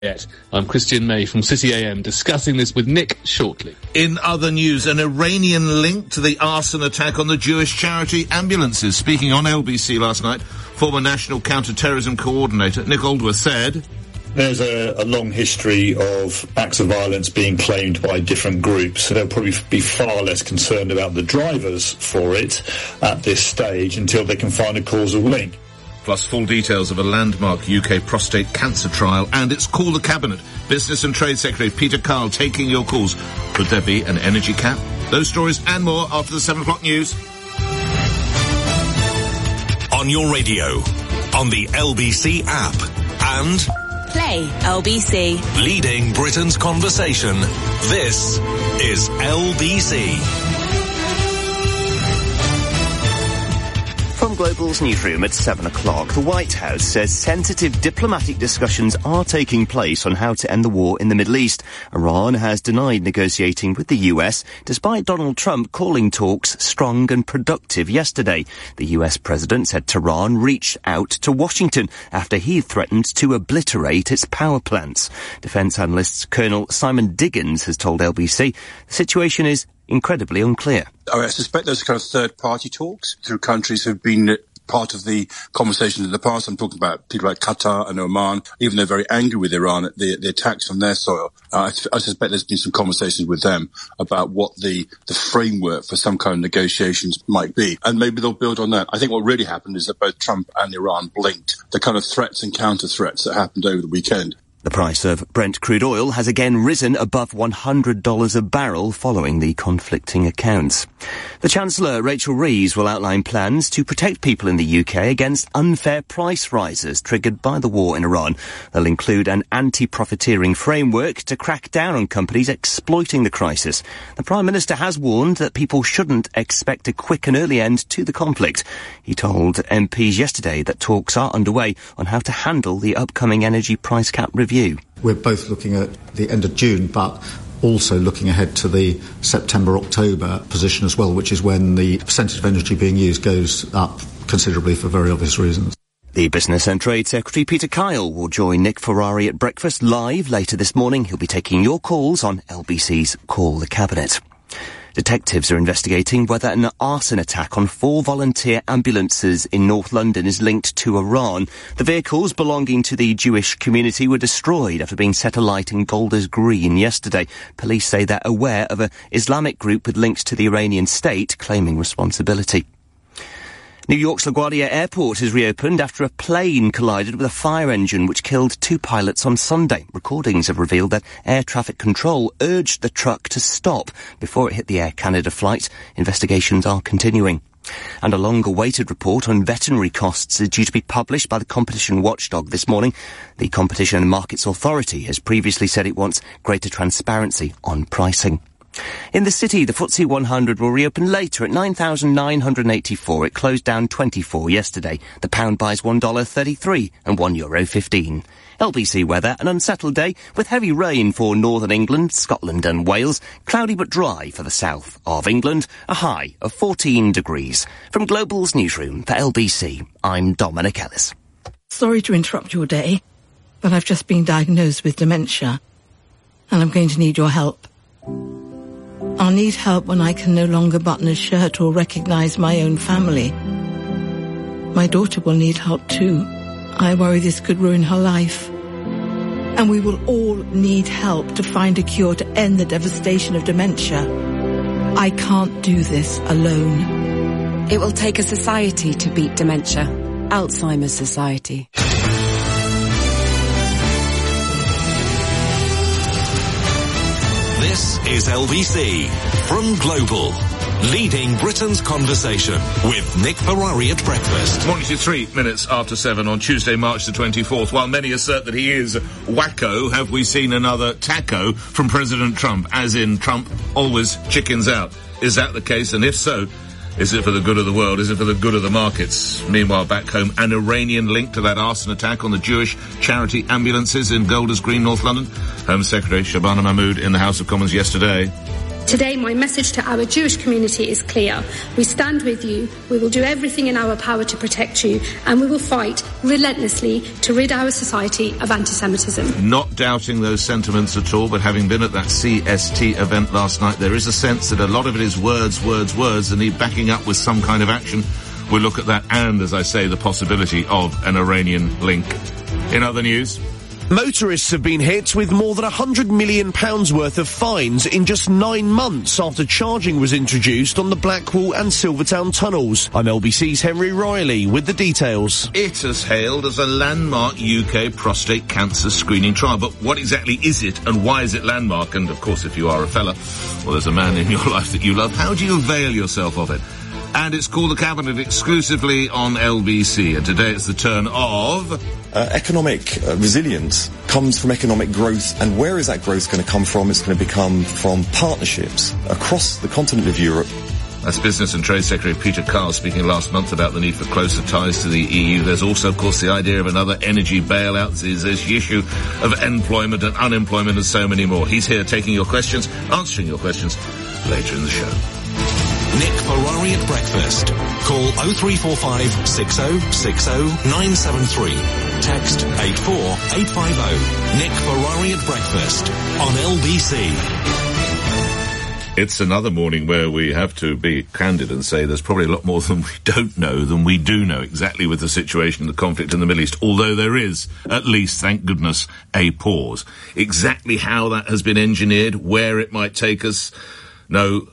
I'm Christian May from City AM, discussing this with Nick shortly. In other news, an Iranian link to the arson attack on the Jewish charity ambulances. Speaking on LBC last night, former National Counter-Terrorism Coordinator Nick Aldworth said, "There's a long history of acts of violence being claimed by different groups, so they'll probably be far less concerned about the drivers for it at this stage until they can find a causal link." Plus full details of a landmark UK prostate cancer trial, and it's Call the Cabinet. Business and Trade Secretary Peter Kyle taking your calls. Could there be an energy cap? Those stories and more after the 7 o'clock news. On your radio, on the LBC app, and Play LBC. Leading Britain's conversation. This is LBC. From Global's newsroom at 7 o'clock, the White House says sensitive diplomatic discussions are taking place on how to end the war in the Middle East. Iran has denied negotiating with the US, despite Donald Trump calling talks strong and productive yesterday. The US president said Tehran reached out to Washington after he threatened to obliterate its power plants. Defence analyst Colonel Simon Diggins has told LBC the situation is incredibly unclear. I suspect those are kind of third-party talks through countries who've been part of the conversation in the past. I'm talking about people like Qatar and Oman. Even they're very angry with Iran at the attacks on their soil. I suspect there's been some conversations with them about what the framework for some kind of negotiations might be. And maybe they'll build on that. I think what really happened is that both Trump and Iran blinked. The kind of threats and counter-threats that happened over the weekend. The price of Brent crude oil has again risen above $100 a barrel following the conflicting accounts. The Chancellor, Rachel Reeves, will outline plans to protect people in the UK against unfair price rises triggered by the war in Iran. They'll include an anti-profiteering framework to crack down on companies exploiting the crisis. The Prime Minister has warned that people shouldn't expect a quick and early end to the conflict. He told MPs yesterday that talks are underway on how to handle the upcoming energy price cap review. We're both looking at the end of June, but also looking ahead to the September-October position as well, which is when the percentage of energy being used goes up considerably for very obvious reasons. The Business and Trade Secretary Peter Kyle will join Nick Ferrari at breakfast live later this morning. He'll be taking your calls on LBC's Call the Cabinet. Detectives are investigating whether an arson attack on 4 volunteer ambulances in North London is linked to Iran. The vehicles belonging to the Jewish community were destroyed after being set alight in Golders Green yesterday. Police say they're aware of an Islamic group with links to the Iranian state claiming responsibility. New York's LaGuardia Airport has reopened after a plane collided with a fire engine which killed 2 pilots on Sunday. Recordings have revealed that air traffic control urged the truck to stop before it hit the Air Canada flight. Investigations are continuing. And a long-awaited report on veterinary costs is due to be published by the competition watchdog this morning. The Competition and Markets Authority has previously said it wants greater transparency on pricing. In the city, the FTSE 100 will reopen later at 9,984. It closed down 24 yesterday. The pound buys $1.33 and €1.15. LBC weather, an unsettled day with heavy rain for northern England, Scotland and Wales. Cloudy but dry for the south of England. A high of 14 degrees. From Global's newsroom for LBC, I'm Dominic Ellis. Sorry to interrupt your day, but I've just been diagnosed with dementia, and I'm going to need your help. I'll need help when I can no longer button a shirt or recognise my own family. My daughter will need help too. I worry this could ruin her life. And we will all need help to find a cure to end the devastation of dementia. I can't do this alone. It will take a society to beat dementia. Alzheimer's Society. This is LBC from Global. Leading Britain's conversation with Nick Ferrari at breakfast. 23 minutes after 7 on Tuesday, March the 24th. While many assert that he is wacko, have we seen another taco from President Trump? As in, Trump always chickens out. Is that the case? And if so, is it for the good of the world? Is it for the good of the markets? Meanwhile, back home, an Iranian link to that arson attack on the Jewish charity ambulances in Golders Green, North London. Home Secretary Shabana Mahmood in the House of Commons yesterday. Today, my message to our Jewish community is clear. We stand with you, we will do everything in our power to protect you, and we will fight relentlessly to rid our society of anti-Semitism. Not doubting those sentiments at all, but having been at that CST event last night, there is a sense that a lot of it is words, and he backing up with some kind of action. We'll look at that and, as I say, the possibility of an Iranian link. In other news, motorists have been hit with more than £100 million worth of fines in just 9 months after charging was introduced on the Blackwall and Silvertown tunnels. I'm LBC's Henry Riley with the details. it is hailed as a landmark UK prostate cancer screening trial. But what exactly is it and why is it landmark? And, of course, if you are a fella, well, there's a man in your life that you love. How do you avail yourself of it? And it's called The Cabinet exclusively on LBC. And today it's the turn of... economic resilience comes from economic growth, and where is that growth going to come from? It's going to come from partnerships across the continent of Europe. That's Business and Trade Secretary Peter Carr speaking last month about the need for closer ties to the EU. There's also, of course, the idea of another energy bailout. There's this issue of employment and unemployment and so many more. He's here taking your questions, answering your questions later in the show. Nick Ferrari at breakfast. Call 0345 6060 973. Text 84850. Nick Ferrari at breakfast on LBC. It's another morning where we have to be candid and say there's probably a lot more than we don't know than we do know exactly with the situation, the conflict in the Middle East, although there is, at least, thank goodness, a pause. Exactly how that has been engineered, where it might take us, no,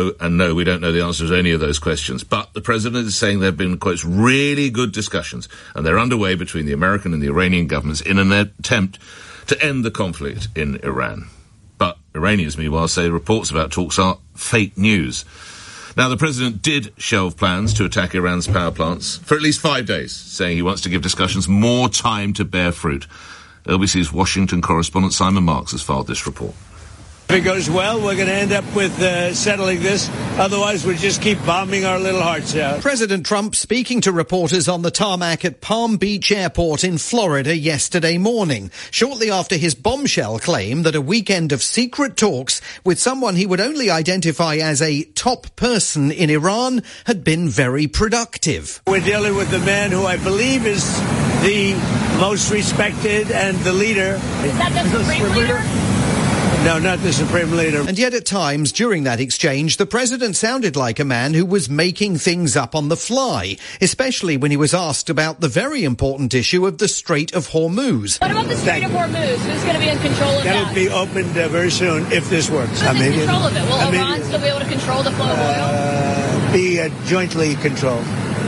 we don't know the answers to any of those questions. But the president is saying there have been, quotes, really good discussions, and they're underway between the American and the Iranian governments in an attempt to end the conflict in Iran. But Iranians, meanwhile, say reports about talks are fake news. Now, the president did shelve plans to attack Iran's power plants for at least 5 days, saying he wants to give discussions more time to bear fruit. LBC's Washington correspondent Simon Marks has filed this report. If it goes well, we're going to end up with settling this. Otherwise, we'll just keep bombing our little hearts out. President Trump speaking to reporters on the tarmac at Palm Beach Airport in Florida yesterday morning, shortly after his bombshell claim that a weekend of secret talks with someone he would only identify as a top person in Iran had been very productive. We're dealing with the man who I believe is the most respected and the leader. Is that the Supreme Leader? No, not the Supreme Leader. And yet at times during that exchange, the president sounded like a man who was making things up on the fly, especially when he was asked about the very important issue of the Strait of Hormuz. What about the Strait of Hormuz? Who's going to be in control of that? That'll be opened very soon if this works. Who's in control of it? Will Iran still be able to control the flow of oil? Be jointly controlled.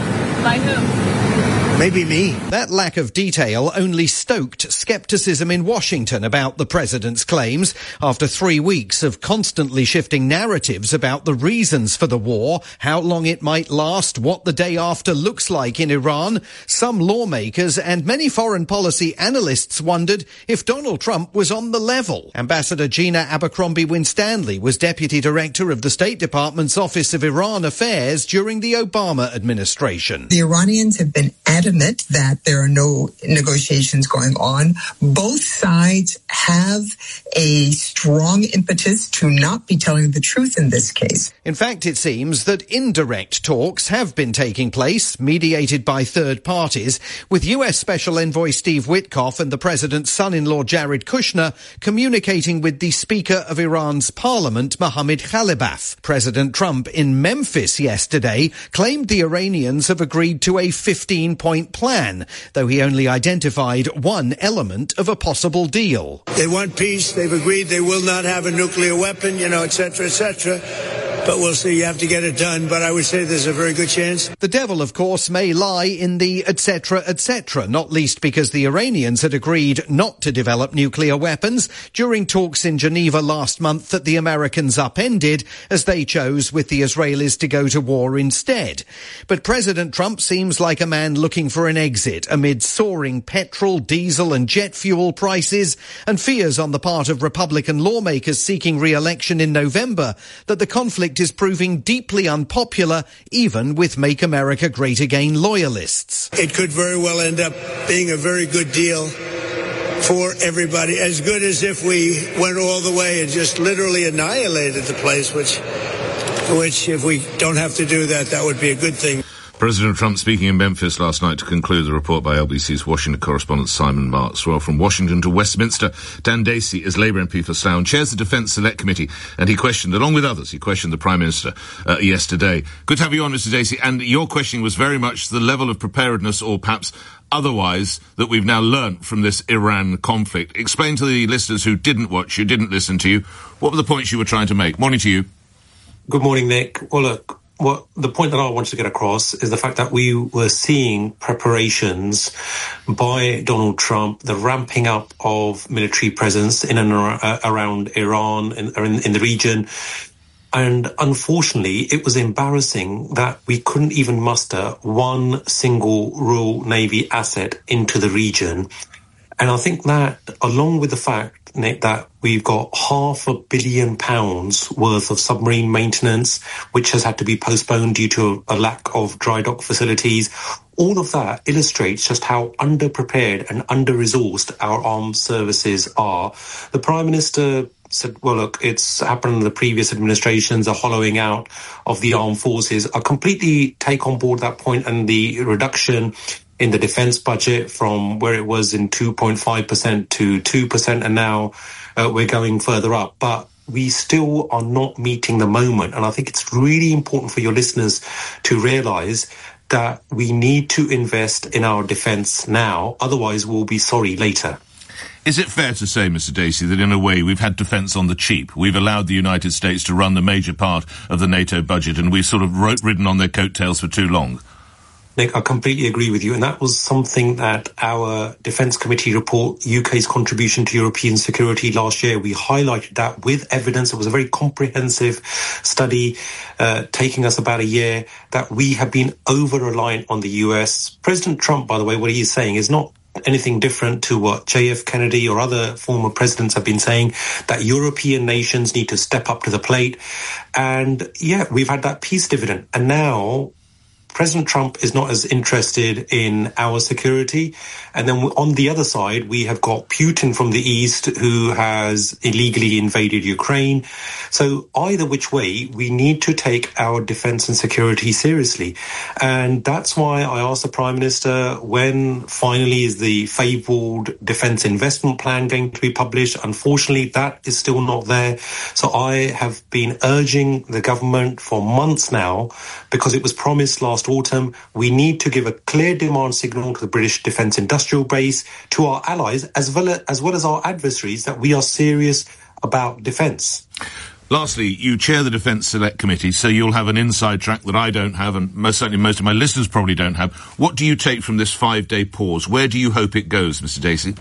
By whom? Maybe me. That lack of detail only stoked skepticism in Washington about the president's claims after 3 weeks of constantly shifting narratives about the reasons for the war, how long it might last, what the day after looks like in Iran. Some lawmakers and many foreign policy analysts wondered if Donald Trump was on the level. Ambassador Gina Abercrombie-Winstanley was deputy director of the State Department's Office of Iran Affairs during the Obama administration. The Iranians have been adamant that there are no negotiations going on. Both sides have a strong impetus to not be telling the truth in this case. In fact, it seems that indirect talks have been taking place, mediated by third parties, with US Special Envoy Steve Witkoff and the president's son-in-law Jared Kushner communicating with the Speaker of Iran's parliament, Mohammad Khalibaf. President Trump in Memphis yesterday claimed the Iranians have agreed to a 15-point plan, though he only identified one element of a possible deal. They want peace. They've agreed they will not have a nuclear weapon, etc., etc. But we'll see. You have to get it done. But I would say there's a very good chance. The devil, of course, may lie in the etc., etc., not least because the Iranians had agreed not to develop nuclear weapons during talks in Geneva last month that the Americans upended as they chose with the Israelis to go to war instead. But President Trump seems like a man looking for an exit amid soaring petrol, diesel and jet fuel prices and fears on the part of Republican lawmakers seeking re-election in November that the conflict is proving deeply unpopular, even with Make America Great Again loyalists. It could very well end up being a very good deal for everybody, as good as if we went all the way and just literally annihilated the place, which if we don't have to do that, that would be a good thing. President Trump speaking in Memphis last night to conclude the report by LBC's Washington correspondent Simon Marks. Well, from Washington to Westminster, Dan Dacey is Labour MP for Slough, chairs the Defence Select Committee, and along with others, he questioned the Prime Minister yesterday. Good to have you on, Mr Dacey, and your questioning was very much the level of preparedness, or perhaps otherwise, that we've now learnt from this Iran conflict. Explain to the listeners who didn't watch you, didn't listen to you, what were the points you were trying to make? Morning to you. Good morning, Nick. Well, look, the point that I wanted to get across is the fact that we were seeing preparations by Donald Trump, the ramping up of military presence in and around Iran in the region. And unfortunately, it was embarrassing that we couldn't even muster one single Royal Navy asset into the region. And I think that, along with the fact, Nick, that we've got £500 million worth of submarine maintenance, which has had to be postponed due to a lack of dry dock facilities, all of that illustrates just how underprepared and under-resourced our armed services are. The Prime Minister said, well, look, it's happened in the previous administrations, a hollowing out of the armed forces. I completely take on board that point, and the reduction in the defence budget from where it was in 2.5% to 2%, and now we're going further up. But we still are not meeting the moment. And I think it's really important for your listeners to realise that we need to invest in our defence now. Otherwise, we'll be sorry later. Is it fair to say, Mr Dacey, that in a way we've had defence on the cheap? We've allowed the United States to run the major part of the NATO budget, and we've sort of ridden on their coattails for too long? Nick, I completely agree with you, and that was something that our Defence Committee report, UK's contribution to European security last year, we highlighted that with evidence. It was a very comprehensive study, taking us about a year, that we have been over-reliant on the US. President Trump, by the way, what he is saying is not anything different to what JF Kennedy or other former presidents have been saying, that European nations need to step up to the plate. And yeah, we've had that peace dividend. And now President Trump is not as interested in our security. And then on the other side, we have got Putin from the east, who has illegally invaded Ukraine. So either which way, we need to take our defense and security seriously. And that's why I asked the Prime Minister, when finally is the fabled defense investment plan going to be published? Unfortunately, that is still not there. So I have been urging the government for months now, because it was promised last autumn, we need to give a clear demand signal to the British defence industrial base, to our allies, as well as our adversaries, that we are serious about defence. Lastly, you chair the Defence Select Committee, so you'll have an inside track that I don't have, and most certainly most of my listeners probably don't have. What do you take from this 5-day pause? Where do you hope it goes, Mr Dacey?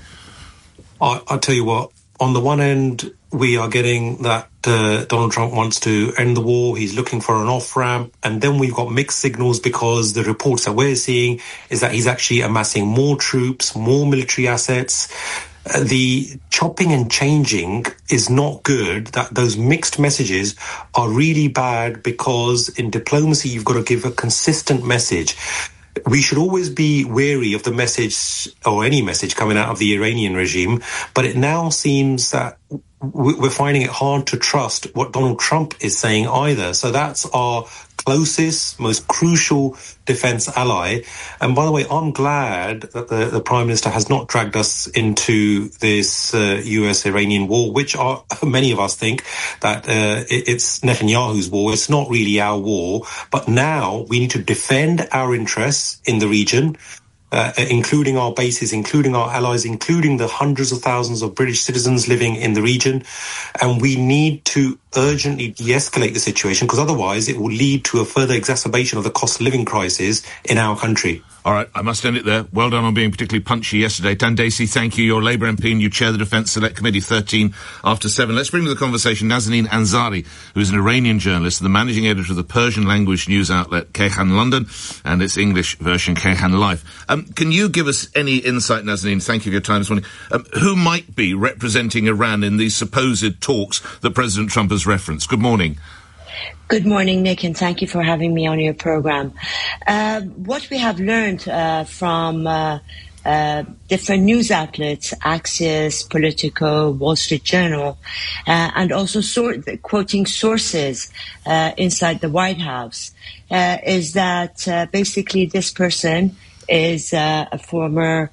I'll tell you what, on the one end, we are getting that Donald Trump wants to end the war. He's looking for an off-ramp. And then we've got mixed signals, because the reports that we're seeing is that he's actually amassing more troops, more military assets. The chopping and changing is not good. That those mixed messages are really bad, because in diplomacy, you've got to give a consistent message. We should always be wary of the message, or any message coming out of the Iranian regime, but it now seems that we're finding it hard to trust what Donald Trump is saying either. So that's our closest, most crucial defence ally. And by the way, I'm glad that the Prime Minister has not dragged us into this US-Iranian war, which many of us think that it's Netanyahu's war. It's not really our war. But now we need to defend our interests in the region, including our bases, including our allies, including the hundreds of thousands of British citizens living in the region. And we need to urgently de-escalate the situation, because otherwise it will lead to a further exacerbation of the cost of living crisis in our country. All right, I must end it there. Well done on being particularly punchy yesterday. Dan Dacey, thank you. You're Labour MP and you chair the Defence Select Committee, 13 after 7. Let's bring to the conversation Nazanin Ansari, who is an Iranian journalist, the managing editor of the Persian-language news outlet Kayhan London and its English version Kayhan Life. Can you give us any insight, Nazanin, thank you for your time this morning, who might be representing Iran in these supposed talks that President Trump has referenced? Good morning. Good morning, Nick, and thank you for having me on your program. What we have learned from different news outlets, Axios, Politico, Wall Street Journal, and also quoting sources inside the White House, is that basically this person is a former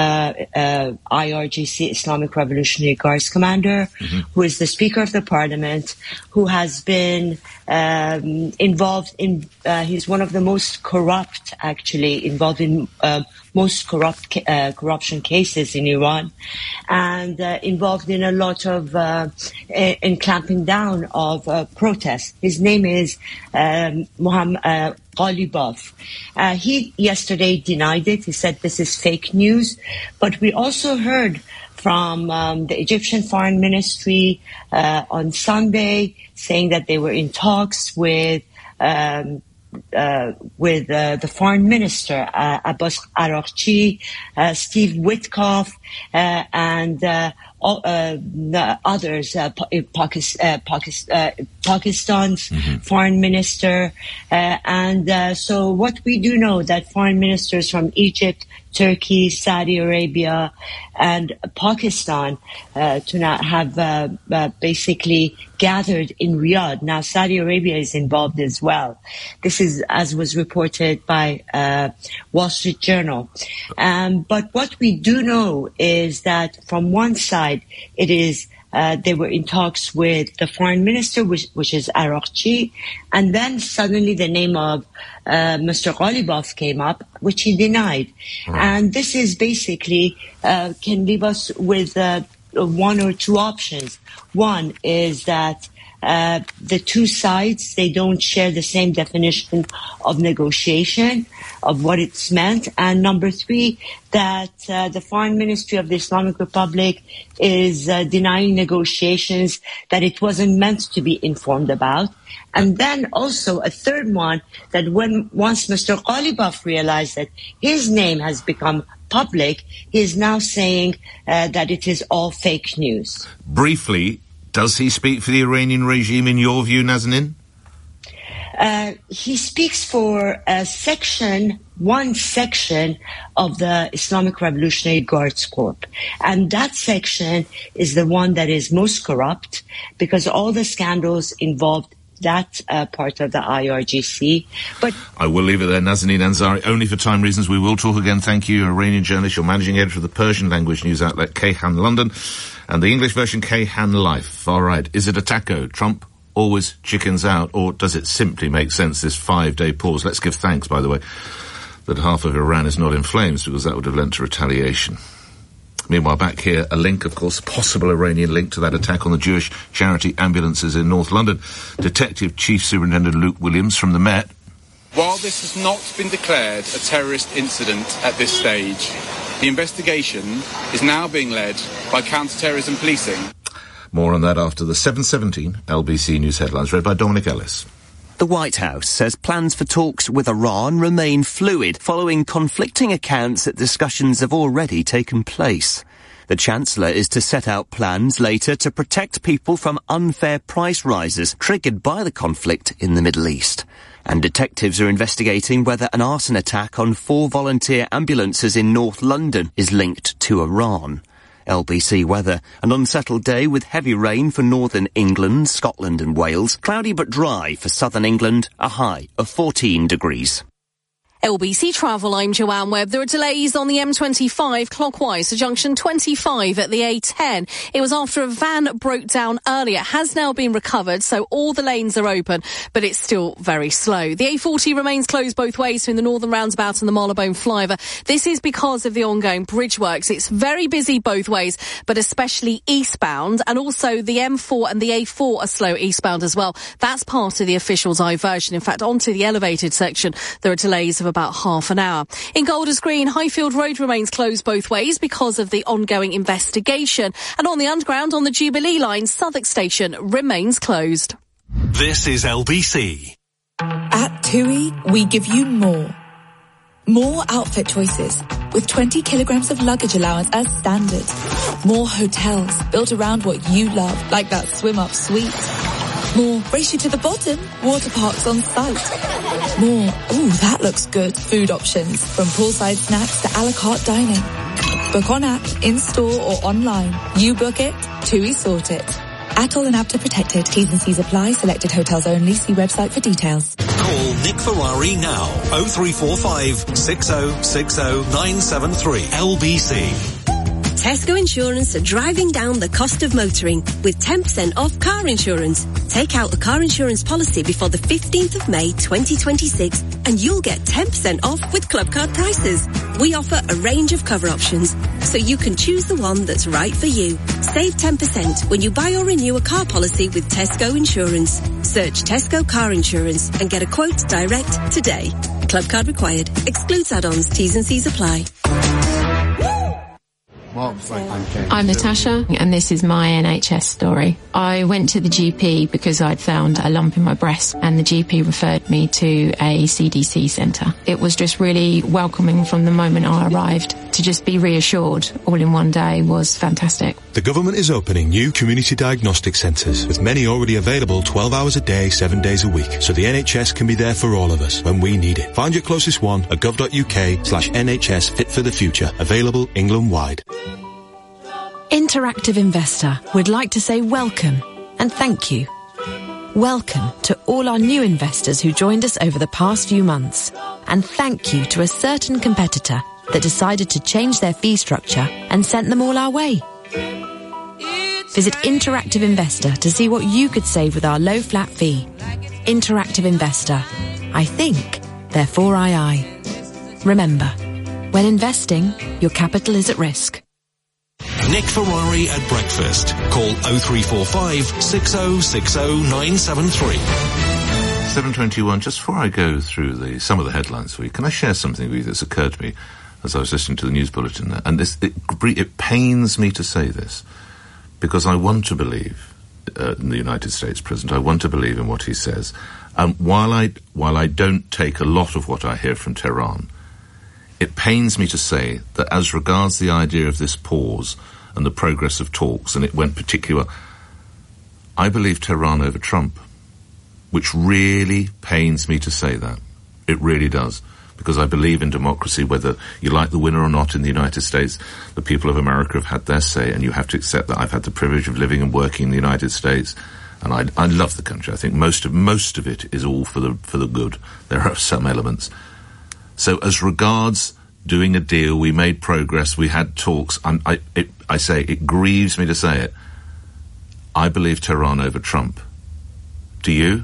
IRGC, Islamic Revolutionary Guards commander, who is the Speaker of the Parliament, who has been involved in, he's one of the most corrupt, actually, involved in most corruption cases in Iran, and involved in a lot of, in clamping down of protests. His name is Mohammed Ghalibaf. He yesterday denied it. He said this is fake news. But we also heard from the Egyptian Foreign Ministry on Sunday saying that they were in talks with the Foreign Minister, Abbas Araghchi, Steve Witkoff, and others, Pakistan's Foreign Minister. So what we do know that foreign ministers from Egypt, Turkey, Saudi Arabia, and Pakistan have basically gathered in Riyadh. Now, Saudi Arabia is involved as well. This is as was reported by Wall Street Journal. But what we do know is that from one side, it is they were in talks with the foreign minister, which is Araghchi, and then suddenly the name of Mr. Ghalibaf came up, which he denied. And this is basically can leave us with one or two options. One is that the two sides, they don't share the same definition of negotiation, of what it's meant. And number three, that the Foreign Ministry of the Islamic Republic is denying negotiations that it wasn't meant to be informed about. And then also a third one, that once Mr. Ghalibaf realized that his name has become public, he is now saying that it is all fake news. Briefly, does he speak for the Iranian regime in your view, Nazanin? He speaks for one section of the Islamic Revolutionary Guards Corps. And that section is the one that is most corrupt, because all the scandals involved that part of the IRGC. But I will leave it there, Nazanin Ansari. Only for time reasons, we will talk again. Thank you, Iranian journalist. You're managing editor of the Persian language news outlet Kayhan London, and the English version Kayhan Life. All right, is it a taco? Trump always chickens out, or does it simply make sense, this 5-day pause? Let's give thanks, by the way, that half of Iran is not in flames, because that would have lent to retaliation. Meanwhile, back here, a link, of course, a possible Iranian link to that attack on the Jewish charity ambulances in North London. Detective Chief Superintendent Luke Williams from the Met. While this has not been declared a terrorist incident at this stage, the investigation is now being led by counter-terrorism policing. More on that after the 7:17 LBC News headlines, read by Dominic Ellis. The White House says plans for talks with Iran remain fluid following conflicting accounts that discussions have already taken place. The Chancellor is to set out plans later to protect people from unfair price rises triggered by the conflict in the Middle East. And detectives are investigating whether an arson attack on 4 volunteer ambulances in North London is linked to Iran. LBC weather, an unsettled day with heavy rain for northern England, Scotland and Wales. Cloudy but dry for southern England, a high of 14 degrees. LBC Travel, I'm Joanne Webb. There are delays on the M25 clockwise to junction 25 at the A10. It was after a van broke down earlier. It has now been recovered, so all the lanes are open, but it's still very slow. The A40 remains closed both ways between the northern roundabout and the Marylebone flyover. This is because of the ongoing bridge works. It's very busy both ways, but especially eastbound, and also the M4 and the A4 are slow eastbound as well. That's part of the official diversion. In fact, onto the elevated section, there are delays of about half an hour. In Golders Green, Highfield Road remains closed both ways because of the ongoing investigation. And on the underground, on the Jubilee line, Southwark Station remains closed. This is LBC. At TUI, we give you more. More outfit choices, with 20 kilograms of luggage allowance as standard. More hotels built around what you love, like that swim-up suite. More race you to the bottom, water parks on site. More, ooh, that looks good, food options, from poolside snacks to a la carte dining. Book on app, in-store or online. You book it, TUI sort it. ATOL and APTA protected. T's and C's apply. Selected hotels only. See website for details. Call Nick Ferrari now. 0345 6060 973 LBC. Tesco Insurance are driving down the cost of motoring with 10% off car insurance. Take out a car insurance policy before the 15th of May 2026 and you'll get 10% off with Club Card prices. We offer a range of cover options so you can choose the one that's right for you. Save 10% when you buy or renew a car policy with Tesco Insurance. Search Tesco Car Insurance and get a quote direct today. Club Card required. Excludes add-ons. T's and C's apply. I'm Natasha and this is my NHS story. I went to the GP because I'd found a lump in my breast and the GP referred me to a CDC centre. It was just really welcoming from the moment I arrived. To just be reassured all in one day was fantastic. The government is opening new community diagnostic centres, with many already available 12 hours a day, 7 days a week, so the NHS can be there for all of us when we need it. Find your closest one at gov.uk/NHS Fit for the Future, available England-wide. Interactive Investor would like to say welcome and thank you. Welcome to all our new investors who joined us over the past few months, and thank you to a certain competitor that decided to change their fee structure and sent them all our way. Visit Interactive Investor to see what you could save with our low flat fee. Interactive Investor. I think, therefore I. Remember, when investing, your capital is at risk. Nick Ferrari at breakfast. Call 0345 6060 973. 7:21. Just before I go through some of the headlines for you, can I share something with you that's occurred to me as I was listening to the news bulletin there? And it pains me to say this, because I want to believe in the United States President. I want to believe in what he says. And while I don't take a lot of what I hear from Tehran, it pains me to say that as regards the idea of this pause and the progress of talks, and it went particular, I believe Tehran over Trump, which really pains me to say that. It really does, because I believe in democracy, whether you like the winner or not in the United States. The people of America have had their say, and you have to accept that. I've had the privilege of living and working in the United States, and I love the country. I think most of it is all for the good. There are some elements. So as regards doing a deal, we made progress, we had talks. I say, it grieves me to say it, I believe Tehran over Trump. Do you?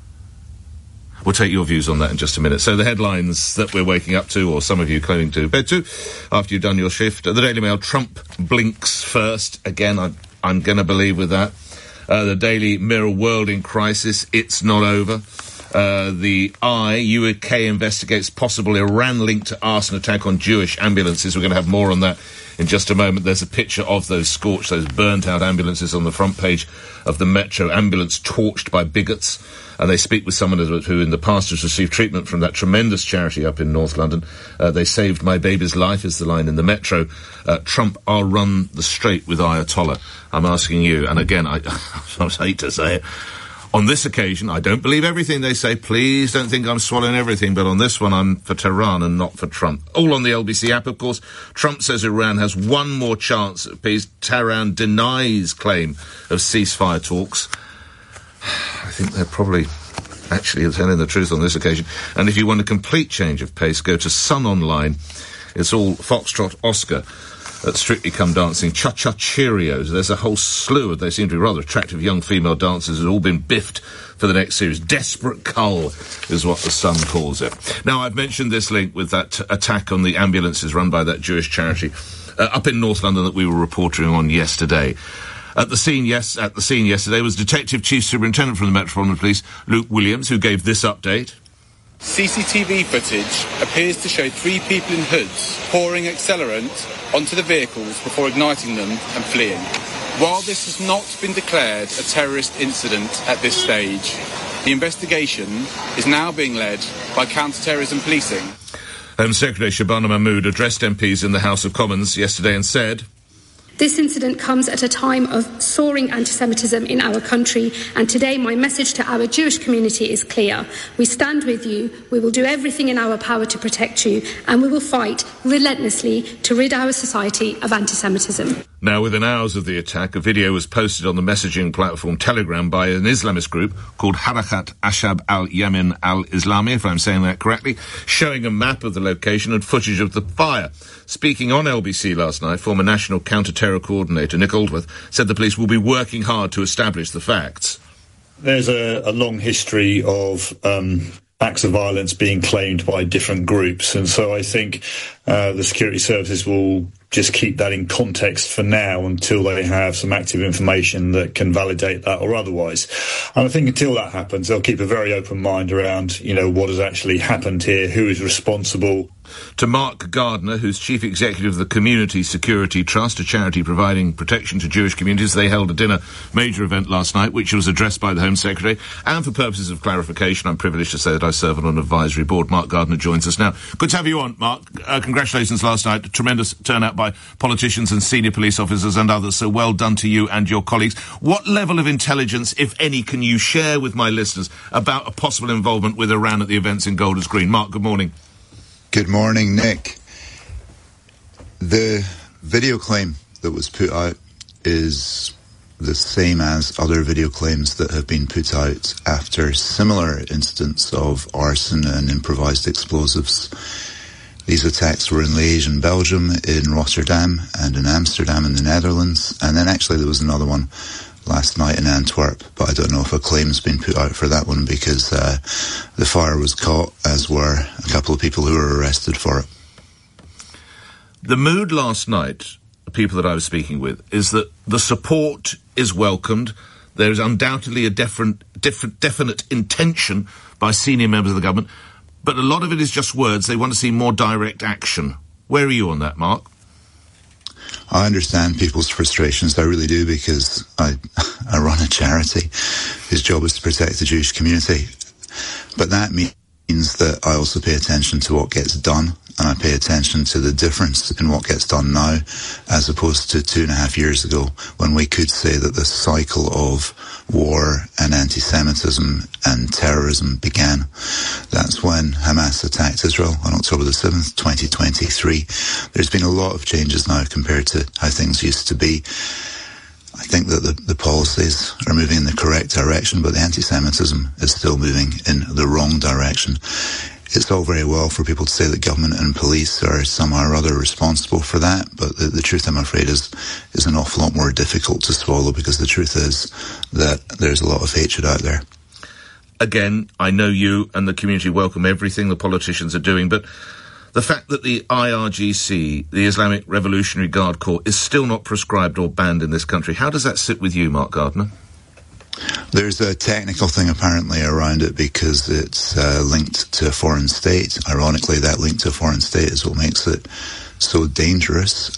We'll take your views on that in just a minute. So the headlines that we're waking up to, or some of you claiming to bed to, after you've done your shift. The Daily Mail, Trump blinks first. Again, I'm going to believe with that. The Daily Mirror, world in crisis. It's not over. The UK investigates possible Iran-linked arson attack on Jewish ambulances. We're going to have more on that in just a moment. There's a picture of those scorched, those burnt-out ambulances on the front page of the Metro. Ambulance torched by bigots. And they speak with someone who in the past has received treatment from that tremendous charity up in North London. They saved my baby's life, is the line in the Metro. Trump, I'll run the straight with Ayatollah. I'm asking you, and again, I hate to say it, on this occasion, I don't believe everything they say. Please don't think I'm swallowing everything, but on this one, I'm for Tehran and not for Trump. All on the LBC app, of course. Trump says Iran has one more chance at peace. Tehran denies claim of ceasefire talks. I think they're probably actually telling the truth on this occasion. And if you want a complete change of pace, go to Sun Online. It's all Foxtrot Oscar at Strictly Come Dancing, Cha-Cha Cheerios. There's a whole slew of, they seem to be rather attractive young female dancers who've all been biffed for the next series. Desperate Cull is what the Sun calls it. Now, I've mentioned this link with that attack on the ambulances run by that Jewish charity up in North London that we were reporting on yesterday. At the scene yesterday was Detective Chief Superintendent from the Metropolitan Police, Luke Williams, who gave this update. CCTV footage appears to show 3 people in hoods pouring accelerant onto the vehicles before igniting them and fleeing. While this has not been declared a terrorist incident at this stage, the investigation is now being led by counter-terrorism policing. Home Secretary Shabana Mahmood addressed MPs in the House of Commons yesterday and said, This incident comes at a time of soaring anti-Semitism in our country, and today my message to our Jewish community is clear. We stand with you, we will do everything in our power to protect you, and we will fight relentlessly to rid our society of anti-Semitism. Now, within hours of the attack, a video was posted on the messaging platform Telegram by an Islamist group called Harakat Ashab al-Yamin al-Islami, if I'm saying that correctly, showing a map of the location and footage of the fire. Speaking on LBC last night, former National Counter-Terror Coordinator Nick Aldworth said the police will be working hard to establish the facts. There's a long history of acts of violence being claimed by different groups, and so I think the security services will just keep that in context for now until they have some active information that can validate that or otherwise. And I think until that happens, they'll keep a very open mind around, what has actually happened here, who is responsible. To Mark Gardner, who's Chief Executive of the Community Security Trust, a charity providing protection to Jewish communities. They held a dinner major event last night, which was addressed by the Home Secretary. And for purposes of clarification, I'm privileged to say that I serve on an advisory board. Mark Gardner joins us now. Good to have you on, Mark. Congratulations last night. A tremendous turnout by politicians and senior police officers and others, so well done to you and your colleagues. What level of intelligence, if any, can you share with my listeners about a possible involvement with Iran at the events in Golders Green? Mark, good morning. Good morning, Nick. The video claim that was put out is the same as other video claims that have been put out after similar incidents of arson and improvised explosives. These attacks were in Liège in Belgium, in Rotterdam and in Amsterdam in the Netherlands, and then actually there was another one last night in Antwerp, but I don't know if a claim's been put out for that one because the fire was caught, as were a couple of people who were arrested for it. The mood last night, the people that I was speaking with, is that the support is welcomed. There is undoubtedly a definite intention by senior members of the government, but a lot of it is just words. They want to see more direct action. Where are you on that, Mark? I understand people's frustrations, I really do, because I run a charity whose job is to protect the Jewish community. But that means that I also pay attention to what gets done, and I pay attention to the difference in what gets done now, as opposed to 2.5 years ago, when we could say that the cycle of war and anti-Semitism and terrorism began. That's when Hamas attacked Israel on October the 7th, 2023. There's been a lot of changes now compared to how things used to be. I think that the policies are moving in the correct direction, but the anti-Semitism is still moving in the wrong direction. It's all very well for people to say that government and police are somehow or other responsible for that, but the truth, I'm afraid, is an awful lot more difficult to swallow, because the truth is that there's a lot of hatred out there. Again, I know you and the community welcome everything the politicians are doing, but the fact that the IRGC, the Islamic Revolutionary Guard Corps, is still not proscribed or banned in this country, how does that sit with you, Mark Gardner? There's a technical thing apparently around it because it's linked to a foreign state. Ironically, that link to a foreign state is what makes it so dangerous.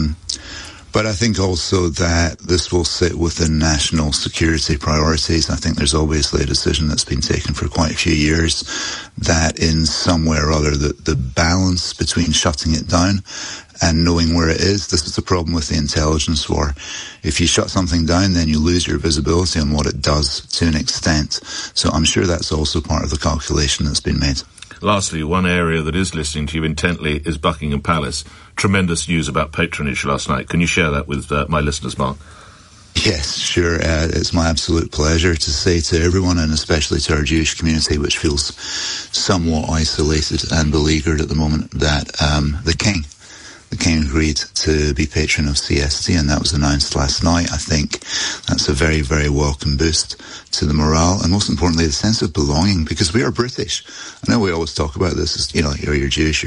But I think also that this will sit within national security priorities. I think there's obviously a decision that's been taken for quite a few years that in some way or other the balance between shutting it down and knowing where it is. This is the problem with the intelligence war. If you shut something down, then you lose your visibility on what it does to an extent. So I'm sure that's also part of the calculation that's been made. Lastly, one area that is listening to you intently is Buckingham Palace. Tremendous news about patronage last night. Can you share that with my listeners, Mark? Yes, sure. It's my absolute pleasure to say to everyone, and especially to our Jewish community, which feels somewhat isolated and beleaguered at the moment, that the King agreed to be patron of CST, and that was announced last night. I think that's a very, very welcome boost to the morale, and most importantly, the sense of belonging, because we are British. I know we always talk about this as, you're Jewish.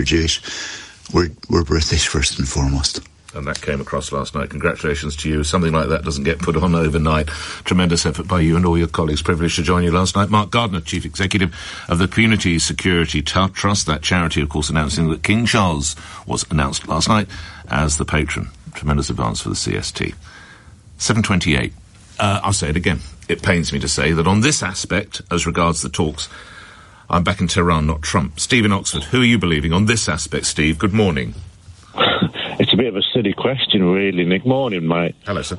We're British first and foremost. And that came across last night. Congratulations to you. Something like that doesn't get put on overnight. Tremendous effort by you and all your colleagues. Privileged to join you last night. Mark Gardner, Chief Executive of the Community Security Trust, that charity, of course, announcing that King Charles was announced last night as the patron. Tremendous advance for the CST. 7:28. I'll say it again. It pains me to say that on this aspect, as regards the talks, I'm back in Tehran, not Trump. Steve in Oxford, who are you believing on this aspect, Steve? Good morning. It's a bit of a silly question, really, Nick. Morning, mate. Hello, sir.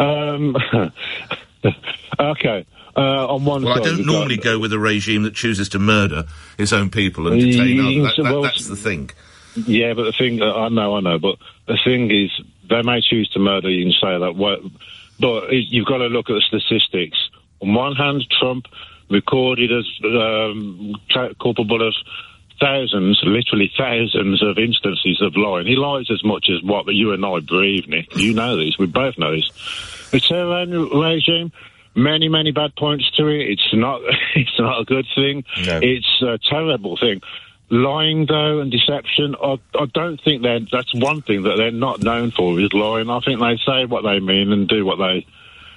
Okay. On one side, I don't normally go with a regime that chooses to murder its own people and detain others. That's the thing. Yeah, but the thing, I know, but the thing is, they may choose to murder, you can say that, but you've got to look at the statistics. On one hand, Trump recorded as culpable of thousands, literally thousands of instances of lying. He lies as much as what you and I breathe, Nick. You know this. We both know this. The Tehran regime, many, many bad points to it. It's not a good thing. No. It's a terrible thing. Lying, though, and deception, I don't think that's one thing that they're not known for is lying. I think they say what they mean and do what they,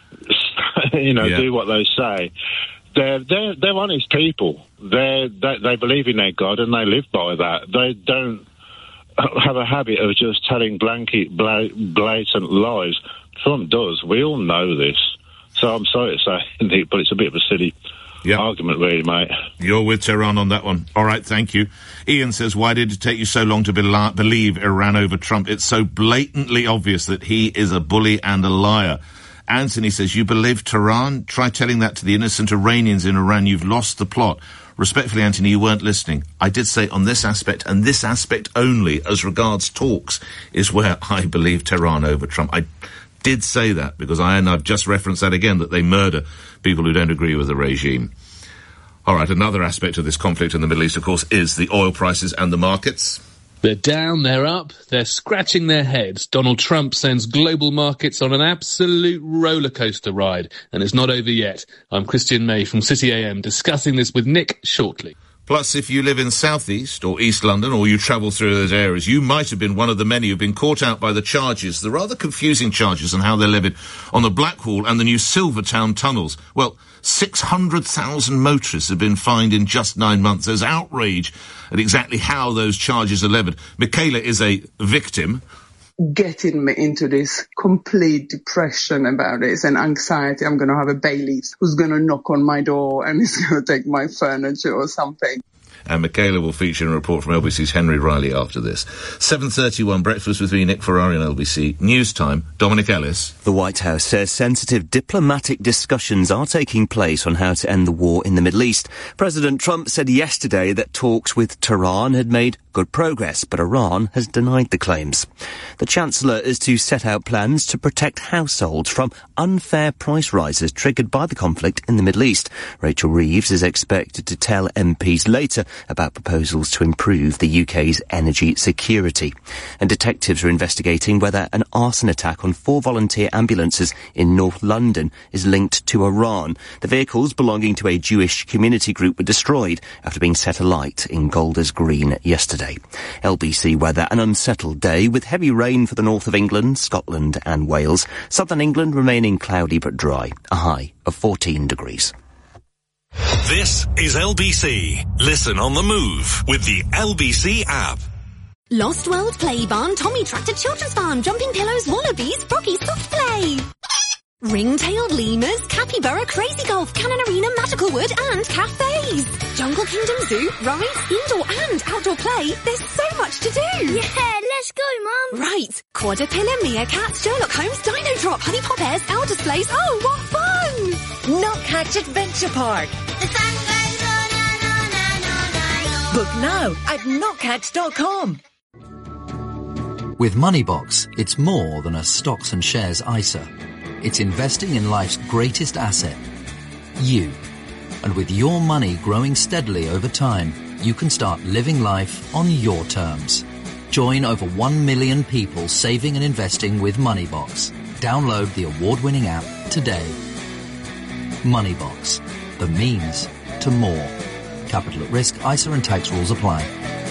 do what they say. They're honest people. They believe in their God and they live by that. They don't have a habit of just telling blatant lies. Trump does. We all know this. So I'm sorry to say, Nick, but it's a bit of a silly argument, really, mate. You're with Tehran on that one. All right, thank you. Ian says, why did it take you so long to believe Iran over Trump? It's so blatantly obvious that he is a bully and a liar. Anthony says, you believe Tehran? Try telling that to the innocent Iranians in Iran. You've lost the plot. Respectfully, Anthony, you weren't listening. I did say on this aspect, and this aspect only, as regards talks, is where I believe Tehran over Trump. I did say that because I've just referenced that again, that they murder people who don't agree with the regime. All right, another aspect of this conflict in the Middle East, of course, is the oil prices and the markets. They're down, they're up, they're scratching their heads. Donald Trump sends global markets on an absolute roller coaster ride, and it's not over yet. I'm Christian May from City AM, discussing this with Nick shortly. Plus, if you live in South East or East London, or you travel through those areas, you might have been one of the many who've been caught out by the charges, the rather confusing charges on how they're levied on the Blackwall and the new Silvertown tunnels. Well, 600,000 motorists have been fined in just 9 months. There's outrage at exactly how those charges are levied. Michaela is a victim. Getting me into this complete depression about it and anxiety. I'm going to have a bailiff who's going to knock on my door and he's going to take my furniture or something. And Michaela will feature in a report from LBC's Henry Riley after this. 7:31, Breakfast with me, Nick Ferrari on LBC. News time, Dominic Ellis. The White House says sensitive diplomatic discussions are taking place on how to end the war in the Middle East. President Trump said yesterday that talks with Tehran had made good progress, but Iran has denied the claims. The Chancellor is to set out plans to protect households from unfair price rises triggered by the conflict in the Middle East. Rachel Reeves is expected to tell MPs later about proposals to improve the UK's energy security. And detectives are investigating whether an arson attack on 4 volunteer ambulances in North London is linked to Iran. The vehicles belonging to a Jewish community group were destroyed after being set alight in Golders Green yesterday. LBC weather, an unsettled day with heavy rain for the north of England, Scotland and Wales. Southern England remaining cloudy but dry. A high of 14 degrees. This is LBC. Listen on the move with the LBC app. Lost World Play Barn, Tommy Tractor Children's Farm, Jumping Pillows, Wallabies, Froggy Soft Play. Ring-tailed lemurs, capybara, crazy golf, cannon arena, magical wood and cafes. Jungle Kingdom Zoo, rides, indoor and outdoor play. There's so much to do. Yeah, let's go, Mum. Right. Quadrupilla, meerkats, Sherlock Holmes, Dino Drop, Honey Pop Airs, Elder Displays. Oh, what fun! Notcatch Adventure Park. The sun goes on. Book now at notcatch.com. With Moneybox, it's more than a stocks and shares ISA. It's investing in life's greatest asset, you. And with your money growing steadily over time, you can start living life on your terms. Join over 1 million people saving and investing with Moneybox. Download the award-winning app today. Moneybox, the means to more. Capital at risk, ISA and tax rules apply.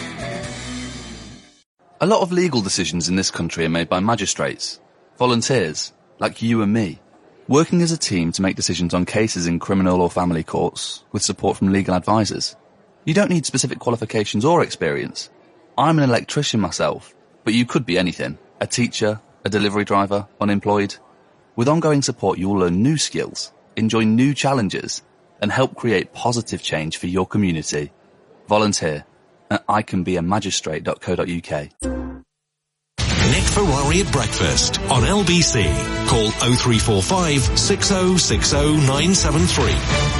A lot of legal decisions in this country are made by magistrates, volunteers, like you and me, working as a team to make decisions on cases in criminal or family courts with support from legal advisors. You don't need specific qualifications or experience. I'm an electrician myself, but you could be anything. A teacher, a delivery driver, unemployed. With ongoing support, you'll learn new skills, enjoy new challenges, and help create positive change for your community. Volunteer at icanbeamagistrate.co.uk. Nick Ferrari at Breakfast on LBC. Call 0345 6060 973.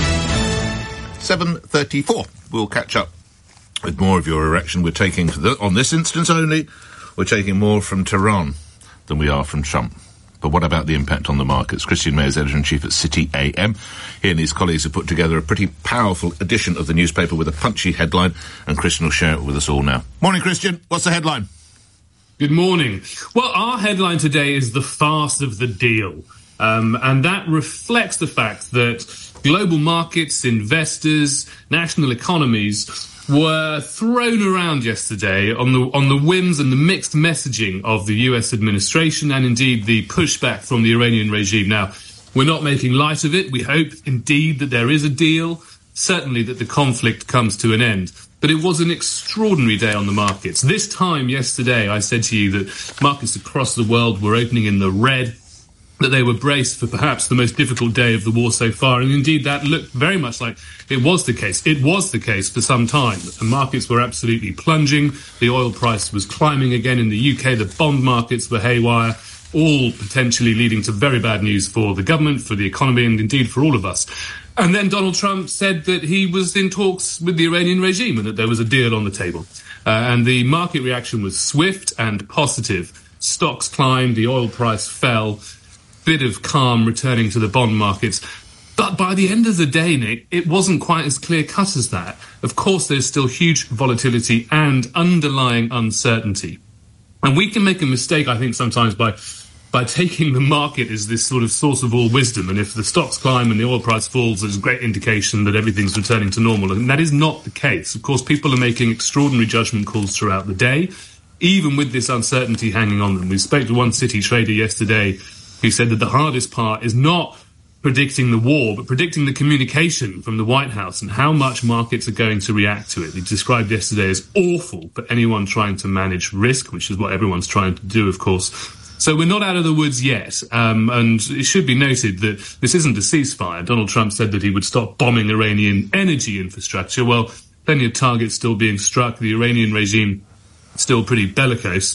7:34. We'll catch up with more of your erection. We're taking, on this instance only, we're taking more from Tehran than we are from Trump. But what about the impact on the markets? Christian May is editor-in-chief at City AM. He and his colleagues have put together a pretty powerful edition of the newspaper with a punchy headline, and Christian will share it with us all now. Morning, Christian. What's the headline? Good morning. Well, our headline today is the farce of the deal. And that reflects the fact that global markets, investors, national economies were thrown around yesterday on the whims and the mixed messaging of the US administration and indeed the pushback from the Iranian regime. Now, we're not making light of it. We hope indeed that there is a deal, certainly that the conflict comes to an end. But it was an extraordinary day on the markets. This time yesterday, I said to you that markets across the world were opening in the red, that they were braced for perhaps the most difficult day of the war so far. And indeed, that looked very much like it was the case. It was the case for some time. The markets were absolutely plunging. The oil price was climbing again in the UK. The bond markets were haywire, all potentially leading to very bad news for the government, for the economy, and indeed for all of us. And then Donald Trump said that he was in talks with the Iranian regime and that there was a deal on the table. And the market reaction was swift and positive. Stocks climbed, the oil price fell, bit of calm returning to the bond markets. But by the end of the day, Nick, it wasn't quite as clear-cut as that. Of course, there's still huge volatility and underlying uncertainty. And we can make a mistake, I think, sometimes by taking the market as this sort of source of all wisdom. And if the stocks climb and the oil price falls, there's a great indication that everything's returning to normal. And that is not the case. Of course, people are making extraordinary judgment calls throughout the day, even with this uncertainty hanging on them. We spoke to one City trader yesterday who said that the hardest part is not predicting the war, but predicting the communication from the White House and how much markets are going to react to it. He described yesterday as awful for anyone trying to manage risk, which is what everyone's trying to do, of course. So we're not out of the woods yet. And it should be noted that this isn't a ceasefire. Donald Trump said that he would stop bombing Iranian energy infrastructure. Well, plenty of targets still being struck. The Iranian regime still pretty bellicose.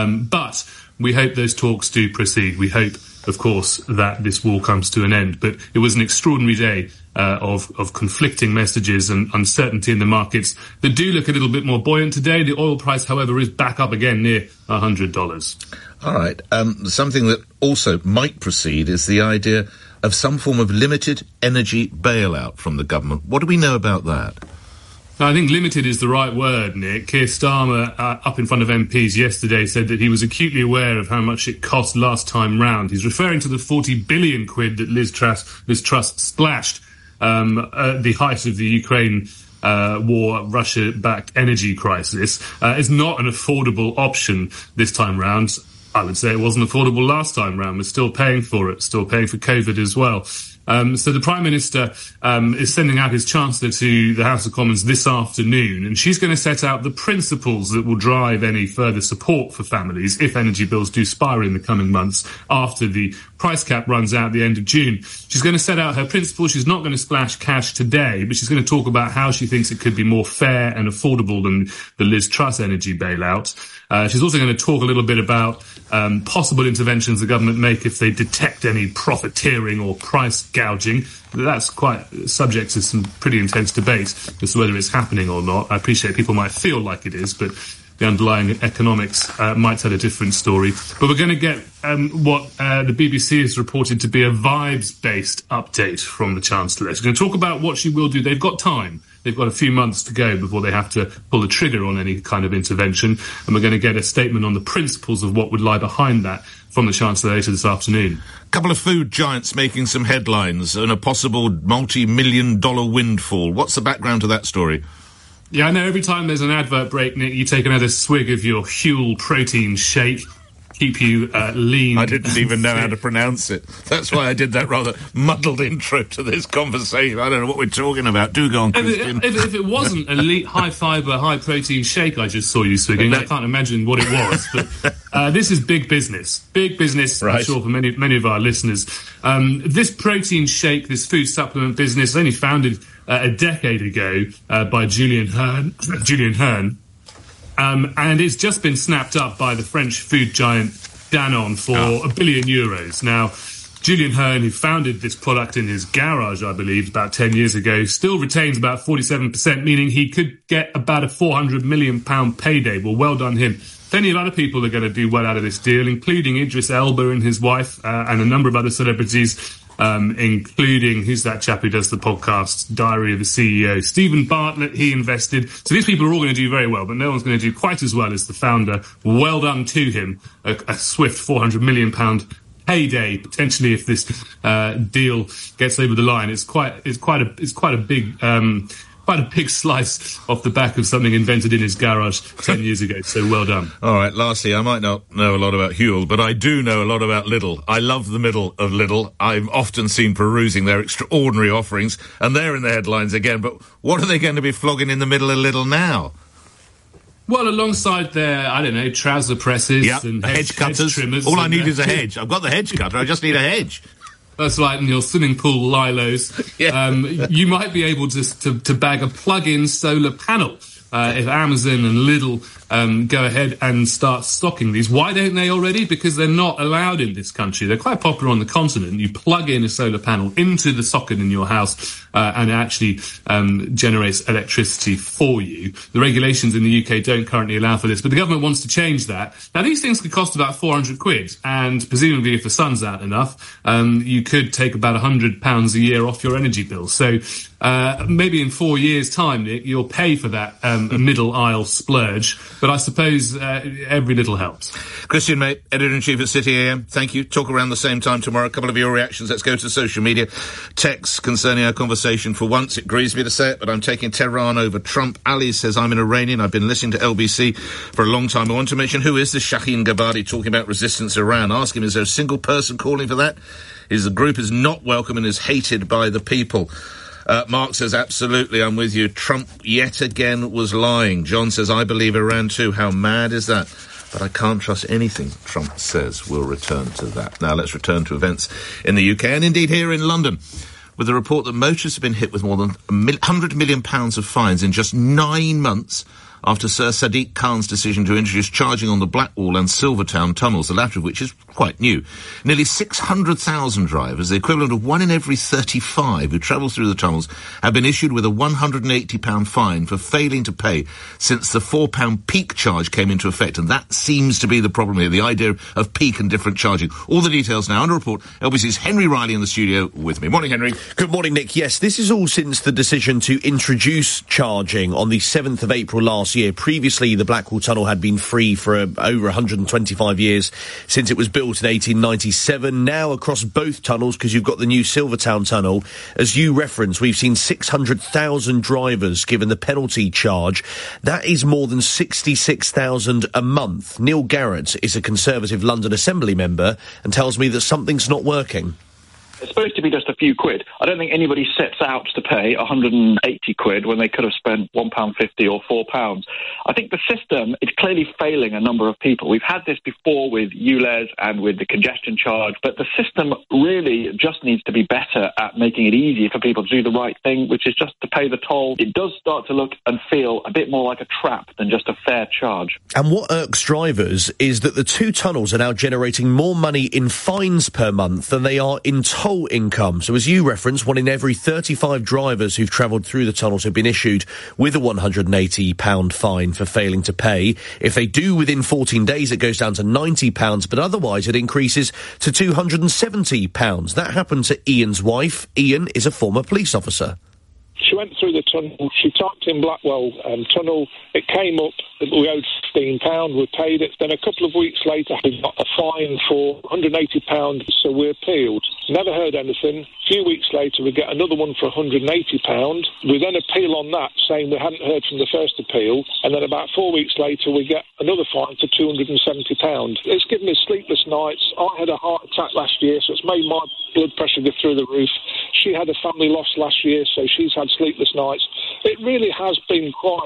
But we hope those talks do proceed. We hope, of course, that this war comes to an end. But it was an extraordinary day of conflicting messages and uncertainty in the markets that do look a little bit more buoyant today. The oil price, however, is back up again near $100. All right. Something that also might proceed is the idea of some form of limited energy bailout from the government. What do we know about that? I think limited is the right word, Nick. Keir Starmer, up in front of MPs yesterday, said that he was acutely aware of how much it cost last time round. He's referring to the 40 billion quid that Liz Truss splashed at the height of the Ukraine war, Russia-backed energy crisis. It's not an affordable option this time round. I would say it wasn't affordable last time round. We're still paying for it, still paying for COVID as well. So the Prime Minister is sending out his Chancellor to the House of Commons this afternoon, and she's going to set out the principles that will drive any further support for families if energy bills do spiral in the coming months after the price cap runs out at the end of June. She's going to set out her principles. She's not going to splash cash today, but she's going to talk about how she thinks it could be more fair and affordable than the Liz Truss energy bailout. She's also going to talk a little bit about possible interventions the government make if they detect any profiteering or price gouging. That's quite subject to some pretty intense debate as to whether it's happening or not. I appreciate people might feel like it is, but the underlying economics might tell a different story. But we're going to get what the BBC has reported to be a vibes-based update from the Chancellor. She's going to talk about what she will do. They've got time. They've got a few months to go before they have to pull the trigger on any kind of intervention. And we're going to get a statement on the principles of what would lie behind that from the Chancellor later this afternoon. A couple of food giants making some headlines and a possible multi-million-dollar windfall. What's the background to that story? Yeah, I know every time there's an advert break, Nick, you take another swig of your Huel protein shake. Keep you lean. I didn't even know how to pronounce it. That's why I did that rather muddled intro to this conversation. I don't know what we're talking about. Do go on, Christian. If it wasn't a high-fibre, high-protein shake I just saw you swigging, I can't imagine what it was. But this is big business. Big business, right. I'm sure, for many of our listeners. This protein shake, this food supplement business, only founded a decade ago by Julian Hearn. and it's just been snapped up by the French food giant Danone for €1 billion. Now, Julian Hearn, who founded this product in his garage, I believe, about 10 years ago, still retains about 47%, meaning he could get about a £400 million payday. Well done him. Plenty of other people are going to do well out of this deal, including Idris Elba and his wife, and a number of other celebrities, including, who's that chap who does the podcast, Diary of a CEO? Stephen Bartlett, he invested. So these people are all going to do very well, but no one's going to do quite as well as the founder. Well done to him. A swift £400 million payday, potentially, if this deal gets over the line. It's quite a big slice off the back of something invented in his garage 10 years ago. So well done. All right, lastly, I might not know a lot about Huel, but I do know a lot about Lidl. I love the middle of Lidl. I've often seen perusing their extraordinary offerings, and they're in the headlines again. But what are they going to be flogging in the middle of Lidl now? Well, alongside their, I don't know, trouser presses and hedge cutters. Hedge trimmers. All I need is a hedge. I've got the hedge cutter. I just need a hedge. That's right, in your swimming pool lilos. You might be able to bag a plug-in solar panel if Amazon and Lidl go ahead and start stocking these. Why don't they already? Because they're not allowed in this country. They're quite popular on the continent. You plug in a solar panel into the socket in your house and it actually generates electricity for you. The regulations in the UK don't currently allow for this, but the government wants to change that. Now, these things could cost about £400, and presumably if the sun's out enough, you could take about £100 a year off your energy bill. So maybe in 4 years' time, Nick, you'll pay for that middle aisle splurge. But I suppose every little helps. Christian May, Editor-in-Chief at City AM, thank you. Talk around the same time tomorrow. A couple of your reactions. Let's go to social media. Texts concerning our conversation. For once, it grieves me to say it, but I'm taking Tehran over Trump. Ali says, I'm an Iranian. I've been listening to LBC for a long time. I want to mention, who is this Shaheen Gabadi talking about resistance Iran? Ask him, is there a single person calling for that? The group is not welcome and is hated by the people. Mark says, absolutely, I'm with you. Trump yet again was lying. John says, I believe Iran too. How mad is that? But I can't trust anything Trump says. We'll return to that. Now let's return to events in the UK and indeed here in London, with a report that motorists have been hit with more than £100 million of fines in just 9 months after Sir Sadiq Khan's decision to introduce charging on the Blackwall and Silvertown tunnels, the latter of which is quite new. Nearly 600,000 drivers, the equivalent of 1 in every 35 who travel through the tunnels, have been issued with a £180 fine for failing to pay since the £4 peak charge came into effect. And that seems to be the problem here, the idea of peak and different charging. All the details now under report. LBC's Henry Riley in the studio with me. Morning, Henry. Good morning, Nick. Yes, this is all since the decision to introduce charging on the 7th of April last year. Previously, the Blackwall Tunnel had been free for over 125 years since it was built in 1897. Now, across both tunnels, because you've got the new Silvertown Tunnel, as you referenced, we've seen 600,000 drivers given the penalty charge. That is more than 66,000 a month. Neil Garrett is a Conservative London Assembly member and tells me that something's not working. It's supposed to be just a few quid. I don't think anybody sets out to pay 180 quid when they could have spent £1.50 or £4. I think the system is clearly failing a number of people. We've had this before with ULEZ and with the congestion charge, but the system really just needs to be better at making it easy for people to do the right thing, which is just to pay the toll. It does start to look and feel a bit more like a trap than just a fair charge. And what irks drivers is that the two tunnels are now generating more money in fines per month than they are in toll income. So as you referenced, 1 in every 35 drivers who've travelled through the tunnels have been issued with a £180 fine for failing to pay. If they do within 14 days, it goes down to £90, but otherwise it increases to £270. That happened to Ian's wife. Ian is a former police officer. She went through the tunnel, she typed in Blackwell Tunnel, it came up that we owed £16, we paid it. Then a couple of weeks later, we got a fine for £180, so we appealed. Never heard anything. A few weeks later, we get another one for £180. We then appeal on that, saying we hadn't heard from the first appeal. And then about 4 weeks later, we get another fine for £270. It's given me sleepless nights. I had a heart attack last year, so it's made my blood pressure go through the roof. She had a family loss last year, so she's had sleepless nights. It really has been quite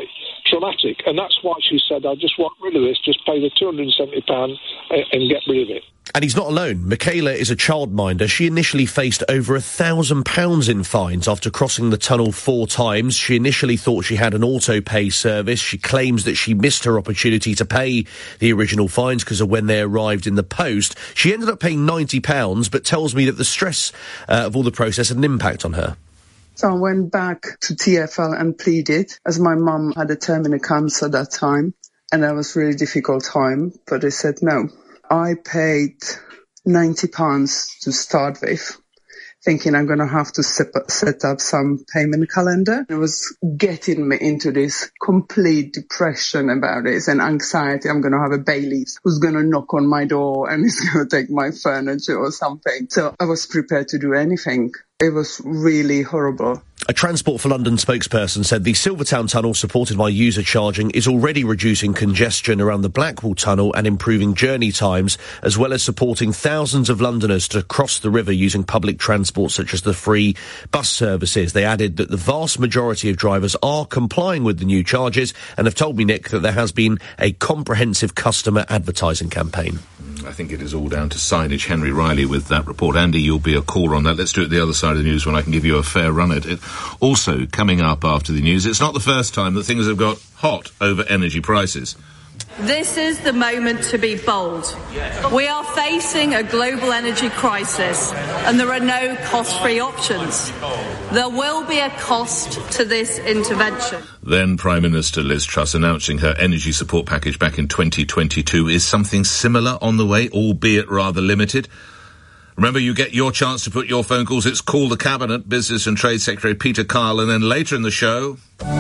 traumatic. And that's why she said, I just want rid of this, just pay the £270 and get rid of it. And he's not alone. Michaela is a childminder. She initially faced over £1,000 in fines after crossing the tunnel 4 times. She initially thought she had an auto-pay service. She claims that she missed her opportunity to pay the original fines because of when they arrived in the post. She ended up paying £90, but tells me that the stress of all the process had an impact on her. So I went back to TfL and pleaded, as my mum had a terminal cancer that time, and that was a really difficult time, but they said no. I paid £90 to start with, thinking I'm going to have to set up some payment calendar. It was getting me into this complete depression about it and anxiety. I'm going to have a bailiff who's going to knock on my door and is going to take my furniture or something. So I was prepared to do anything. It was really horrible. A Transport for London spokesperson said the Silvertown Tunnel, supported by user charging, is already reducing congestion around the Blackwall Tunnel and improving journey times, as well as supporting thousands of Londoners to cross the river using public transport such as the free bus services. They added that the vast majority of drivers are complying with the new charges and have told me, Nick, that there has been a comprehensive customer advertising campaign. I think it is all down to signage. Henry Riley with that report. Andy, you'll be a caller on that. Let's do it the other side of the news when I can give you a fair run at it. Also, coming up after the news, it's not the first time that things have got hot over energy prices. This is the moment to be bold. We are facing a global energy crisis, and there are no cost-free options. There will be a cost to this intervention. Then Prime Minister Liz Truss announcing her energy support package back in 2022. Is something similar on the way, albeit rather limited? Remember, you get your chance to put your phone calls. It's Call the Cabinet, Business and Trade Secretary Peter Kyle, and then later in the show...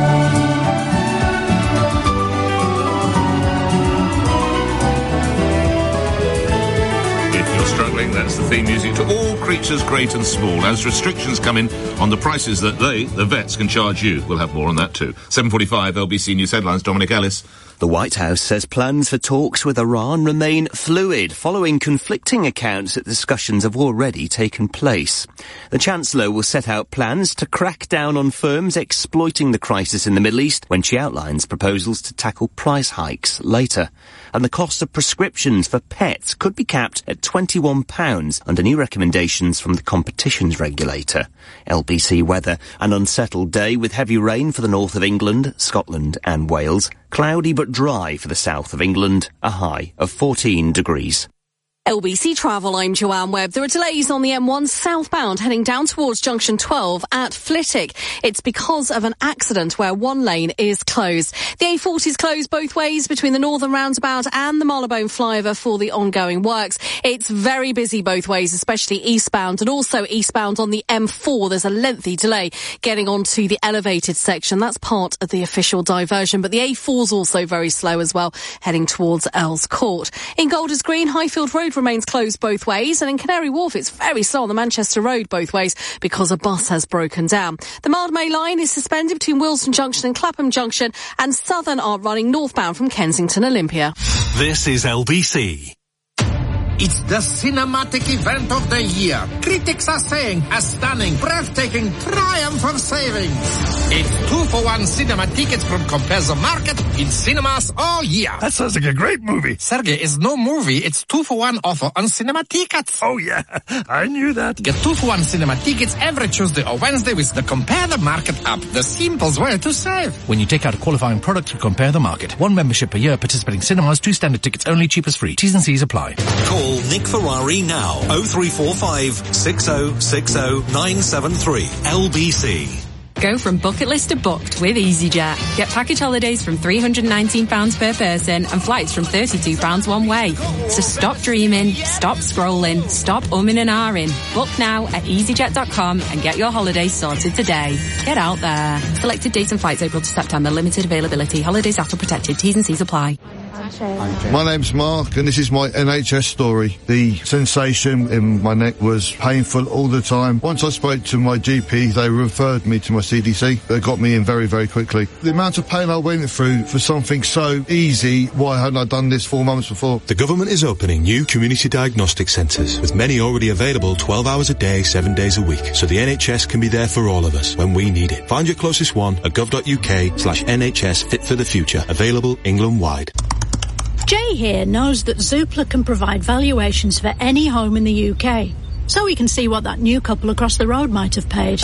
That's the theme music to all creatures great and small, as restrictions come in on the prices that they, the vets, can charge you. We'll have more on that too. 7:45 LBC News Headlines, Dominic Ellis. The White House says plans for talks with Iran remain fluid, following conflicting accounts that discussions have already taken place. The Chancellor will set out plans to crack down on firms exploiting the crisis in the Middle East when she outlines proposals to tackle price hikes later. And the cost of prescriptions for pets could be capped at £21 under new recommendations from the competitions regulator. LBC weather: an unsettled day with heavy rain for the north of England, Scotland and Wales. Cloudy but dry for the south of England, a high of 14 degrees. LBC Travel, I'm Joanne Webb. There are delays on the M1 southbound heading down towards junction 12 at Flitwick. It's because of an accident where one lane is closed. The A40 is closed both ways between the northern roundabout and the Marylebone flyover for the ongoing works. It's very busy both ways, especially eastbound, and also eastbound on the M4. There's a lengthy delay getting onto the elevated section. That's part of the official diversion, but the A4 is also very slow as well, heading towards Earls Court. In Golders Green, Highfield Road remains closed both ways, and in Canary Wharf it's very slow on the Manchester Road both ways because a bus has broken down. The Mildmay line is suspended between Wilson Junction and Clapham Junction, and Southern are running northbound from Kensington Olympia. This is LBC. It's the cinematic event of the year. Critics are saying a stunning, breathtaking triumph of savings. It's 2-for-1 cinema tickets from Compare the Market in cinemas all year. That sounds like a great movie. Sergey, it's no movie. It's 2-for-1 offer on cinema tickets. Oh, yeah. I knew that. Get 2-for-1 cinema tickets every Tuesday or Wednesday with the Compare the Market app. The simplest way to save. When you take out a qualifying product to Compare the Market. 1 membership per year, participating cinemas, 2 standard tickets only, cheapest free. T's and C's apply. Call Nick Ferrari now. 0345 6060 973. LBC. Go from bucket list to booked with EasyJet. Get package holidays from £319 per person and flights from £32 one way. So stop dreaming, stop scrolling, stop umming and ahhing. Book now at easyjet.com and get your holidays sorted today. Get out there. Selected dates and flights April to September. Limited availability. Holidays after protected. T's and C's apply. My name's Mark, and this is my NHS story. The sensation in my neck was painful all the time. Once I spoke to my GP, they referred me to my CDC. They got me in very, very quickly. The amount of pain I went through for something so easy, why hadn't I done this 4 months before? The government is opening new community diagnostic centres, with many already available 12 hours a day, 7 days a week, so the NHS can be there for all of us when we need it. Find your closest one at gov.uk/NHS Fit for the Future, available England-wide. Jay here knows that Zoopla can provide valuations for any home in the UK, so we can see what that new couple across the road might have paid.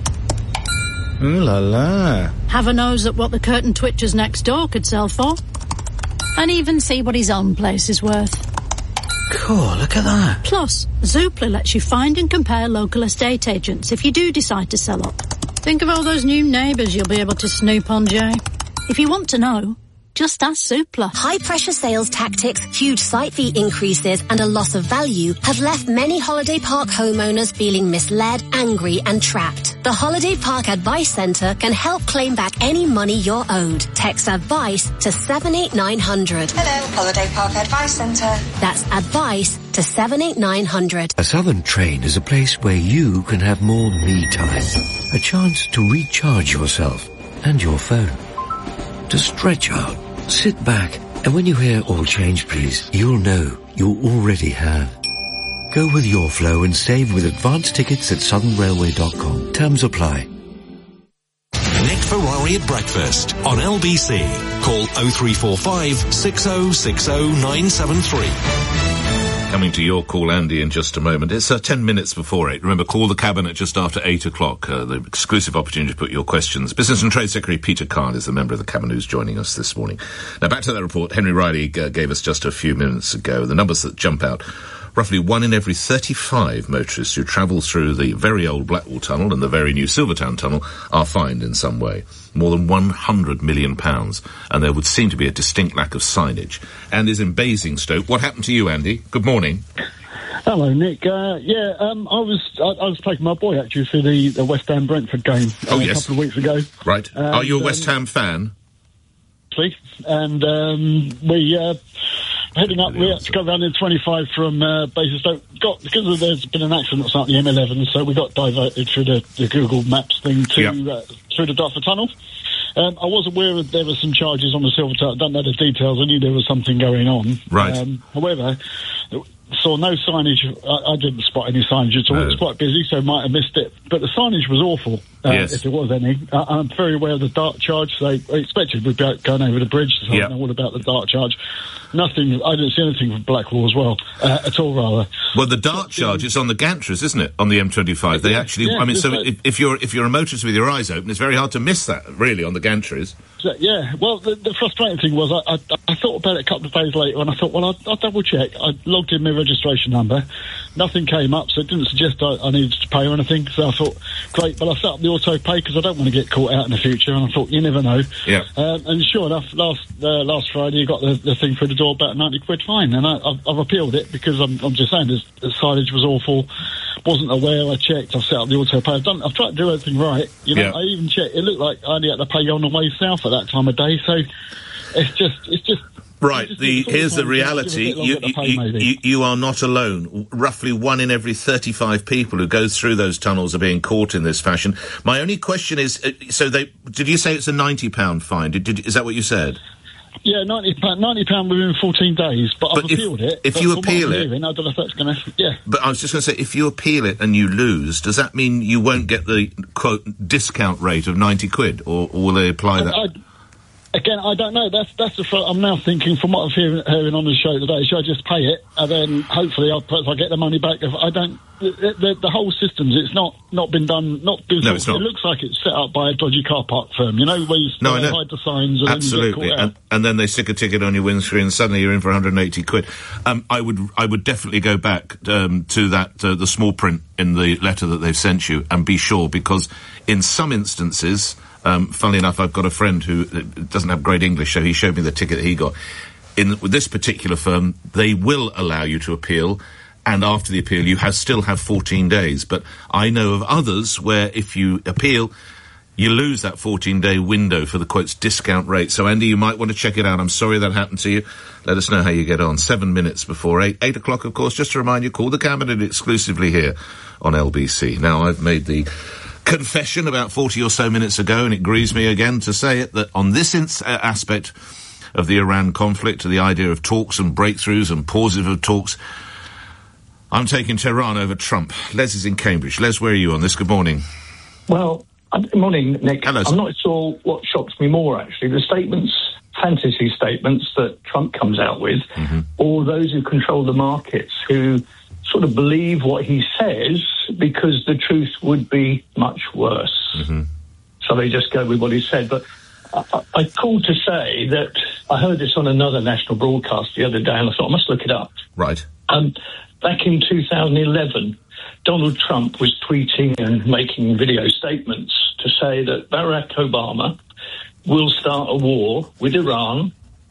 Ooh la la. Have a nose at what the curtain twitchers next door could sell for, and even see what his own place is worth. Cool, look at that. Plus, Zoopla lets you find and compare local estate agents if you do decide to sell up. Think of all those new neighbours you'll be able to snoop on, Jay. If you want to know, just ask Zoopla. High-pressure sales tactics, huge site fee increases and a loss of value have left many holiday park homeowners feeling misled, angry and trapped. The Holiday Park Advice Centre can help claim back any money you're owed. Text ADVICE to 78900. Hello, Holiday Park Advice Centre. That's ADVICE to 78900. A Southern train is a place where you can have more me time. A chance to recharge yourself and your phone. To stretch out, sit back, and when you hear "all change please," you'll know you already have. Go with your flow and save with advance tickets at southernrailway.com. Terms apply. Nick Ferrari at breakfast on LBC. Call 0345 6060 973. Coming to your call, Andy, in just a moment. It's 10 minutes before 8. Remember, call the Cabinet just after 8 o'clock. The exclusive opportunity to put your questions. Business and Trade Secretary Peter Kyle is the member of the Cabinet who's joining us this morning. Now, back to that report Henry Riley gave us just a few minutes ago. The numbers that jump out. Roughly 1 in every 35 motorists who travel through the very old Blackwall Tunnel and the very new Silvertown Tunnel are fined in some way. More than £100 million. And there would seem to be a distinct lack of signage. Andy's in Basingstoke. What happened to you, Andy? Good morning. Hello, Nick. I was taking my boy, actually, for the West Ham Brentford game a couple of weeks ago. Right. Are you a West Ham fan? And we... heading up, we had to go around in 25 from Basingstoke. Because there's been an accident at the M11, so we got diverted through the Google Maps thing to through the Dartford Tunnel. I was aware that there were some charges on the Silvertown. I don't know the details. I knew there was something going on. Right. However, saw no signage. I didn't spot any signage at all. It was quite busy, so might have missed it. But the signage was awful, if there was any. I'm very aware of the dart charge. So I expected we'd be going over the bridge, so I know all about the dart charge. Nothing. I didn't see anything from Blackwall as well, at all, rather. Well, the dart charge is on the gantries, isn't it? On the M25, they actually. I mean, so if you're a motorist with your eyes open, it's very hard to miss that, really, on the gantries. Yeah. Well, the frustrating thing was I thought about it a couple of days later, and I thought, well, I'll double check. I logged in my registration number. Nothing came up, so it didn't suggest I needed to pay or anything. So I thought, great, but I set up the auto pay because I don't want to get caught out in the future. And I thought, you never know. Yeah. And sure enough, last Friday, you got the thing through the door, about £90 fine, and I've appealed it because I'm just saying the signage was awful. Wasn't aware. I checked. I've set up the auto pay. I've tried to do everything right. You know, I even checked. It looked like I only had to pay on the way south at that time of day. So it's just. Right. Here's the reality. You are not alone. Roughly 1 in every 35 people who goes through those tunnels are being caught in this fashion. My only question is, did you say it's a £90 fine? Is that what you said? Yeah, £90 within 14 days, but I've appealed it. If you appeal it... I don't know if that's going to... Yeah. But I was just going to say, if you appeal it and you lose, does that mean you won't get the, quote, discount rate of £90, or will they apply that? Again, I don't know. That's I'm now thinking, from what I'm hearing on the show today, should I just pay it and then hopefully I'll get the money back? If I don't, the whole systems, it's not been done. It's not. It looks like it's set up by a dodgy car park firm. You know, where you hide the signs and absolutely, then you get caught out. And then they stick a ticket on your windscreen, and suddenly you're in for £180. I would definitely go back to that the small print in the letter that they've sent you and be sure, because in some instances. Funnily enough, I've got a friend who doesn't have great English, so he showed me the ticket that he got. With this particular firm, they will allow you to appeal, and after the appeal, you still have 14 days. But I know of others where if you appeal, you lose that 14-day window for the, quotes, discount rate. So, Andy, you might want to check it out. I'm sorry that happened to you. Let us know how you get on. 7 minutes before 8. 8 o'clock, of course, just to remind you, call the Cabinet exclusively here on LBC. Now, I've made the confession about 40 or so minutes ago, and it grieves me again to say it, that on this aspect of the Iran conflict, the idea of talks and breakthroughs and pauses of talks, I'm taking Tehran over Trump. Les is in Cambridge. Les, where are you on this? Good morning. Well, good morning, Nick. Hello, I'm not sure what shocks me more, actually, the fantasy statements that Trump comes out with, or those who control the markets who sort of believe what he says because the truth would be much worse. So they just go with what he said. But I called to say that I heard this on another national broadcast the other day, and I thought I must look it up. Right. Back in 2011, Donald Trump was tweeting and making video statements to say that Barack Obama will start a war with Iran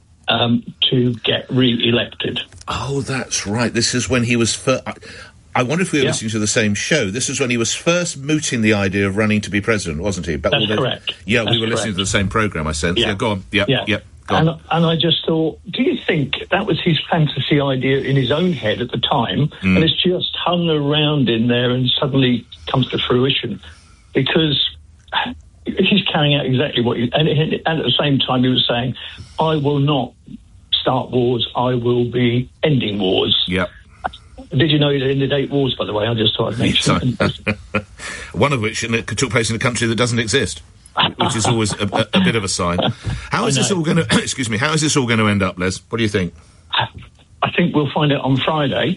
to get re-elected. Oh, that's right. This is when he was first... I wonder if we were listening to the same show. This is when he was first mooting the idea of running to be president, wasn't he? That's correct. Yeah, That's we were listening to the same programme, I sense. Yeah, go on. Go on. And I just thought, do you think that was his fantasy idea in his own head at the time, and it's just hung around in there and suddenly comes to fruition? Because he's carrying out exactly what he... And at the same time, he was saying, I will not start wars, I will be ending wars. Yep. Did you know he ended 8 wars, by the way? I just thought I'd mention it. One of which took place in a country that doesn't exist, which is always a bit of a sign. How is this all going to... Excuse me. How is this all going to end up, Les? What do you think? I think we'll find out on Friday.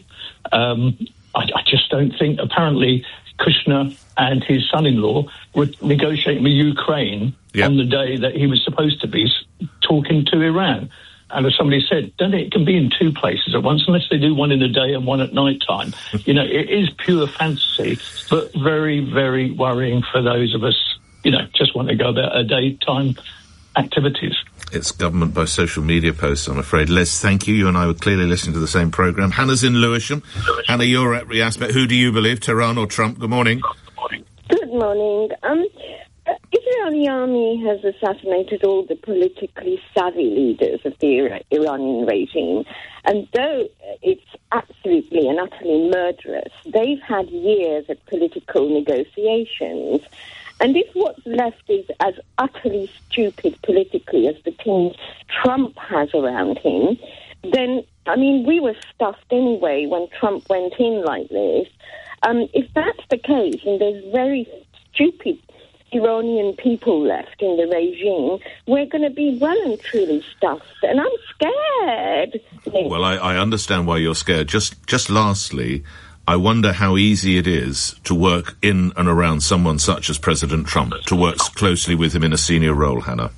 I just don't think... Apparently, Kushner and his son-in-law were negotiating with Ukraine on the day that he was supposed to be talking to Iran. And as somebody said, it can be in 2 places at once, unless they do one in the day and one at night time. You know, it is pure fantasy, but very, very worrying for those of us, just want to go about our daytime activities. It's government by social media posts, I'm afraid. Les, thank you. You and I were clearly listening to the same programme. Hannah's in Lewisham. Hannah, you're at Reaspect. Who do you believe, Tehran or Trump? Good morning. Good morning. Israeli army has assassinated all the politically savvy leaders of the Iranian regime, and though it's absolutely and utterly murderous, they've had years of political negotiations. And if what's left is as utterly stupid politically as the team Trump has around him, then, we were stuffed anyway when Trump went in like this. If that's the case, and there's very stupid Iranian people left in the regime, we're going to be well and truly stuffed, and I'm scared. Well, I understand why you're scared. Just lastly, I wonder how easy it is to work in and around someone such as President Trump, to work closely with him in a senior role, Hannah.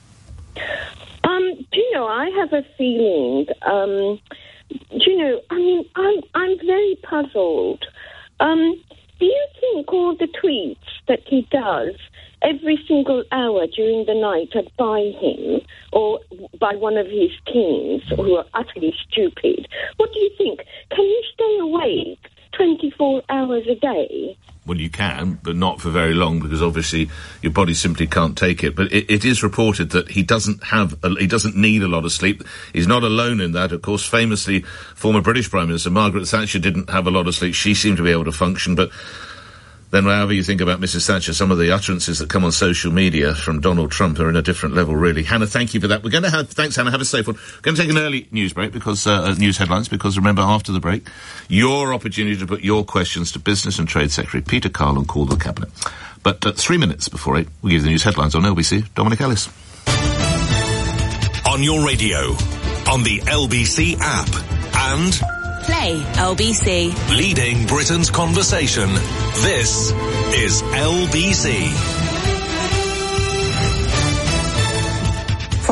I have a feeling, I'm very puzzled. Do you think all the tweets that he does every single hour during the night are by him or by one of his teams who are utterly stupid? What do you think? Can you stay awake 24 hours a day? Well, you can, but not for very long, because obviously your body simply can't take it. But it is reported that he doesn't need a lot of sleep. He's not alone in that. Of course, famously, former British Prime Minister Margaret Thatcher didn't have a lot of sleep. She seemed to be able to function, but then however you think about Mrs. Thatcher, some of the utterances that come on social media from Donald Trump are in a different level, really. Hannah, thank you for that. Thanks, Hannah. Have a safe one. We're going to take an early news break news headlines, because remember, after the break, your opportunity to put your questions to Business and Trade Secretary Peter Kyle and call the Cabinet. But 3 minutes before 8, we'll give you the news headlines on LBC. Dominic Ellis. On your radio, on the LBC app, and Play LBC. Leading Britain's conversation. This is LBC. From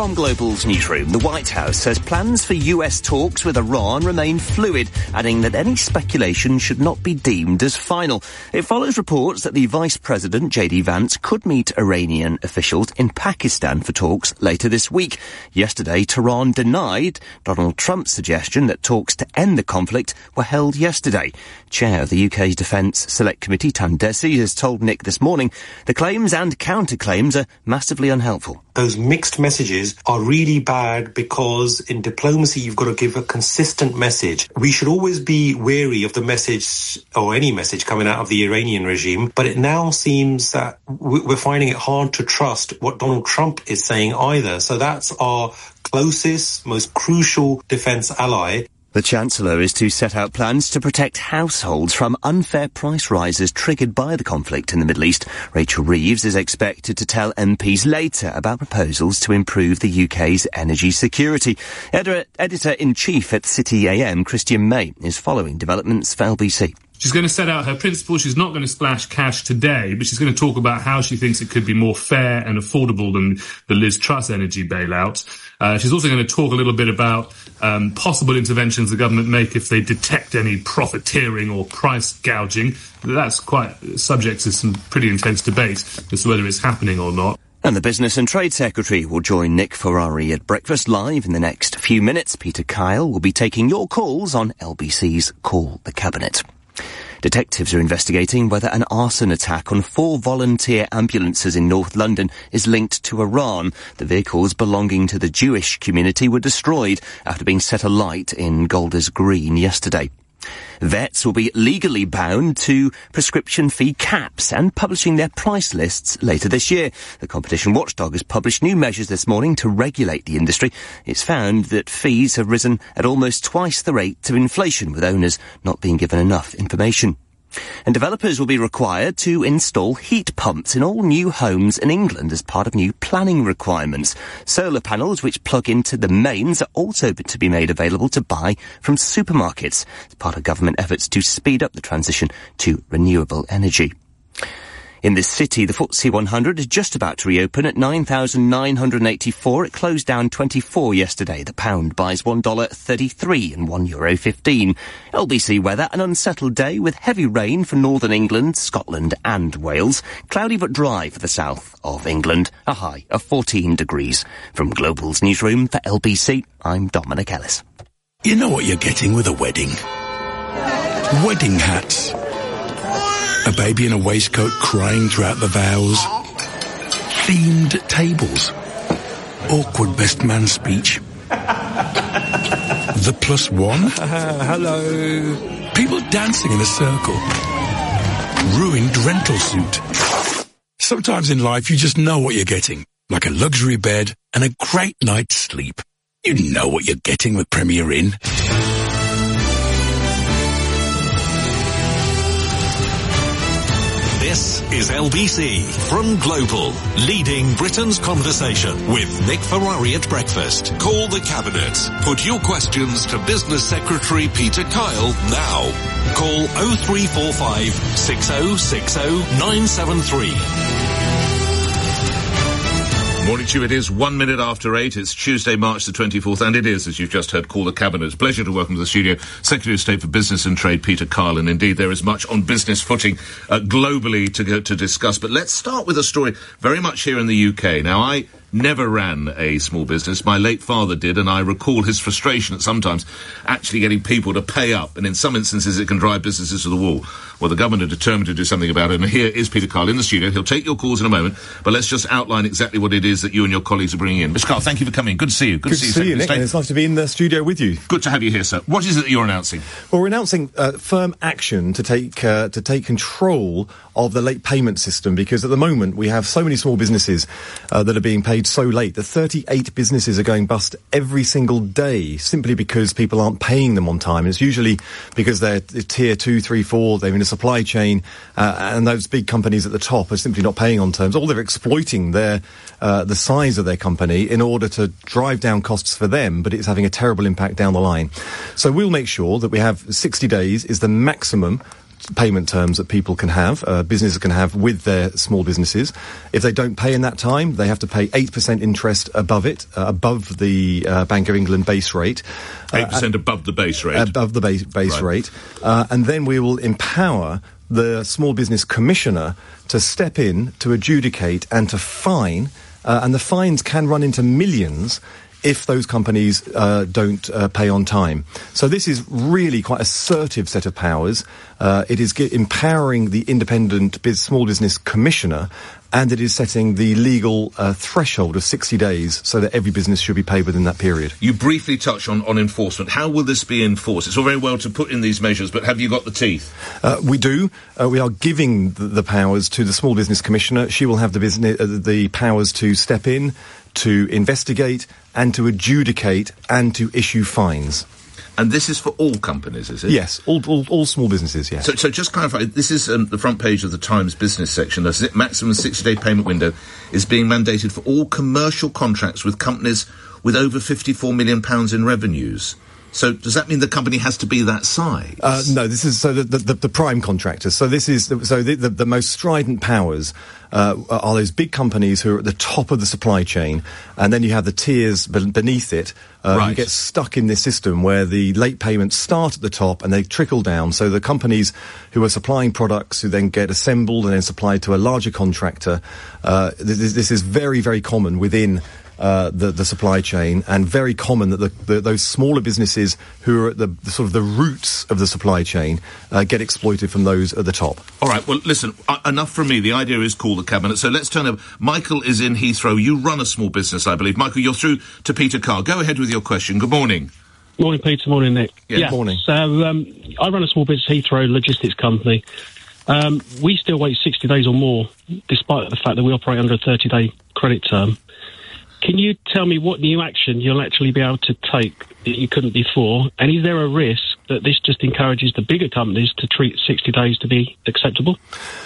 From Global's newsroom, the White House says plans for US talks with Iran remain fluid, adding that any speculation should not be deemed as final. It follows reports that the Vice President, J.D. Vance, could meet Iranian officials in Pakistan for talks later this week. Yesterday, Tehran denied Donald Trump's suggestion that talks to end the conflict were held yesterday. Chair of the UK's Defence Select Committee, Tam Desi, has told Nick this morning the claims and counterclaims are massively unhelpful. Those mixed messages are really bad because in diplomacy you've got to give a consistent message. We should always be wary of the message or any message coming out of the Iranian regime, but it now seems that we're finding it hard to trust what Donald Trump is saying either. So that's our closest, most crucial defence ally. The Chancellor is to set out plans to protect households from unfair price rises triggered by the conflict in the Middle East. Rachel Reeves is expected to tell MPs later about proposals to improve the UK's energy security. Editor-in-Chief at City AM, Christian May, is following developments for LBC. She's going to set out her principles. She's not going to splash cash today, but she's going to talk about how she thinks it could be more fair and affordable than the Liz Truss energy bailout. She's also going to talk a little bit about possible interventions the government make if they detect any profiteering or price gouging. That's quite subject to some pretty intense debate as to whether it's happening or not. And the Business and Trade Secretary will join Nick Ferrari at breakfast live in the next few minutes. Peter Kyle will be taking your calls on LBC's Call the Cabinet. Detectives are investigating whether an arson attack on 4 volunteer ambulances in North London is linked to Iran. The vehicles belonging to the Jewish community were destroyed after being set alight in Golders Green yesterday. Vets will be legally bound to prescription fee caps and publishing their price lists later this year. The competition watchdog has published new measures this morning to regulate the industry. It's found that fees have risen at almost twice the rate of inflation, with owners not being given enough information. And developers will be required to install heat pumps in all new homes in England as part of new planning requirements. Solar panels which plug into the mains are also to be made available to buy from supermarkets as part of government efforts to speed up the transition to renewable energy. In this city, the FTSE 100 is just about to reopen at 9,984. It closed down 24 yesterday. The pound buys $1.33 and €1.15. LBC weather, an unsettled day with heavy rain for northern England, Scotland and Wales. Cloudy but dry for the south of England. A high of 14 degrees. From Global's newsroom for LBC, I'm Dominic Ellis. You know what you're getting with a wedding? Wedding hats. A baby in a waistcoat crying throughout the vows. Themed tables. Awkward best man speech. The plus one. Hello. People dancing in a circle. Ruined rental suit. Sometimes in life you just know what you're getting. Like a luxury bed and a great night's sleep. You know what you're getting with Premier Inn. This is LBC from Global, leading Britain's conversation with Nick Ferrari at breakfast. Call the Cabinet. Put your questions to Business Secretary Peter Kyle now. Call 0345 6060 973. Morning to you. It is 1 minute after 8. It's Tuesday, March the 24th, and it is, as you've just heard, Call the Cabinet. Pleasure to welcome to the studio Secretary of State for Business and Trade, Peter Kyle. And indeed, there is much on business footing globally to discuss. But let's start with a story very much here in the UK. Now, I never ran a small business. My late father did, and I recall his frustration at sometimes actually getting people to pay up, and in some instances it can drive businesses to the wall. Well, the government are determined to do something about it, and here is Peter Kyle in the studio. He'll take your calls in a moment, but let's just outline exactly what it is that you and your colleagues are bringing in. Mr. Kyle, thank you for coming. Good to see you. Good to see you, Nick, and it's nice to be in the studio with you. Good to have you here, sir. What is it that you're announcing? Well, we're announcing firm action to take control of the late payment system, because at the moment we have so many small businesses that are being paid so late. The 38 businesses are going bust every single day simply because people aren't paying them on time. It's usually because they're tier 2, 3, 4, they're in a supply chain, and those big companies at the top are simply not paying on terms, or they're exploiting the size of their company in order to drive down costs for them, but it's having a terrible impact down the line. So we'll make sure that we have 60 days is the maximum payment terms that people can have, businesses can have with their small businesses. If they don't pay in that time, they have to pay 8% interest above it, above the Bank of England base rate. 8% above the base rate. Above the base rate. And then we will empower the Small Business Commissioner to step in, to adjudicate and to fine, and the fines can run into millions if those companies don't pay on time. So this is really quite an assertive set of powers. It is empowering the independent small business commissioner, and it is setting the legal threshold of 60 days so that every business should be paid within that period. You briefly touched on enforcement. How will this be enforced? It's all very well to put in these measures, but have you got the teeth? We do. We are giving the powers to the Small Business Commissioner. She will have the powers to step in, to investigate, and to adjudicate, and to issue fines. And this is for all companies, is it? Yes, all small businesses, yes. So just clarify, this is the front page of the Times business section. The maximum 60-day payment window is being mandated for all commercial contracts with companies with over £54 million in revenues. So does that mean the company has to be that size? No, this is the prime contractors. So this is the most strident powers are those big companies who are at the top of the supply chain, and then you have the tiers beneath it who get stuck in this system where the late payments start at the top and they trickle down. So the companies who are supplying products who then get assembled and then supplied to a larger contractor, this is very, very common within the supply chain, and very common that those smaller businesses who are at the sort of the roots of the supply chain get exploited from those at the top. All right, well, listen, enough from me. The idea is call the Cabinet. So let's turn over. Michael is in Heathrow. You run a small business, I believe. Michael, you're through to Peter Carr. Go ahead with your question. Good morning. Morning, Peter. Morning, Nick. Yeah. Morning. So I run a small business, Heathrow Logistics Company. We still wait 60 days or more, despite the fact that we operate under a 30-day credit term. Can you tell me what new action you'll actually be able to take that you couldn't before? And is there a risk that this just encourages the bigger companies to treat 60 days to be acceptable?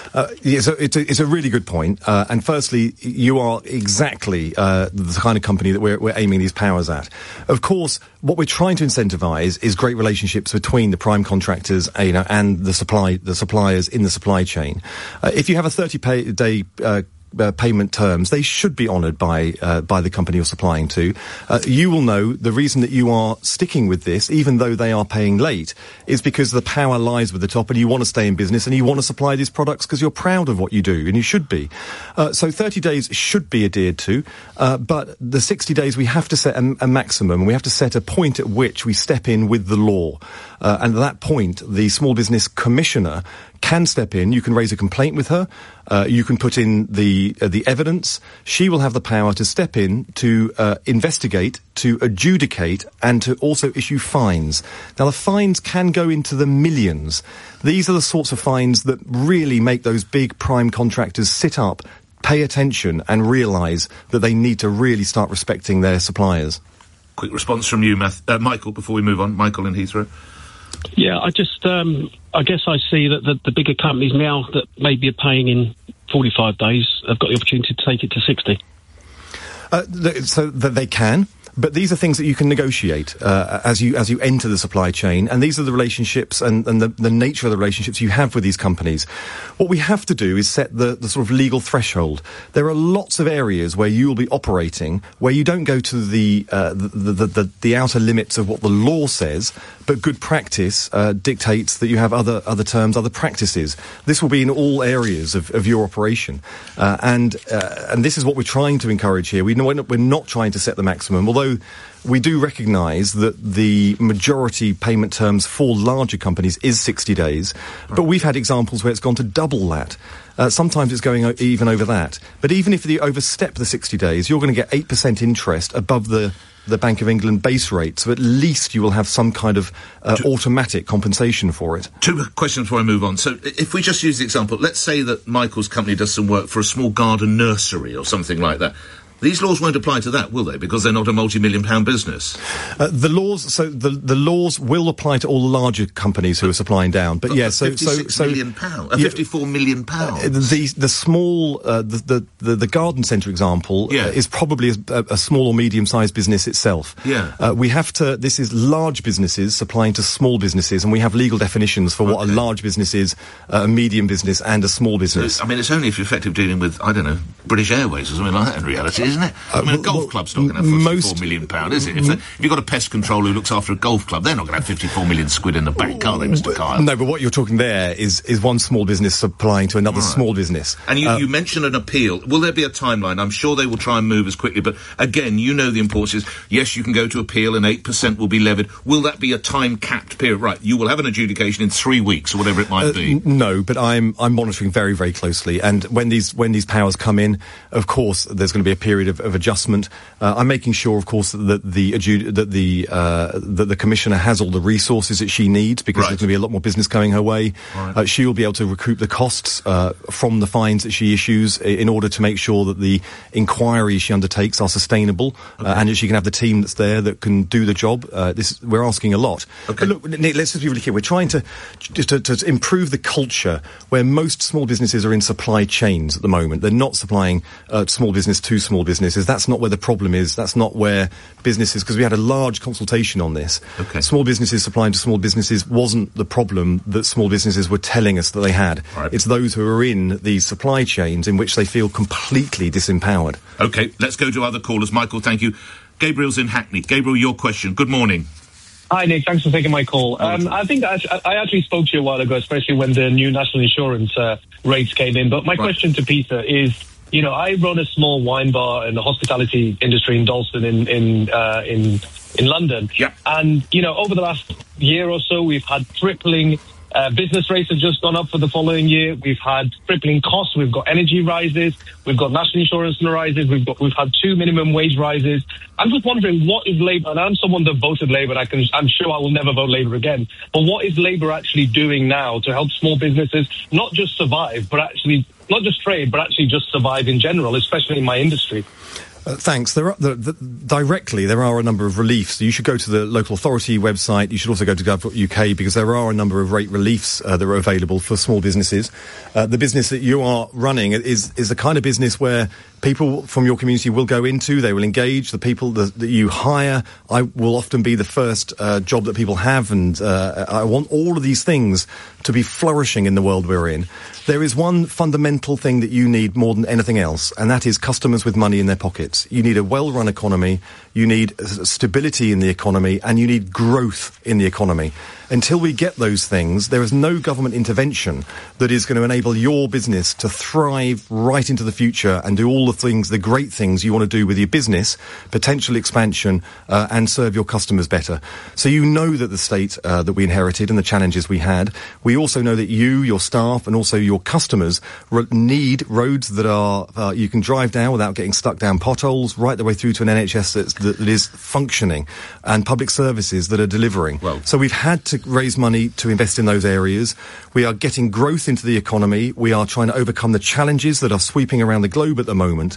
So it's a really good point. And firstly, you are exactly the kind of company that we're aiming these powers at. Of course, what we're trying to incentivise is great relationships between the prime contractors, and the suppliers in the supply chain. If you have a 30-day payment terms, they should be honoured by the company you're supplying to. You will know the reason that you are sticking with this, even though they are paying late, is because the power lies with the top and you want to stay in business and you want to supply these products because you're proud of what you do, and you should be. So 30 days should be adhered to, but the 60 days we have to set a maximum, and we have to set a point at which we step in with the law. And at that point, the Small Business Commissioner can step in. You can raise a complaint with her. You can put in the evidence. She will have the power to step in, to investigate, to adjudicate, and to also issue fines. Now, the fines can go into the millions. These are the sorts of fines that really make those big prime contractors sit up, pay attention, and realise that they need to really start respecting their suppliers. Quick response from you, Michael, before we move on. Michael in Heathrow. Yeah, I just, I guess I see that the bigger companies now that maybe are paying in 45 days have got the opportunity to take it to 60. So that they can. But these are things that you can negotiate as you enter the supply chain, and these are the relationships and the nature of the relationships you have with these companies. What we have to do is set the sort of legal threshold. There are lots of areas where you will be operating where you don't go to the outer limits of what the law says, but good practice dictates that you have other terms, other practices. This will be in all areas of your operation, and this is what we're trying to encourage here. We're not trying to set the maximum, although we do recognise that the majority payment terms for larger companies is 60 days, but we've had examples where it's gone to double that. Sometimes it's going even over that. But even if you overstep the 60 days, you're going to get 8% interest above the Bank of England base rate, so at least you will have some kind of automatic compensation for it. Two questions before I move on. So if we just use the example, let's say that Michael's company does some work for a small garden nursery or something like that. These laws won't apply to that, will they? Because they're not a multi-million-pound business. The laws will apply to all the larger companies who are supplying down. But yeah, £54 million. The small, the garden centre example is probably a small or medium-sized business itself. Yeah. We have to. This is large businesses supplying to small businesses, and we have legal definitions for what a large business is, a medium business, and a small business. So, I mean, it's only if you're effectively dealing with, I don't know, British Airways or something like that in reality, isn't it? I mean, a golf club's not going to have £54 million, is it? If you've got a pest controller who looks after a golf club, they're not going to have 54 million squid in the bank, are they, Mr. Kyle? No, but what you're talking there is one small business supplying to another small business. And you mentioned an appeal. Will there be a timeline? I'm sure they will try and move as quickly, but again, you know the importance is, yes, you can go to appeal and 8% will be levied. Will that be a time-capped period? Right, you will have an adjudication in 3 weeks or whatever it might be. No, but I'm monitoring very, very closely, and when these powers come in, of course, there's going to be a period of adjustment. I'm making sure, of course, that the commissioner has all the resources that she needs, because there's going to be a lot more business coming her way. Right. She will be able to recoup the costs from the fines that she issues in order to make sure that the inquiries she undertakes are sustainable, and that she can have the team that's there that can do the job. We're asking a lot. Okay. But look, Nick, let's just be really clear. We're trying to improve the culture where most small businesses are in supply chains at the moment. They're not supplying small business to small businesses. That's not where the problem is. That's not where businesses, because we had a large consultation on this. Okay. Small businesses supplying to small businesses wasn't the problem that small businesses were telling us that they had. Right. It's those who are in these supply chains in which they feel completely disempowered. Okay, let's go to other callers. Michael, thank you. Gabriel's in Hackney. Gabriel, your question. Good morning. Hi, Nick. Thanks for taking my call. I think I actually spoke to you a while ago, especially when the new national insurance rates came in. But my question to Peter is, you know, I run a small wine bar in the hospitality industry in Dalston in London. Yeah. And, you know, over the last year or so, we've had tripling business rates have just gone up for the following year. We've had tripling costs. We've got energy rises. We've got national insurance rises. We've had 2 minimum wage rises. I'm just wondering, what is Labour, and I'm someone that voted Labour, and I'm sure I will never vote Labour again, but what is Labour actually doing now to help small businesses not just survive, but actually, not just trade, but actually just survive in general, especially in my industry? Thanks. Directly, there are a number of reliefs. You should go to the local authority website. You should also go to gov.uk, because there are a number of rate reliefs that are available for small businesses. The business that you are running is the kind of business where people from your community will go into, they will engage. The people that you hire will often be the first job that people have, and I want all of these things to be flourishing in the world we're in. There is one fundamental thing that you need more than anything else, and that is customers with money in their pockets. You need a well-run economy, you need stability in the economy, and you need growth in the economy. Until we get those things, there is no government intervention that is going to enable your business to thrive right into the future and do all the things, the great things you want to do with your business, potential expansion, and serve your customers better. So you know that the state that we inherited and the challenges we had. We also know that you, your staff, and also your customers need roads that are you can drive down without getting stuck down potholes, right the way through to an NHS that is functioning, and public services that are delivering. So we've had to raise money to invest in those areas. We are getting growth into the economy. We are trying to overcome the challenges that are sweeping around the globe at the moment.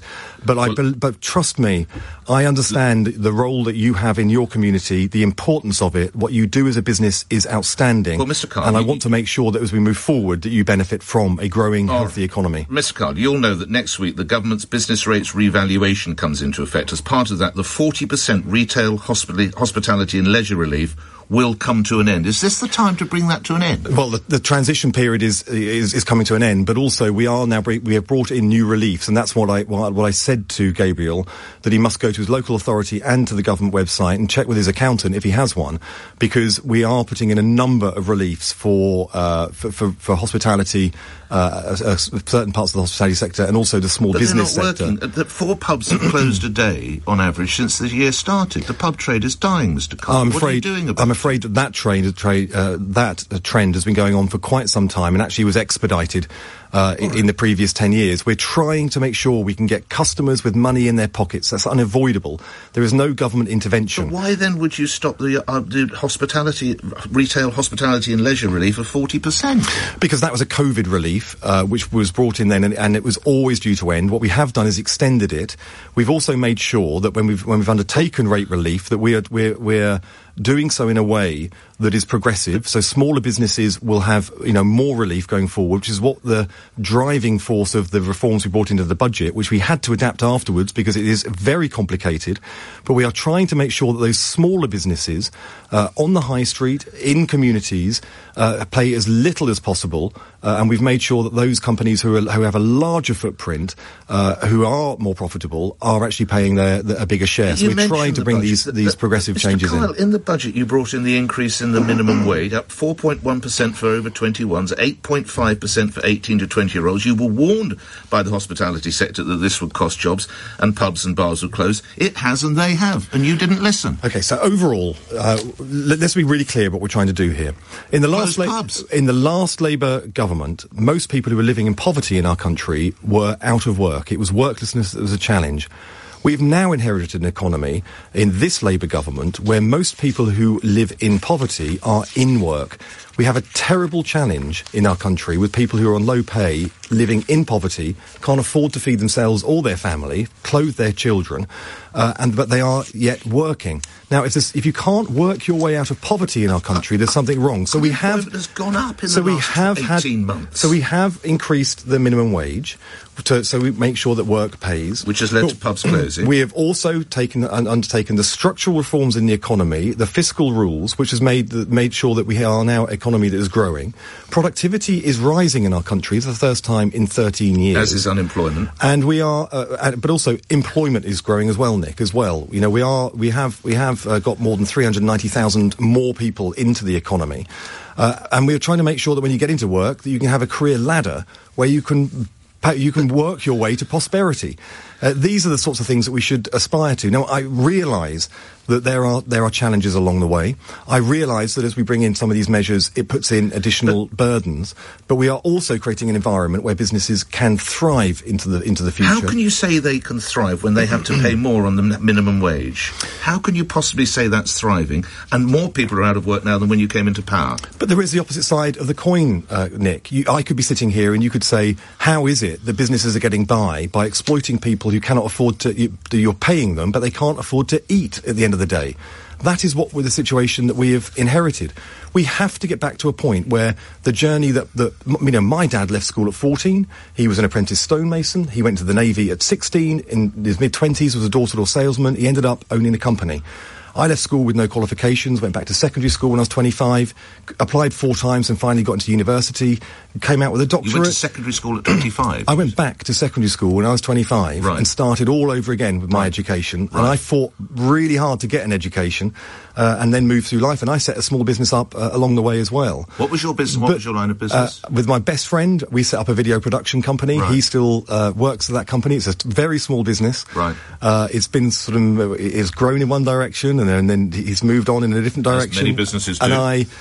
But trust me, I understand the role that you have in your community, the importance of it. What you do as a business is outstanding. Well, Mr. Card, and I want to make sure that as we move forward, that you benefit from a growing, healthy economy. Mr. Card, you'll know that next week the government's business rates revaluation comes into effect. As part of that, the 40% retail, hospitality and leisure relief will come to an end. Is this the time to bring that to an end? Well, the transition period is coming to an end, but also we have brought in new reliefs, and that's what I said to Gabriel, that he must go to his local authority and to the government website and check with his accountant if he has one, because we are putting in a number of reliefs for hospitality, certain parts of the hospitality sector, and also the small business sector. The 4 pubs have closed a day on average since the year started. The pub trade is dying, Mr. Card. What are you doing about it? I'm afraid that trend has been going on for quite some time, and actually was expedited in the previous 10 years. We're trying to make sure we can get customers with money in their pockets. That's unavoidable. There is no government intervention. But why then would you stop the hospitality, retail hospitality and leisure relief of 40%? Because that was a COVID relief, which was brought in then, and it was always due to end. What we have done is extended it. We've also made sure that when we've undertaken rate relief, that we're doing so in a way that is progressive, so smaller businesses will have, more relief going forward, which is what the driving force of the reforms we brought into the budget, which we had to adapt afterwards because it is very complicated. But we are trying to make sure that those smaller businesses on the high street, in communities, pay as little as possible, and we've made sure that those companies who have a larger footprint, who are more profitable, are actually paying a bigger share. So we're trying to bring these progressive changes in. In the budget, you brought in the increase in the minimum wage, up 4.1% for over 21s, 8.5% for 18 to 20-year-olds. You were warned by the hospitality sector that this would cost jobs and pubs and bars would close. It has, and they have, and you didn't listen. Okay, so overall, let's be really clear what we're trying to do here. In the last Labour government, most people who were living in poverty in our country were out of work. It was worklessness that was a challenge. We've now inherited an economy in this Labour government where most people who live in poverty are in work. We have a terrible challenge in our country with people who are on low pay, living in poverty, can't afford to feed themselves or their family, clothe their children, but they are yet working. Now, if you can't work your way out of poverty in our country, there's something wrong. So Unemployment has gone up in the last 18 months. So we have increased the minimum wage, so we make sure that work pays. Which has led to pubs closing. We have also undertaken the structural reforms in the economy, the fiscal rules, which has made sure that we are now an economy that is growing. Productivity is rising in our country for the first time in 13 years. As is unemployment. And we are, but also employment is growing as well, Nick, as well. We have got more than 390,000 more people into the economy. And we're trying to make sure that when you get into work, that you can have a career ladder where you can work your way to prosperity. These are the sorts of things that we should aspire to. Now, I realise that there are challenges along the way. I realise that as we bring in some of these measures, it puts in additional burdens. But we are also creating an environment where businesses can thrive into the future. How can you say they can thrive when they have to pay more on the minimum wage? How can you possibly say that's thriving? And more people are out of work now than when you came into power. But there is the opposite side of the coin, Nick. I could be sitting here and you could say, how is it that businesses are getting by exploiting people who cannot afford to, you're paying them, but they can't afford to eat at the end of the day? That is the situation that we have inherited. We have to get back to a point where the journey that my dad left school at 14. He was an apprentice stonemason. He went to the Navy at 16. In his mid-20s, was a door-to-door salesman. He ended up owning a company. I left school with no qualifications, went back to secondary school when I was 25, applied 4 times and finally got into university, came out with a doctorate. You went to secondary school at 25? I went back to secondary school when I was 25 and started all over again with my education. And I fought really hard to get an education and then moved through life. And I set a small business up along the way as well. What was your business? What was your line of business? With my best friend, we set up a video production company. He still works at that company. It's a very small business. Right. It's been it's grown in one direction and then he's moved on in a different direction. As many businesses do.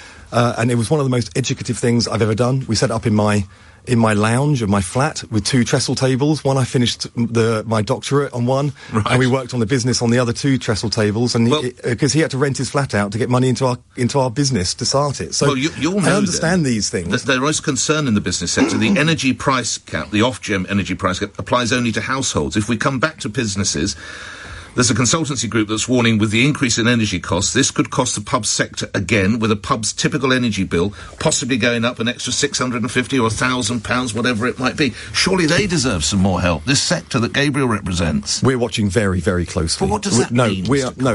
And it was one of the most educative things I've ever done. We set it up in my lounge of my flat with 2 trestle tables. One I finished my doctorate on one, and we worked on the business on the other 2 trestle tables. And because he had to rent his flat out to get money into our business to start it. So you'll know I understand these things. There is concern in the business sector. The energy price cap, the Ofgem energy price cap, applies only to households. If we come back to businesses, there's a consultancy group that's warning with the increase in energy costs, this could cost the pub sector again, with a pub's typical energy bill possibly going up an extra £650 or £1,000, whatever it might be. Surely they deserve some more help, this sector that Gabriel represents. We're watching very, very closely. But what does that mean?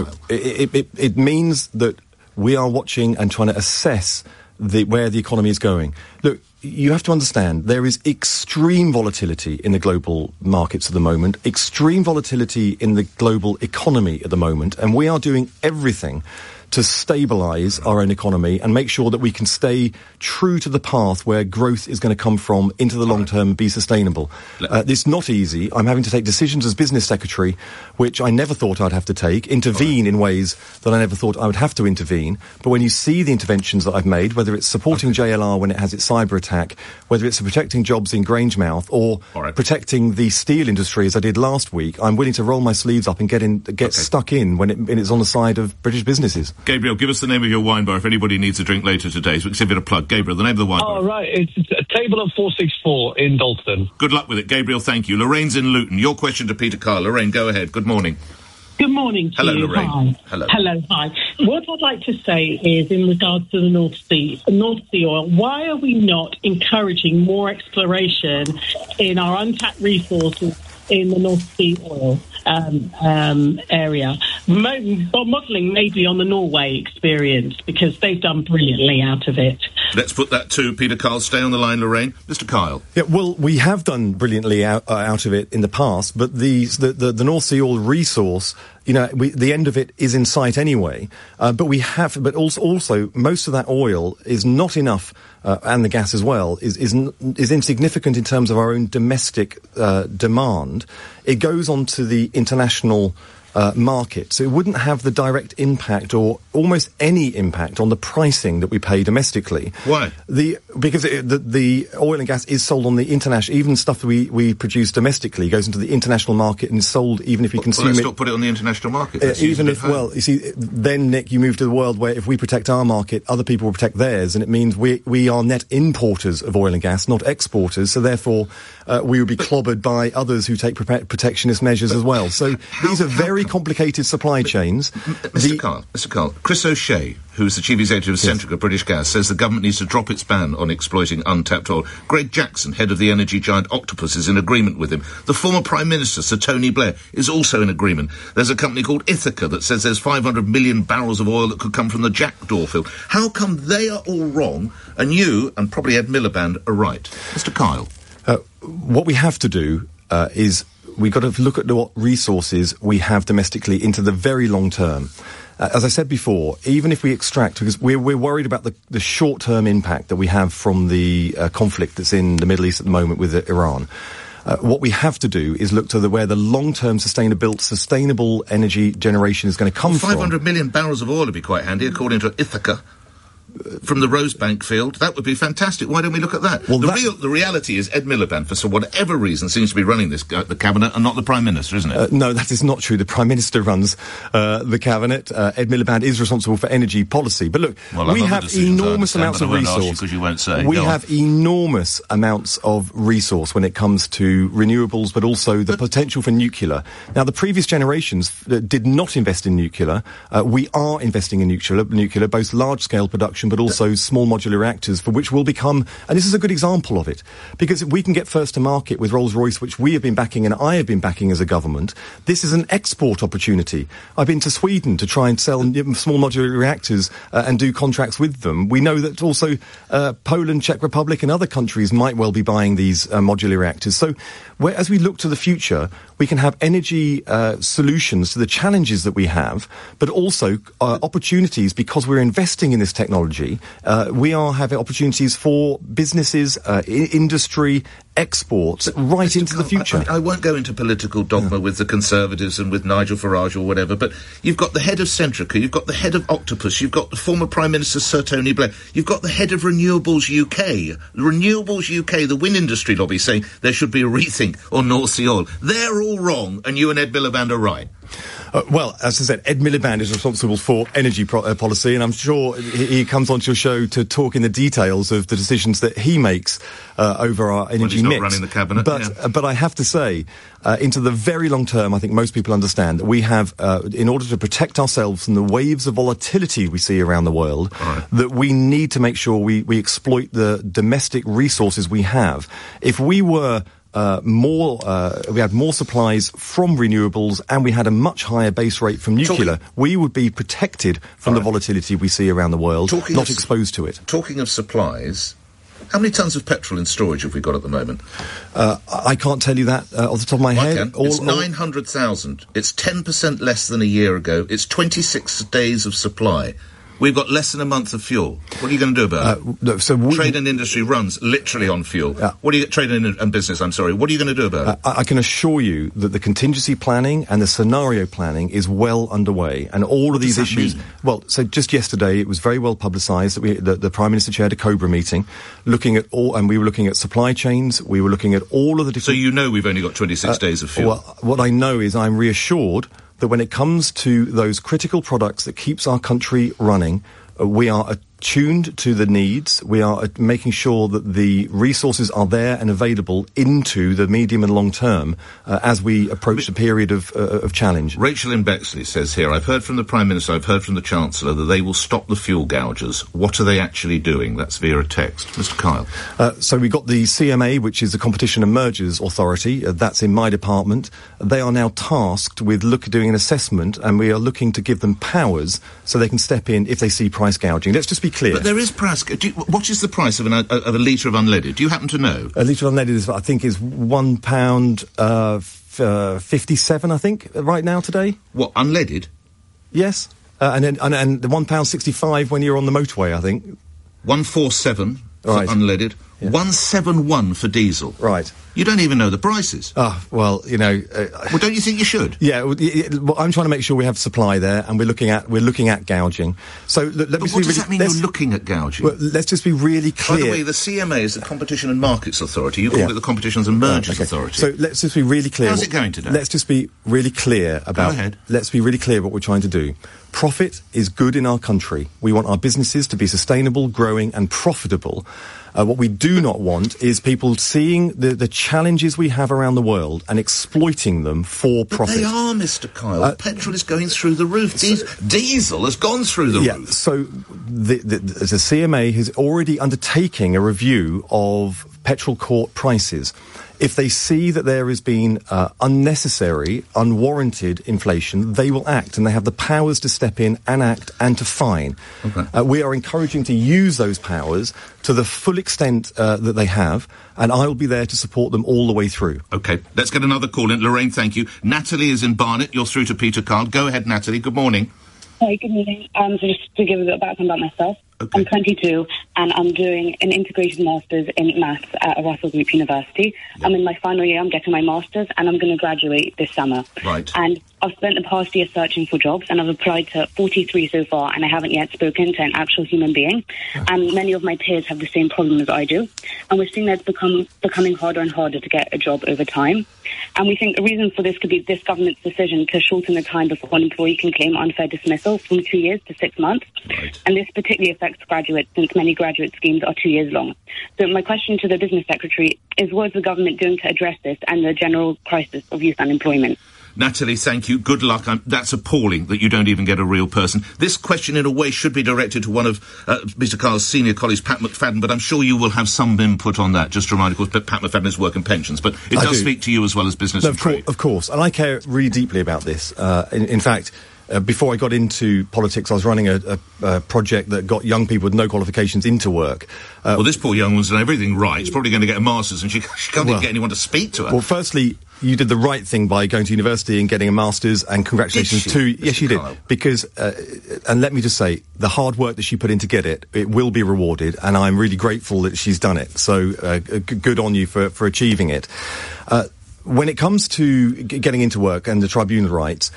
It means that we are watching and trying to assess where the economy is going. Look, you have to understand, there is extreme volatility in the global markets at the moment, extreme volatility in the global economy at the moment, and we are doing everything to stabilise our own economy and make sure that we can stay true to the path where growth is going to come from into the long term and be sustainable. It's not easy. I'm having to take decisions as business secretary, which I never thought I'd have to take, intervene in ways that I never thought I would have to intervene. But when you see the interventions that I've made, whether it's supporting JLR when it has its cyber attack, whether it's protecting jobs in Grangemouth or protecting the steel industry as I did last week, I'm willing to roll my sleeves up and get stuck in when it's on the side of British businesses. Gabriel, give us the name of your wine bar if anybody needs a drink later today. So give it a plug. Gabriel, the name of the wine bar. Oh, right. It's a Table of 464 in Dalston. Good luck with it, Gabriel. Thank you. Lorraine's in Luton. Your question to Peter Kyle. Lorraine, go ahead. Good morning. Good morning to you. Lorraine. Hi. Hello, hi. What I'd like to say is in regards to the North Sea oil, why are we not encouraging more exploration in our untapped resources in the North Sea oil area? Modelling maybe on the Norway experience, because they've done brilliantly out of it. Let's put that to Peter Kyle. Stay on the line, Lorraine. Mr. Kyle. Yeah, well, we have done brilliantly out of it in the past, but the North Sea oil resource, the end of it is in sight anyway. But also most of that oil is not enough, and the gas as well is insignificant in terms of our own domestic demand. It goes on to the international market, so it wouldn't have the direct impact or almost any impact on the pricing that we pay domestically. Why? Because the oil and gas is sold on the international, even stuff that we produce domestically goes into the international market and is sold even if we consume let's it. Not put it on the international market. You see, then Nick, you move to the world where if we protect our market, other people will protect theirs, and it means we are net importers of oil and gas, not exporters. So therefore, we would be clobbered by others who take protectionist measures as well. So these are very complicated supply chains. Mr. Carl, Chris O'Shea, who's the chief executive of Centrica British Gas, says the government needs to drop its ban on exploiting untapped oil. Greg Jackson, head of the energy giant Octopus, is in agreement with him. The former Prime Minister, Sir Tony Blair, is also in agreement. There's a company called Ithaca that says there's 500 million barrels of oil that could come from the Jackdaw field. How come they are all wrong and you, and probably Ed Miliband, are right? Mr. Kyle. What we have to do is we've got to look at what resources we have domestically into the very long term. As I said before, even if we extract, because we're worried about the short-term impact that we have from the conflict that's in the Middle East at the moment with Iran. What we have to do is look to where the long-term sustainable energy generation is going to come from. 500 million barrels of oil would be quite handy, according to Ithaca. From the Rosebank field, that would be fantastic. Why don't we look at that? Well, the reality is Ed Miliband, for whatever reason, seems to be running this the cabinet and not the Prime Minister, isn't it? No, that is not true. The Prime Minister runs the cabinet. Ed Miliband is responsible for energy policy. But look, we have enormous amounts of resource. You won't say. We have enormous amounts of resource when it comes to renewables, but also the potential for nuclear. Now, the previous generations did not invest in nuclear. We are investing in nuclear, both large-scale production but also small modular reactors, for which will become, and this is a good example of it, because if we can get first to market with Rolls-Royce, which we have been backing and I have been backing as a government, this is an export opportunity. I've been to Sweden to try and sell small modular reactors and do contracts with them. We know that also Poland, Czech Republic and other countries might well be buying these modular reactors. So as we look to the future, we can have energy solutions to the challenges that we have, but also opportunities because we're investing in this technology. We are having opportunities for businesses, industry, exports right into the future. I won't go into political dogma with the Conservatives and with Nigel Farage or whatever, but you've got the head of Centrica, you've got the head of Octopus, you've got the former Prime Minister Sir Tony Blair, you've got the head of Renewables UK. Renewables UK, the wind industry lobby, saying there should be a rethink on North Sea oil. They're all wrong, and you and Ed Miliband are right. Well, as I said, Ed Miliband is responsible for energy policy, and I'm sure he comes onto your show to talk in the details of the decisions that he makes over our energy he's mix. Not running the cabinet, but I have to say, into the very long term, I think most people understand that we have, in order to protect ourselves from the waves of volatility we see around the world, that we need to make sure we exploit the domestic resources we have. If we were we had more supplies from renewables and we had a much higher base rate from nuclear, we would be protected from the volatility we see around the world, not exposed to it. Talking of supplies, How many tonnes of petrol in storage have we got at the moment? I can't tell you that off the top of my head. It's 900,000. It's 10% less than a year ago. It's 26 days of supply. We've got less than a month of fuel. What are you going to do about it? Trade and industry runs literally on fuel. Trade and business, I'm sorry. What are you going to do about it? I can assure you that the contingency planning and the scenario planning is well underway. And all of these issues... Well, so just yesterday, it was very well publicised that the Prime Minister chaired a COBRA meeting, and we were looking at supply chains, we were looking at all of the different... So you know we've only got 26 days of fuel? Well, what I know is I'm reassured that when it comes to those critical products that keeps our country running, we are attuned to the needs. We are making sure that the resources are there and available into the medium and long term as we approach the period of challenge. Rachel in Bexley says here, I've heard from the Prime Minister, I've heard from the Chancellor that they will stop the fuel gouges. What are they actually doing? That's via a text. Mr. Kyle. So we've got the CMA, which is the Competition and Mergers Authority. That's in my department. They are now tasked with doing an assessment, and we are looking to give them powers so they can step in if they see price gouging. Let's just be clear. But there is price. What is the price of a litre of unleaded? Do you happen to know? A litre of unleaded is £1.57, I think, right now today. What, unleaded? Yes, and the £1.65 when you're on the motorway, I think. 147 for unleaded. Yeah. 171 for diesel. Right. You don't even know the prices. Well, you know... well, don't you think you should? Yeah, I'm trying to make sure we have supply there, and we're looking at gouging. So, what does that mean, you're looking at gouging? Well, let's just be really clear. By the way, the CMA is the Competition and Markets Authority. You call it the Competitions and Mergers Authority. So let's just be really clear. How's it going today? Let's just be really clear about... Go ahead. Let's be really clear what we're trying to do. Profit is good in our country. We want our businesses to be sustainable, growing and profitable. What we do not want is people seeing the challenges we have around the world and exploiting them for profit. They are, Mr. Kyle. Petrol is going through the roof. Diesel has gone through the roof. So the CMA is already undertaking a review of petrol court prices. If they see that there has been unnecessary, unwarranted inflation, they will act, and they have the powers to step in and act and to fine. Okay. We are encouraging to use those powers to the full extent that they have, and I will be there to support them all the way through. OK, let's get another call in. Lorraine, thank you. Natalie is in Barnet. You're through to Peter Kyle. Go ahead, Natalie. Good morning. Hi, good morning. So just to give a bit of background about myself, I'm 22 and I'm doing an integrated master's in maths at Russell Group University. I'm in my final year, I'm getting my master's, and I'm going to graduate this summer. Right. And I've spent the past year searching for jobs, and I've applied to 43 so far, and I haven't yet spoken to an actual human being. And many of my peers have the same problem as I do. And we're seeing that it's becoming harder and harder to get a job over time. And we think the reason for this could be this government's decision to shorten the time before an employee can claim unfair dismissal from 2 years to 6 months. Right. And this particularly affects graduates, since many graduate schemes are 2 years long. So my question to the Business Secretary is, what is the government doing to address this and the general crisis of youth unemployment? Natalie, thank you. Good luck. That's appalling that you don't even get a real person. This question, in a way, should be directed to one of Mr. Kyle's senior colleagues, Pat McFadden, but I'm sure you will have some input on that. Just to remind, of course, Pat McFadden is work and pensions, but it does speak to you as well as business and trade. Of course, and I care really deeply about this. In fact, before I got into politics, I was running a project that got young people with no qualifications into work. Well, this poor young woman's done everything right. She's probably going to get a master's, and she can't even get anyone to speak to her. Well, firstly, you did the right thing by going to university and getting a master's, and congratulations to... Yes, she did. Because, and let me just say, the hard work that she put in to get it, it will be rewarded, and I'm really grateful that she's done it. So, good on you for achieving it. When it comes to getting into work and the tribunal rights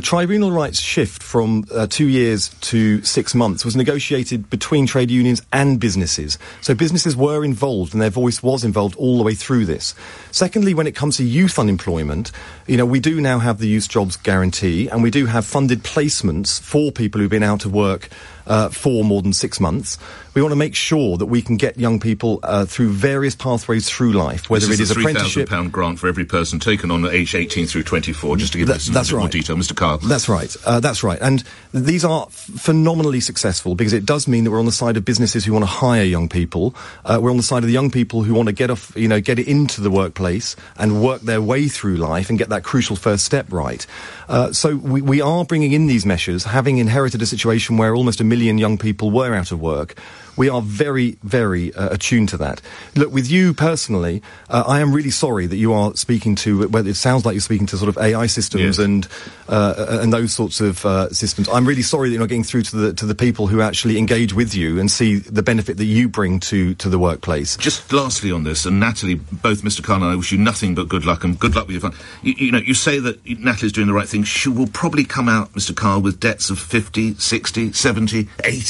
shift from 2 years to 6 months was negotiated between trade unions and businesses. So businesses were involved and their voice was involved all the way through this. Secondly, when it comes to youth unemployment, we do now have the Youth Jobs Guarantee, and we do have funded placements for people who've been out of work for more than 6 months. We want to make sure that we can get young people through various pathways through life, whether it is apprenticeship... £3,000 grant for every person taken on at age 18 through 24, just to give this a bit more detail. Mr. Kyle. That's right. That's right. And these are phenomenally successful because it does mean that we're on the side of businesses who want to hire young people. We're on the side of the young people who want to get it into the workplace and work their way through life and get that crucial first step right. So we are bringing in these measures, having inherited a situation where almost 1 million young people were out of work. We are very, very attuned to that. Look, with you personally, I am really sorry that you are speaking to, well, it sounds like you're speaking to sort of AI systems and those sorts of systems. I'm really sorry that you're not getting through to the people who actually engage with you and see the benefit that you bring to the workplace. Just lastly on this, and Natalie, both Mr. Kyle and I wish you nothing but good luck, and good luck with your fun. You know, you say that Natalie's doing the right thing. She will probably come out, Mr. Kyle, with debts of 50, 60, 70,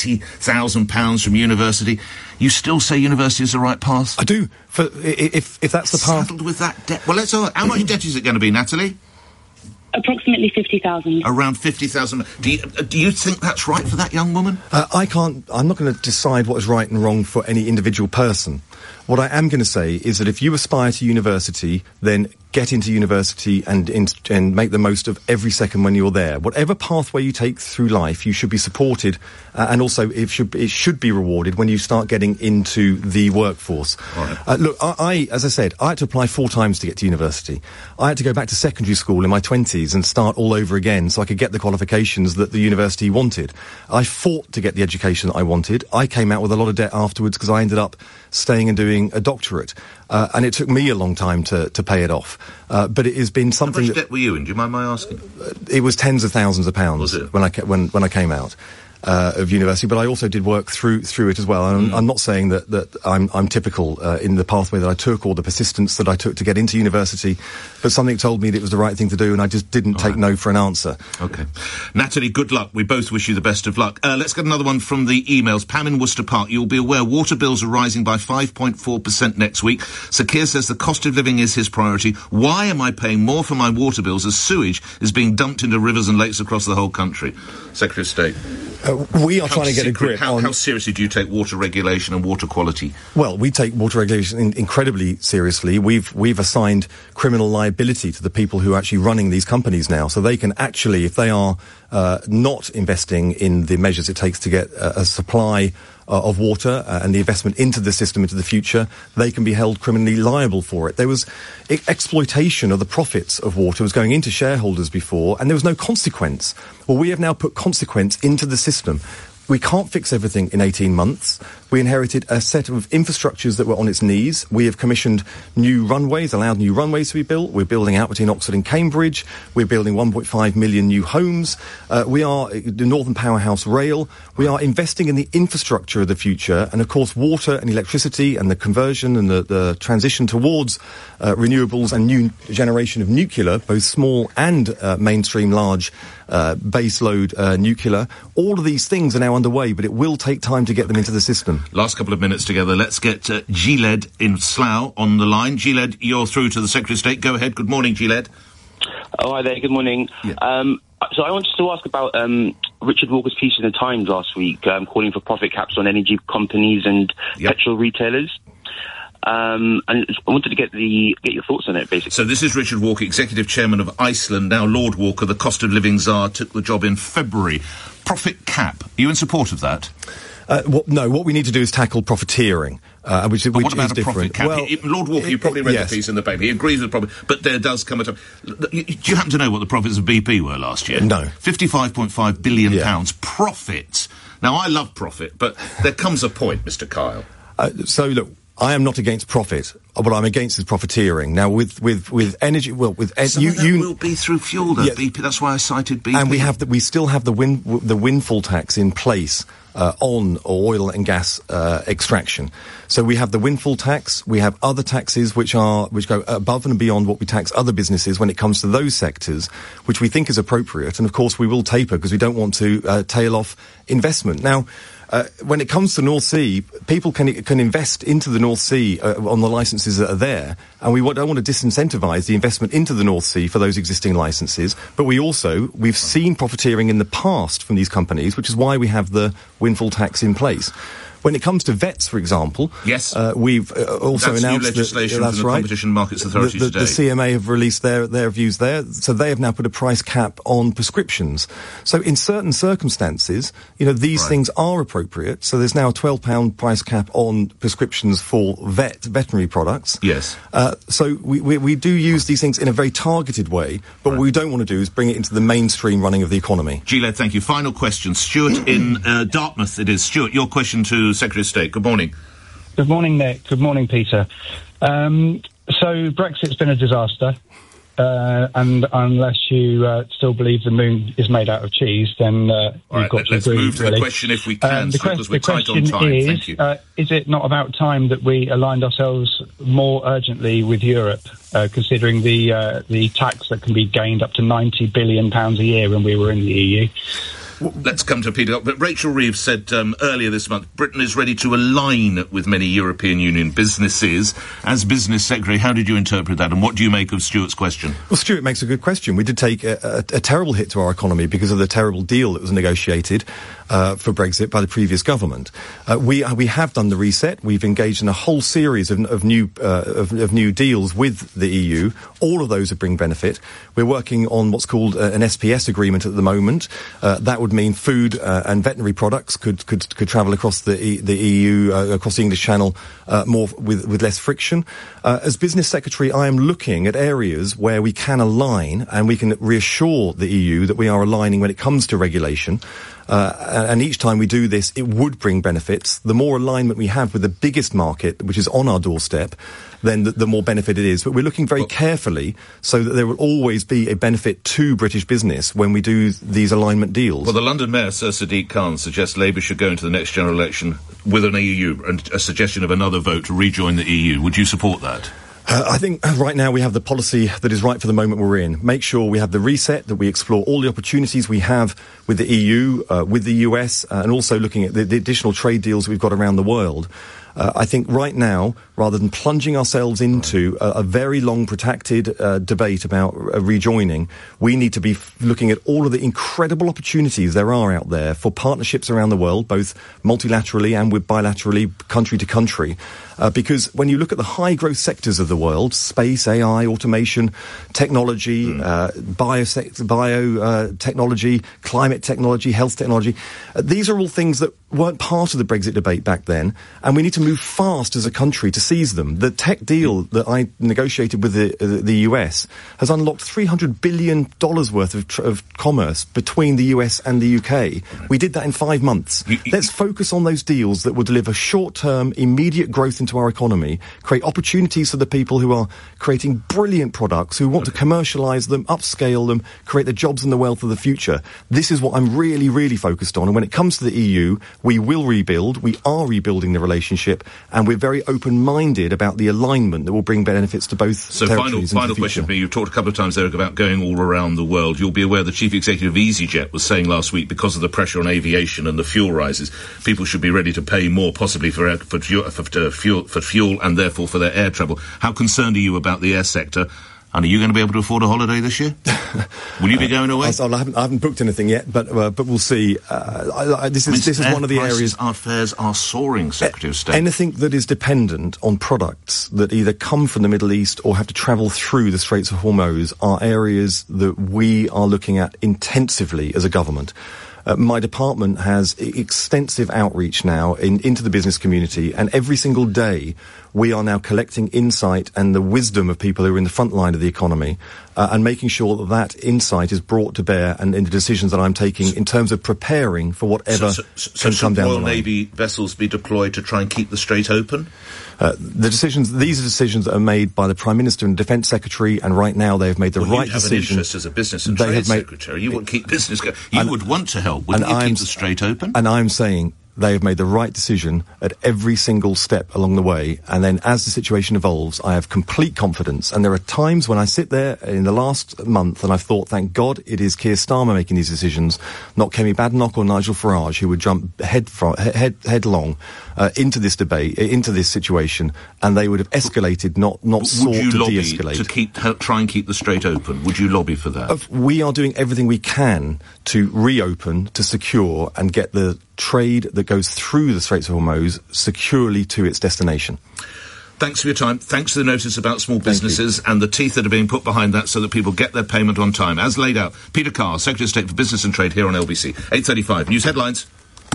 80,000 pounds from university. You still say university is the right path? I do. If that's the path. Saddled with that debt. Well, how much debt is it going to be, Natalie? Approximately 50,000. Around 50,000. Do you think that's right for that young woman? I'm not going to decide what is right and wrong for any individual person. What I am going to say is that if you aspire to university, then get into university and make the most of every second when you're there. Whatever pathway you take through life, you should be supported, and also it should be rewarded when you start getting into the workforce. Right. Look, as I said, I had to apply 4 times to get to university. I had to go back to secondary school in my 20s and start all over again so I could get the qualifications that the university wanted. I fought to get the education that I wanted. I came out with a lot of debt afterwards because I ended up staying and doing a doctorate. And it took me a long time to pay it off. But it has been something. How much debt were you in? Do you mind my asking? It was tens of thousands of pounds. Was it? when I came out of university, but I also did work through it as well. And I'm not saying that I'm typical in the pathway that I took or the persistence that I took to get into university, but something told me that it was the right thing to do, and I just didn't take no for an answer. Okay. Natalie, good luck. We both wish you the best of luck. Let's get another one from the emails. Pam in Worcester Park, you'll be aware water bills are rising by 5.4% next week. Sir Keir says the cost of living is his priority. Why am I paying more for my water bills as sewage is being dumped into rivers and lakes across the whole country? Secretary of State. We are trying to get a grip on... How seriously do you take water regulation and water quality? Well, we take water regulation incredibly seriously. We've assigned criminal liability to the people who are actually running these companies now, so they can actually, if they are not investing in the measures it takes to get a supply of water and the investment into the system into the future, they can be held criminally liable for it. There was exploitation of the profits of water was going into shareholders before, and there was no consequence. Well, we have now put consequence into the system. We can't fix everything in 18 months. We inherited a set of infrastructures that were on its knees. We have commissioned new runways, allowed new runways to be built. We're building out between Oxford and Cambridge. We're building 1.5 million new homes. We are the Northern Powerhouse Rail. We are investing in the infrastructure of the future. And, of course, water and electricity and the conversion and the transition towards renewables and new generation of nuclear, both small and mainstream large baseload nuclear. All of these things are now underway, but it will take time to get them into the system. Last couple of minutes together. Let's get Giled in Slough on the line. Giled, you're through to the Secretary of State. Go ahead. Good morning, Giled. Oh, hi there. Good morning. Yeah. So I wanted to ask about Richard Walker's piece in the Times last week, calling for profit caps on energy companies and petrol retailers. And I wanted to get your thoughts on it, basically. So this is Richard Walker, Executive Chairman of Iceland, now Lord Walker, the cost of living czar, took the job in February. Profit cap. Are you in support of that? No, what we need to do is tackle profiteering, which what about is a different. Profit cap? Well, Lord Walker, you probably read yes. the piece in the paper. He agrees with the profit, but there does come a time. Do you happen to know what the profits of BP were last year? No. £55.5 billion profit. Now, I love profit, but there comes a point, Mr. Kyle. So, look, I am not against profit. What I'm against is profiteering. Now, with energy, some of that will be through fuel, though. BP. That's why I cited BP. And we still have the windfall tax in place on oil and gas extraction. So we have the windfall tax. We have other taxes which go above and beyond what we tax other businesses when it comes to those sectors, which we think is appropriate. And of course, we will taper because we don't want to tail off investment. Now, when it comes to North Sea, people can invest into the North Sea on the licences that are there, and we don't want to disincentivise the investment into the North Sea for those existing licences. But we've seen profiteering in the past from these companies, which is why we have the windfall tax in place. When it comes to vets, for example, yes, we've also that's announced new legislation that's from the right. Competition Markets Authority today. The CMA have released their views there, so they have now put a price cap on prescriptions. So in certain circumstances, these things are appropriate. So there's now a £12 price cap on prescriptions for veterinary products. Yes. So we do use these things in a very targeted way, but what we don't want to do is bring it into the mainstream running of the economy. Giled, thank you. Final question. Stuart in Dartmouth, it is. Stuart, your question to Secretary of State. Good morning. Good morning, Nick. Good morning, Peter. So Brexit's been a disaster, and unless you still believe the moon is made out of cheese, then you've got to let's agree, move to the question if we can, because we're tight on time. Thank you. Is it not about time that we aligned ourselves more urgently with Europe, considering the tax that can be gained up to £90 billion a year when we were in the EU? Let's come to Peter. But Rachel Reeves said earlier this month, Britain is ready to align with many European Union businesses. As Business Secretary, how did you interpret that, and what do you make of Stuart's question? Well, Stuart makes a good question. We did take a terrible hit to our economy because of the terrible deal that was negotiated for Brexit by the previous government. We have done the reset. We've engaged in a whole series of new deals with the EU. All of those would bring benefit. We're working on what's called an SPS agreement at the moment. That would mean food and veterinary products could travel across the EU, across the English Channel, more with less friction. As Business Secretary, I am looking at areas where we can align and we can reassure the EU that we are aligning when it comes to regulation. And each time we do this, it would bring benefits. The more alignment we have with the biggest market, which is on our doorstep, then the more benefit it is. But we're looking very carefully so that there will always be a benefit to British business when we do these alignment deals. Well, the London Mayor, Sir Sadiq Khan, suggests Labour should go into the next general election with an EU and a suggestion of another vote to rejoin the EU. Would you support that? I think right now we have the policy that is right for the moment we're in. Make sure we have the reset, that we explore all the opportunities we have with the EU, with the US, and also looking at the additional trade deals we've got around the world. I think right now, rather than plunging ourselves into a very long, protracted debate about rejoining, we need to be looking at all of the incredible opportunities there are out there for partnerships around the world, both multilaterally and with bilaterally, country to country. Because when you look at the high-growth sectors of the world, space, AI, automation, technology, biotechnology, climate technology, health technology, these are all things that weren't part of the Brexit debate back then, and we need to move fast as a country to seize them. The tech deal that I negotiated with the US has unlocked $300 billion worth of commerce between the US and the UK. We did that in 5 months. Let's focus on those deals that will deliver short-term, immediate growth into our economy, create opportunities for the people who are creating brilliant products, who want to commercialise them, upscale them, create the jobs and the wealth of the future. This is what I'm really, really focused on. And when it comes to the EU, we will rebuild. We are rebuilding the relationship, and we're very open-minded about the alignment that will bring benefits to both territories. So final question for me. You've talked a couple of times, Eric, about going all around the world. You'll be aware the chief executive of EasyJet was saying last week, because of the pressure on aviation and the fuel rises, people should be ready to pay more, possibly for fuel and therefore for their air travel. How concerned are you about the air sector? And are you going to be able to afford a holiday this year? Will you be going away? I haven't booked anything yet, but we'll see. This is one of the areas. Our fares are soaring, Secretary of State. Anything that is dependent on products that either come from the Middle East or have to travel through the Straits of Hormuz are areas that we are looking at intensively as a government. My department has extensive outreach now into the business community, and every single day we are now collecting insight and the wisdom of people who are in the front line of the economy, and making sure that insight is brought to bear and in the decisions that I'm taking in terms of preparing for whatever can come down the line. Royal Navy vessels be deployed to try and keep the Strait open? These are decisions that are made by the Prime Minister and Defence Secretary, and right now they have made the right decision. You have an interest as a business and trade secretary. You would keep business going. You would want to help. Wouldn't you keep the Strait open? And I'm saying they have made the right decision at every single step along the way. And then as the situation evolves, I have complete confidence. And there are times when I sit there in the last month and I've thought, thank God it is Keir Starmer making these decisions, not Kemi Badenoch or Nigel Farage, who would jump headlong into this debate, into this situation, and they would have escalated, not sought to de-escalate. Would you lobby to try and keep the Strait open? Would you lobby for that? We are doing everything we can to reopen, to secure, and get the trade that goes through the Straits of Hormuz securely to its destination. Thanks for your time. Thanks for the notice about small businesses and the teeth that are being put behind that so that people get their payment on time. As laid out, Peter Carr, Secretary of State for Business and Trade here on LBC. 8:35. News headlines.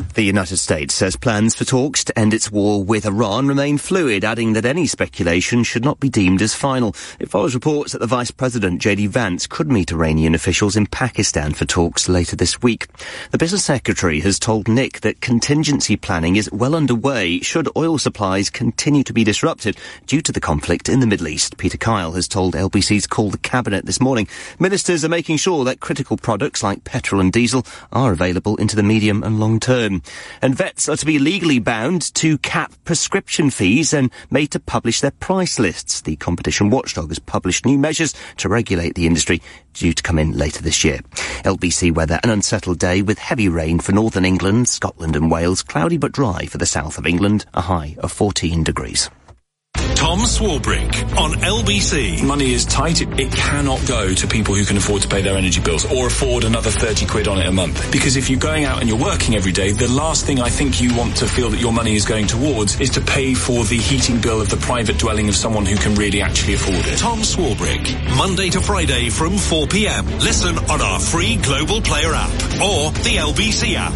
The United States says plans for talks to end its war with Iran remain fluid, adding that any speculation should not be deemed as final. It follows reports that the Vice President, J.D. Vance, could meet Iranian officials in Pakistan for talks later this week. The Business Secretary has told Nick that contingency planning is well underway should oil supplies continue to be disrupted due to the conflict in the Middle East. Peter Kyle has told LBC's Call the Cabinet this morning. Ministers are making sure that critical products like petrol and diesel are available into the medium and long term. And vets are to be legally bound to cap prescription fees and made to publish their price lists. The competition watchdog has published new measures to regulate the industry, due to come in later this year. LBC weather, an unsettled day with heavy rain for northern England, Scotland and Wales, cloudy but dry for the south of England, a high of 14 degrees. Tom Swarbrick on LBC. Money is tight. It cannot go to people who can afford to pay their energy bills or afford another 30 quid on it a month. Because if you're going out and you're working every day, the last thing I think you want to feel that your money is going towards is to pay for the heating bill of the private dwelling of someone who can really actually afford it. Tom Swarbrick, Monday to Friday from 4 p.m. Listen on our free Global Player app or the LBC app.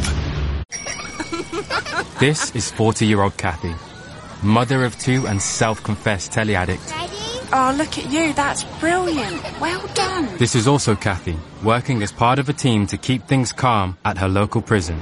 This is 40-year-old Kathy, mother of two and self-confessed telly addict. Oh, look at you. That's brilliant. Well done. This is also Kathy, working as part of a team to keep things calm at her local prison.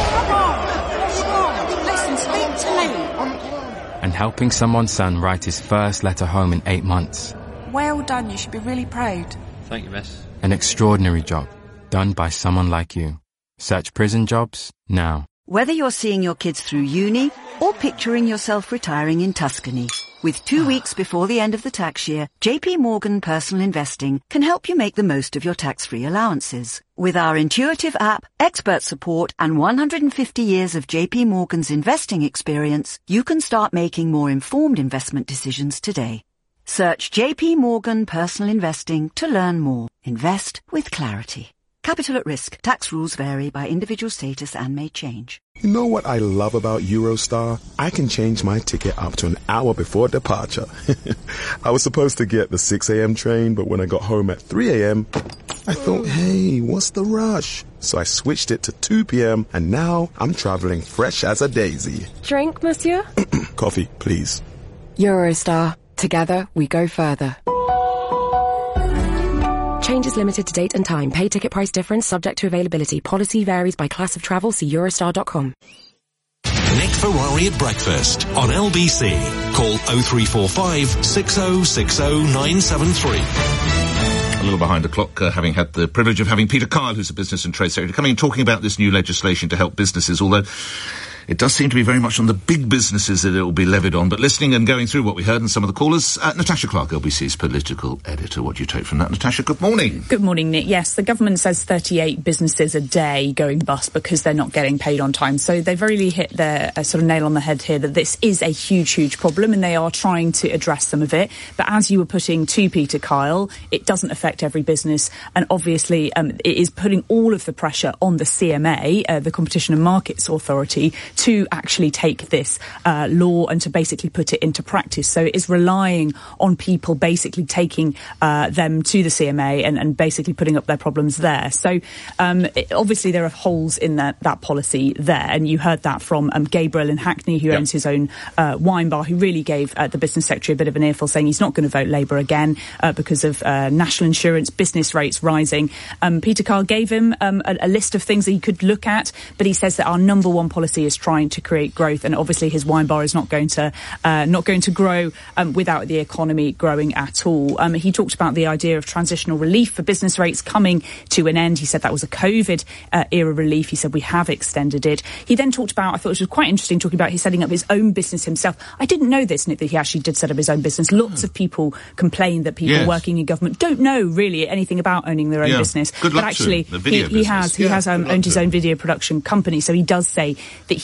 Listen, speak to me. And helping someone's son write his first letter home in 8 months. Well done. You should be really proud. Thank you, miss. An extraordinary job, done by someone like you. Search prison jobs now. Whether you're seeing your kids through uni or picturing yourself retiring in Tuscany, with 2 weeks before the end of the tax year, JP Morgan Personal Investing can help you make the most of your tax-free allowances. With our intuitive app, expert support, and 150 years of JP Morgan's investing experience, you can start making more informed investment decisions today. Search JP Morgan Personal Investing to learn more. Invest with clarity. Capital at risk. Tax rules vary by individual status and may change. You know what I love about Eurostar? I can change my ticket up to an hour before departure. I was supposed to get the 6 a.m. train, but when I got home at 3 a.m., I thought, hey, what's the rush? So I switched it to 2 p.m. and now I'm traveling fresh as a daisy. Drink, monsieur? Coffee, please. Eurostar. Together we go further. Changes limited to date and time. Pay ticket price difference subject to availability. Policy varies by class of travel. See Eurostar.com. Nick Ferrari at breakfast on LBC. Call 0345 6060 973. A little behind the clock, having had the privilege of having Peter Kyle, who's a Business and Trade Secretary, coming and talking about this new legislation to help businesses, although it does seem to be very much on the big businesses that it will be levied on. But listening and going through what we heard and some of the callers, Natasha Clark, LBC's political editor. What do you take from that, Natasha? Good morning. Good morning, Nick. Yes, the government says 38 businesses a day going bust because they're not getting paid on time. So they've really hit their sort of nail on the head here that this is a huge, huge problem and they are trying to address some of it. But as you were putting to Peter Kyle, it doesn't affect every business. And obviously, it is putting all of the pressure on the CMA, the Competition and Markets Authority, to actually take this law and to basically put it into practice. So it is relying on people basically taking them to the CMA and basically putting up their problems there. So obviously there are holes in that policy there. And you heard that from Gabriel in Hackney, who owns his own wine bar, who really gave the Business Secretary a bit of an earful, saying he's not going to vote Labour again because of national insurance, business rates rising. Peter Kyle gave him a list of things that he could look at, but he says that our number one policy is trying to create growth, and obviously his wine bar is not going to grow without the economy growing at all. He talked about the idea of transitional relief for business rates coming to an end. He said that was a COVID era relief. He said we have extended it. He then talked about, I thought it was quite interesting, talking about he's setting up his own business himself. I didn't know this, Nick, that he actually did set up his own business. Lots of people complain that people working in government don't know really anything about owning their own business. Good luck but actually to the video he has owned his own video production company. So he does say that he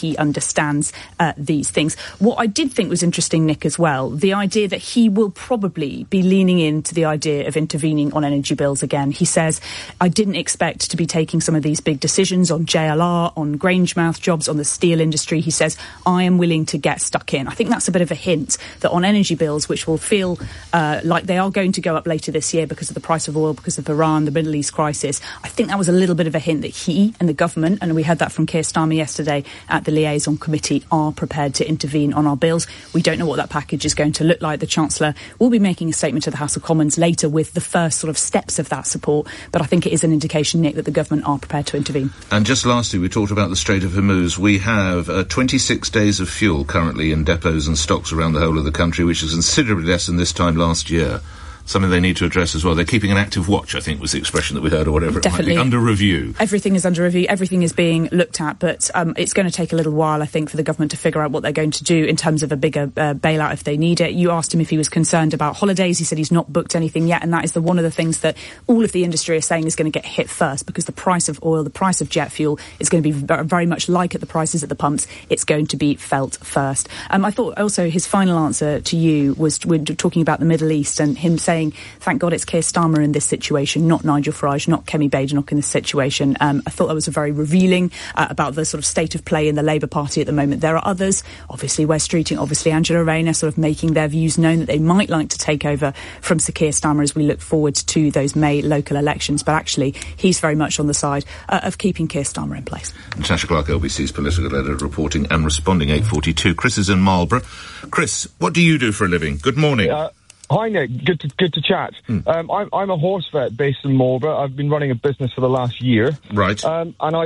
he understands these things. What I did think was interesting, Nick, as well, the idea that he will probably be leaning into the idea of intervening on energy bills again. He says, I didn't expect to be taking some of these big decisions on JLR, on Grangemouth jobs, on the steel industry. He says, I am willing to get stuck in. I think that's a bit of a hint that on energy bills, which will feel like they are going to go up later this year because of the price of oil, because of Iran, the Middle East crisis, I think that was a little bit of a hint that he and the government, and we heard that from Keir Starmer yesterday at the liaison committee, are prepared to intervene on our bills. We don't know what that package is going to look like. The Chancellor will be making a statement to the House of Commons later with the first sort of steps of that support, but I think it is an indication, Nick, that the government are prepared to intervene. And just lastly, we talked about the Strait of Hormuz. We have 26 days of fuel currently in depots and stocks around the whole of the country, which is considerably less than this time last year. Something they need to address as well. They're keeping an active watch, I think was the expression that we heard, or whatever. Definitely. It might be. Under review. Everything is under review. Everything is being looked at, but it's going to take a little while, I think, for the government to figure out what they're going to do in terms of a bigger bailout if they need it. You asked him if he was concerned about holidays. He said he's not booked anything yet, and that is one of the things that all of the industry is saying is going to get hit first, because the price of oil, the price of jet fuel is going to be very much like at the prices at the pumps. It's going to be felt first. I thought also his final answer to you was, we're talking about the Middle East, and him saying, thank God it's Keir Starmer in this situation, not Nigel Farage, not Kemi Badenoch in this situation. I thought that was very revealing about the sort of state of play in the Labour Party at the moment. There are others, obviously Wes Streeting, obviously Angela Rayner, sort of making their views known that they might like to take over from Sir Keir Starmer as we look forward to those May local elections. But actually, he's very much on the side of keeping Keir Starmer in place. Natasha Clark, LBC's political editor, reporting and responding 8:42. Chris is in Marlborough. Chris, what do you do for a living? Good morning. Hi Nick, good to chat. I'm a horse vet based in Marlborough. I've been running a business for the last year. Right. And I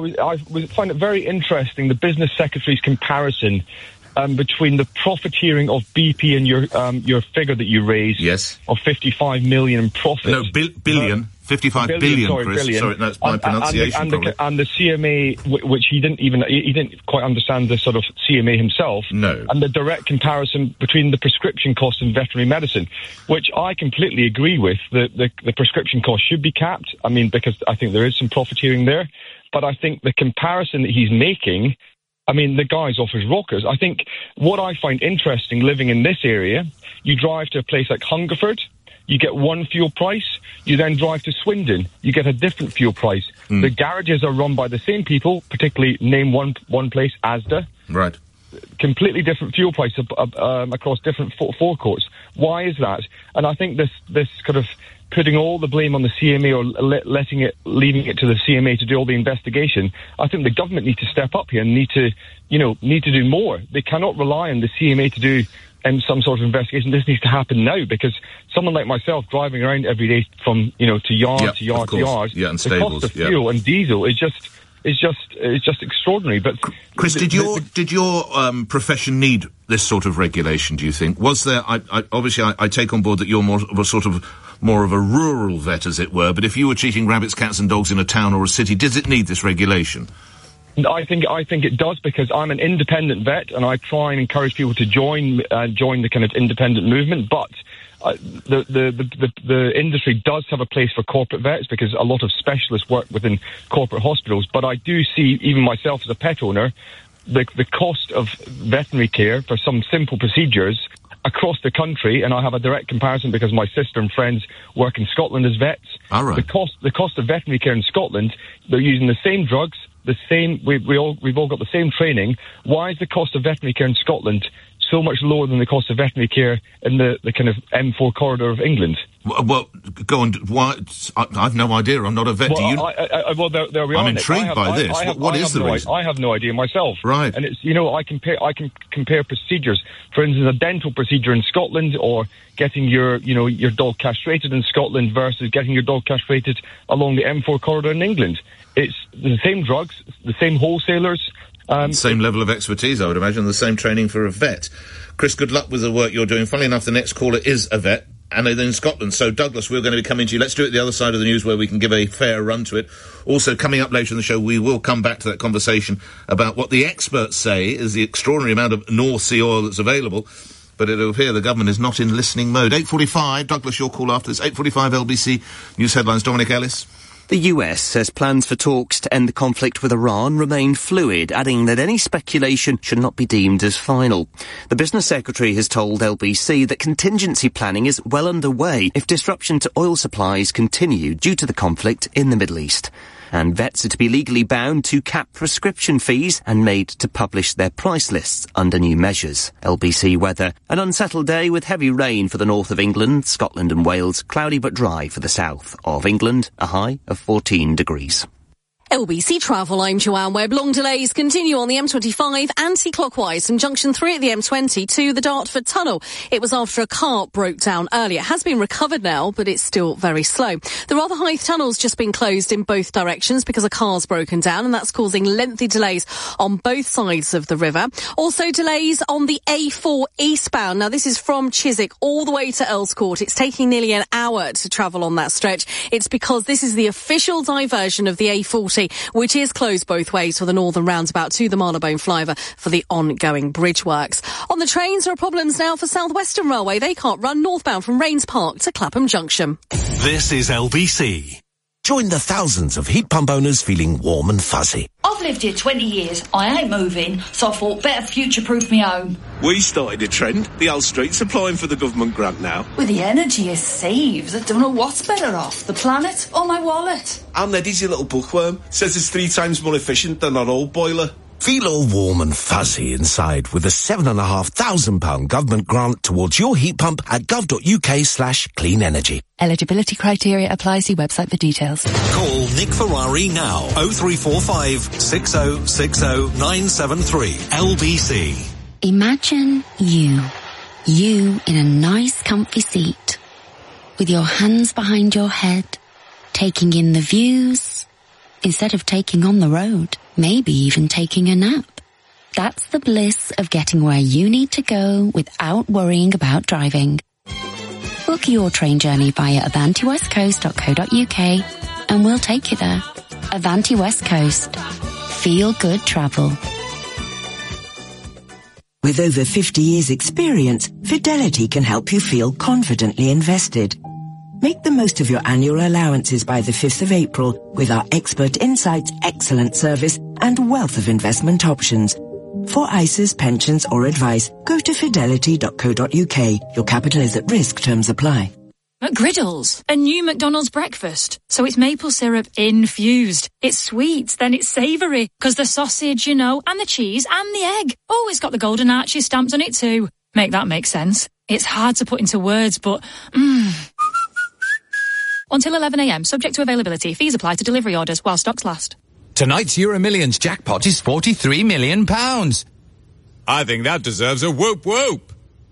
find it very interesting, the business secretary's comparison between the profiteering of BP and your figure that you raised. Yes. Of 55 million in profit. No, billion. 55 billion, Chris. Billion. Sorry, that's my pronunciation. And the CMA, which he didn't quite understand the sort of CMA himself. No. And the direct comparison between the prescription costs in veterinary medicine, which I completely agree with. The prescription cost should be capped. I mean, because I think there is some profiteering there. But I think the comparison that he's making, I mean, the guy's off his rockers. I think what I find interesting living in this area, you drive to a place like Hungerford, you get one fuel price. You then drive to Swindon, you get a different fuel price. The garages are run by the same people, particularly name one place, Asda. Right. Completely different fuel price across different forecourts. Why is that? And I think this kind of putting all the blame on the CMA or leaving it to the CMA to do all the investigation, I think the government need to step up here and need to do more. They cannot rely on the CMA to do some sort of investigation. This needs to happen now, because someone like myself driving around every day from to yard to yard to yard, and the stables, cost of fuel and diesel is just extraordinary. But Chris, did your profession need this sort of regulation, do you think? Was there, I take on board that you're more of a rural vet, as it were, but if you were treating rabbits, cats and dogs in a town or a city, does it need this regulation? I think it does, because I'm an independent vet and I try and encourage people to join the kind of independent movement. But the industry does have a place for corporate vets, because a lot of specialists work within corporate hospitals. But I do see, even myself as a pet owner, the cost of veterinary care for some simple procedures across the country, and I have a direct comparison because my sister and friends work in Scotland as vets. All right. The cost of veterinary care in Scotland, they're using the same drugs, we've all got the same training. Why is the cost of veterinary care in Scotland so much lower than the cost of veterinary care in the kind of M4 corridor of England? Well, go on. Why? I've no idea. I'm not a vet. Well, there we are. I'm intrigued by this. What is the reason? I have no idea myself. Right. And it's, I can compare procedures. For instance, a dental procedure in Scotland, or getting your dog castrated in Scotland versus getting your dog castrated along the M4 corridor in England. It's the same drugs, the same wholesalers. Same level of expertise, I would imagine, the same training for a vet. Chris, good luck with the work you're doing. Funnily enough, the next caller is a vet, and they're in Scotland. So, Douglas, we're going to be coming to you. Let's do it the other side of the news, where we can give a fair run to it. Also, coming up later in the show, we will come back to that conversation about what the experts say is the extraordinary amount of North Sea oil that's available. But it'll appear the government is not in listening mode. 8:45, Douglas, your call after this. 8:45 LBC News Headlines, Dominic Ellis. The US says plans for talks to end the conflict with Iran remain fluid, adding that any speculation should not be deemed as final. The business secretary has told LBC that contingency planning is well underway if disruption to oil supplies continue due to the conflict in the Middle East. And vets are to be legally bound to cap prescription fees and made to publish their price lists under new measures. LBC weather. An unsettled day with heavy rain for the north of England, Scotland and Wales. Cloudy but dry for the south of England. A high of 14 degrees. LBC Travel, I'm Joanne Webb. Long delays continue on the M25 anti-clockwise from Junction 3 at the M20 to the Dartford Tunnel. It was after a car broke down earlier. It has been recovered now, but it's still very slow. The Rotherhithe Tunnel's just been closed in both directions because a car's broken down, and that's causing lengthy delays on both sides of the river. Also delays on the A4 eastbound. Now, this is from Chiswick all the way to Earls Court. It's taking nearly an hour to travel on that stretch. It's because this is the official diversion of the A40, which is closed both ways for the northern roundabout to the Marylebone flyover for the ongoing bridge works. On the trains, there are problems now for South Western Railway. They can't run northbound from Rains Park to Clapham Junction. This is LBC. Join the thousands of heat pump owners feeling warm and fuzzy. I've lived here 20 years. I ain't moving, so I thought better future-proof me home. We started a trend. The Hull Street's applying for the government grant now. With the energy it saves, I don't know what's better off, the planet or my wallet. Our Neddy's your little bookworm. Says it's 3 times more efficient than our old boiler. Feel all warm and fuzzy inside with a £7,500 government grant towards your heat pump at gov.uk/clean energy. Eligibility criteria apply. See website for details. Call Nick Ferrari now. 0345 6060 973 LBC. Imagine you in a nice comfy seat with your hands behind your head, taking in the views instead of taking on the road, maybe even taking a nap. That's the bliss of getting where you need to go without worrying about driving. Book your train journey via avantiwestcoast.co.uk and we'll take you there. Avanti West Coast. Feel good travel. With over 50 years' experience, Fidelity can help you feel confidently invested. Make the most of your annual allowances by the 5th of April with our expert insights, excellent service and wealth of investment options. For ISAs, pensions or advice, go to fidelity.co.uk. Your capital is at risk. Terms apply. McGriddles, a new McDonald's breakfast. So it's maple syrup infused. It's sweet, then it's savoury. Because the sausage, you know, and the cheese and the egg. Oh, it's got the golden arches stamped on it too. Make that make sense. It's hard to put into words, but Until 11 a.m, subject to availability. Fees apply to delivery orders while stocks last. Tonight's Euro Millions jackpot is £43 million. I think that deserves a whoop whoop.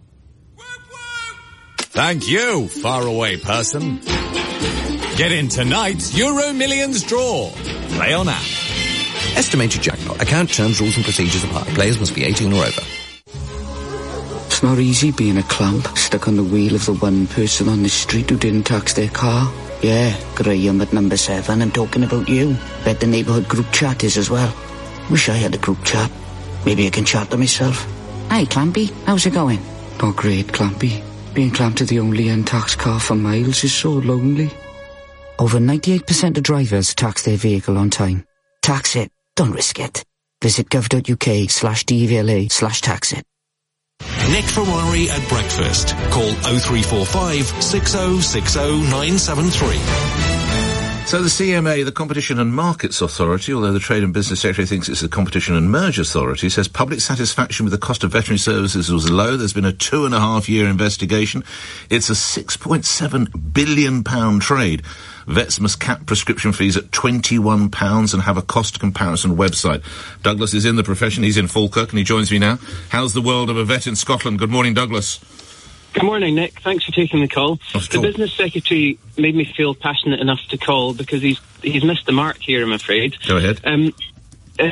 Thank you, faraway person. Get in tonight's Euro Millions draw. Play on app. Estimated jackpot. Account terms, rules and procedures apply. Players must be 18 or over. It's not easy being a clamp, stuck on the wheel of the one person on the street who didn't tax their car. Yeah, Graham at number 7, I'm talking about you. Bet the neighbourhood group chat is as well. Wish I had a group chat. Maybe I can chat to myself. Hi, Clampy. How's it going? Not great, Clampy. Being clamped to the only untaxed car for miles is so lonely. Over 98% of drivers tax their vehicle on time. Tax it. Don't risk it. Visit gov.uk/DVLA/tax it. Nick Ferrari at breakfast. Call 0345 6060 973. So the CMA, the Competition and Markets Authority, although the Trade and Business Secretary thinks it's the Competition and Merge Authority, says public satisfaction with the cost of veterinary services was low. There's been a 2.5-year investigation. It's a £6.7 billion trade. Vets must cap prescription fees at £21 and have a cost comparison website. Douglas is in the profession. He's in Falkirk and he joins me now. How's the world of a vet in Scotland? Good morning, Douglas. Good morning, Nick. Thanks for taking the call. The Business Secretary made me feel passionate enough to call because he's missed the mark here, I'm afraid. Go ahead. If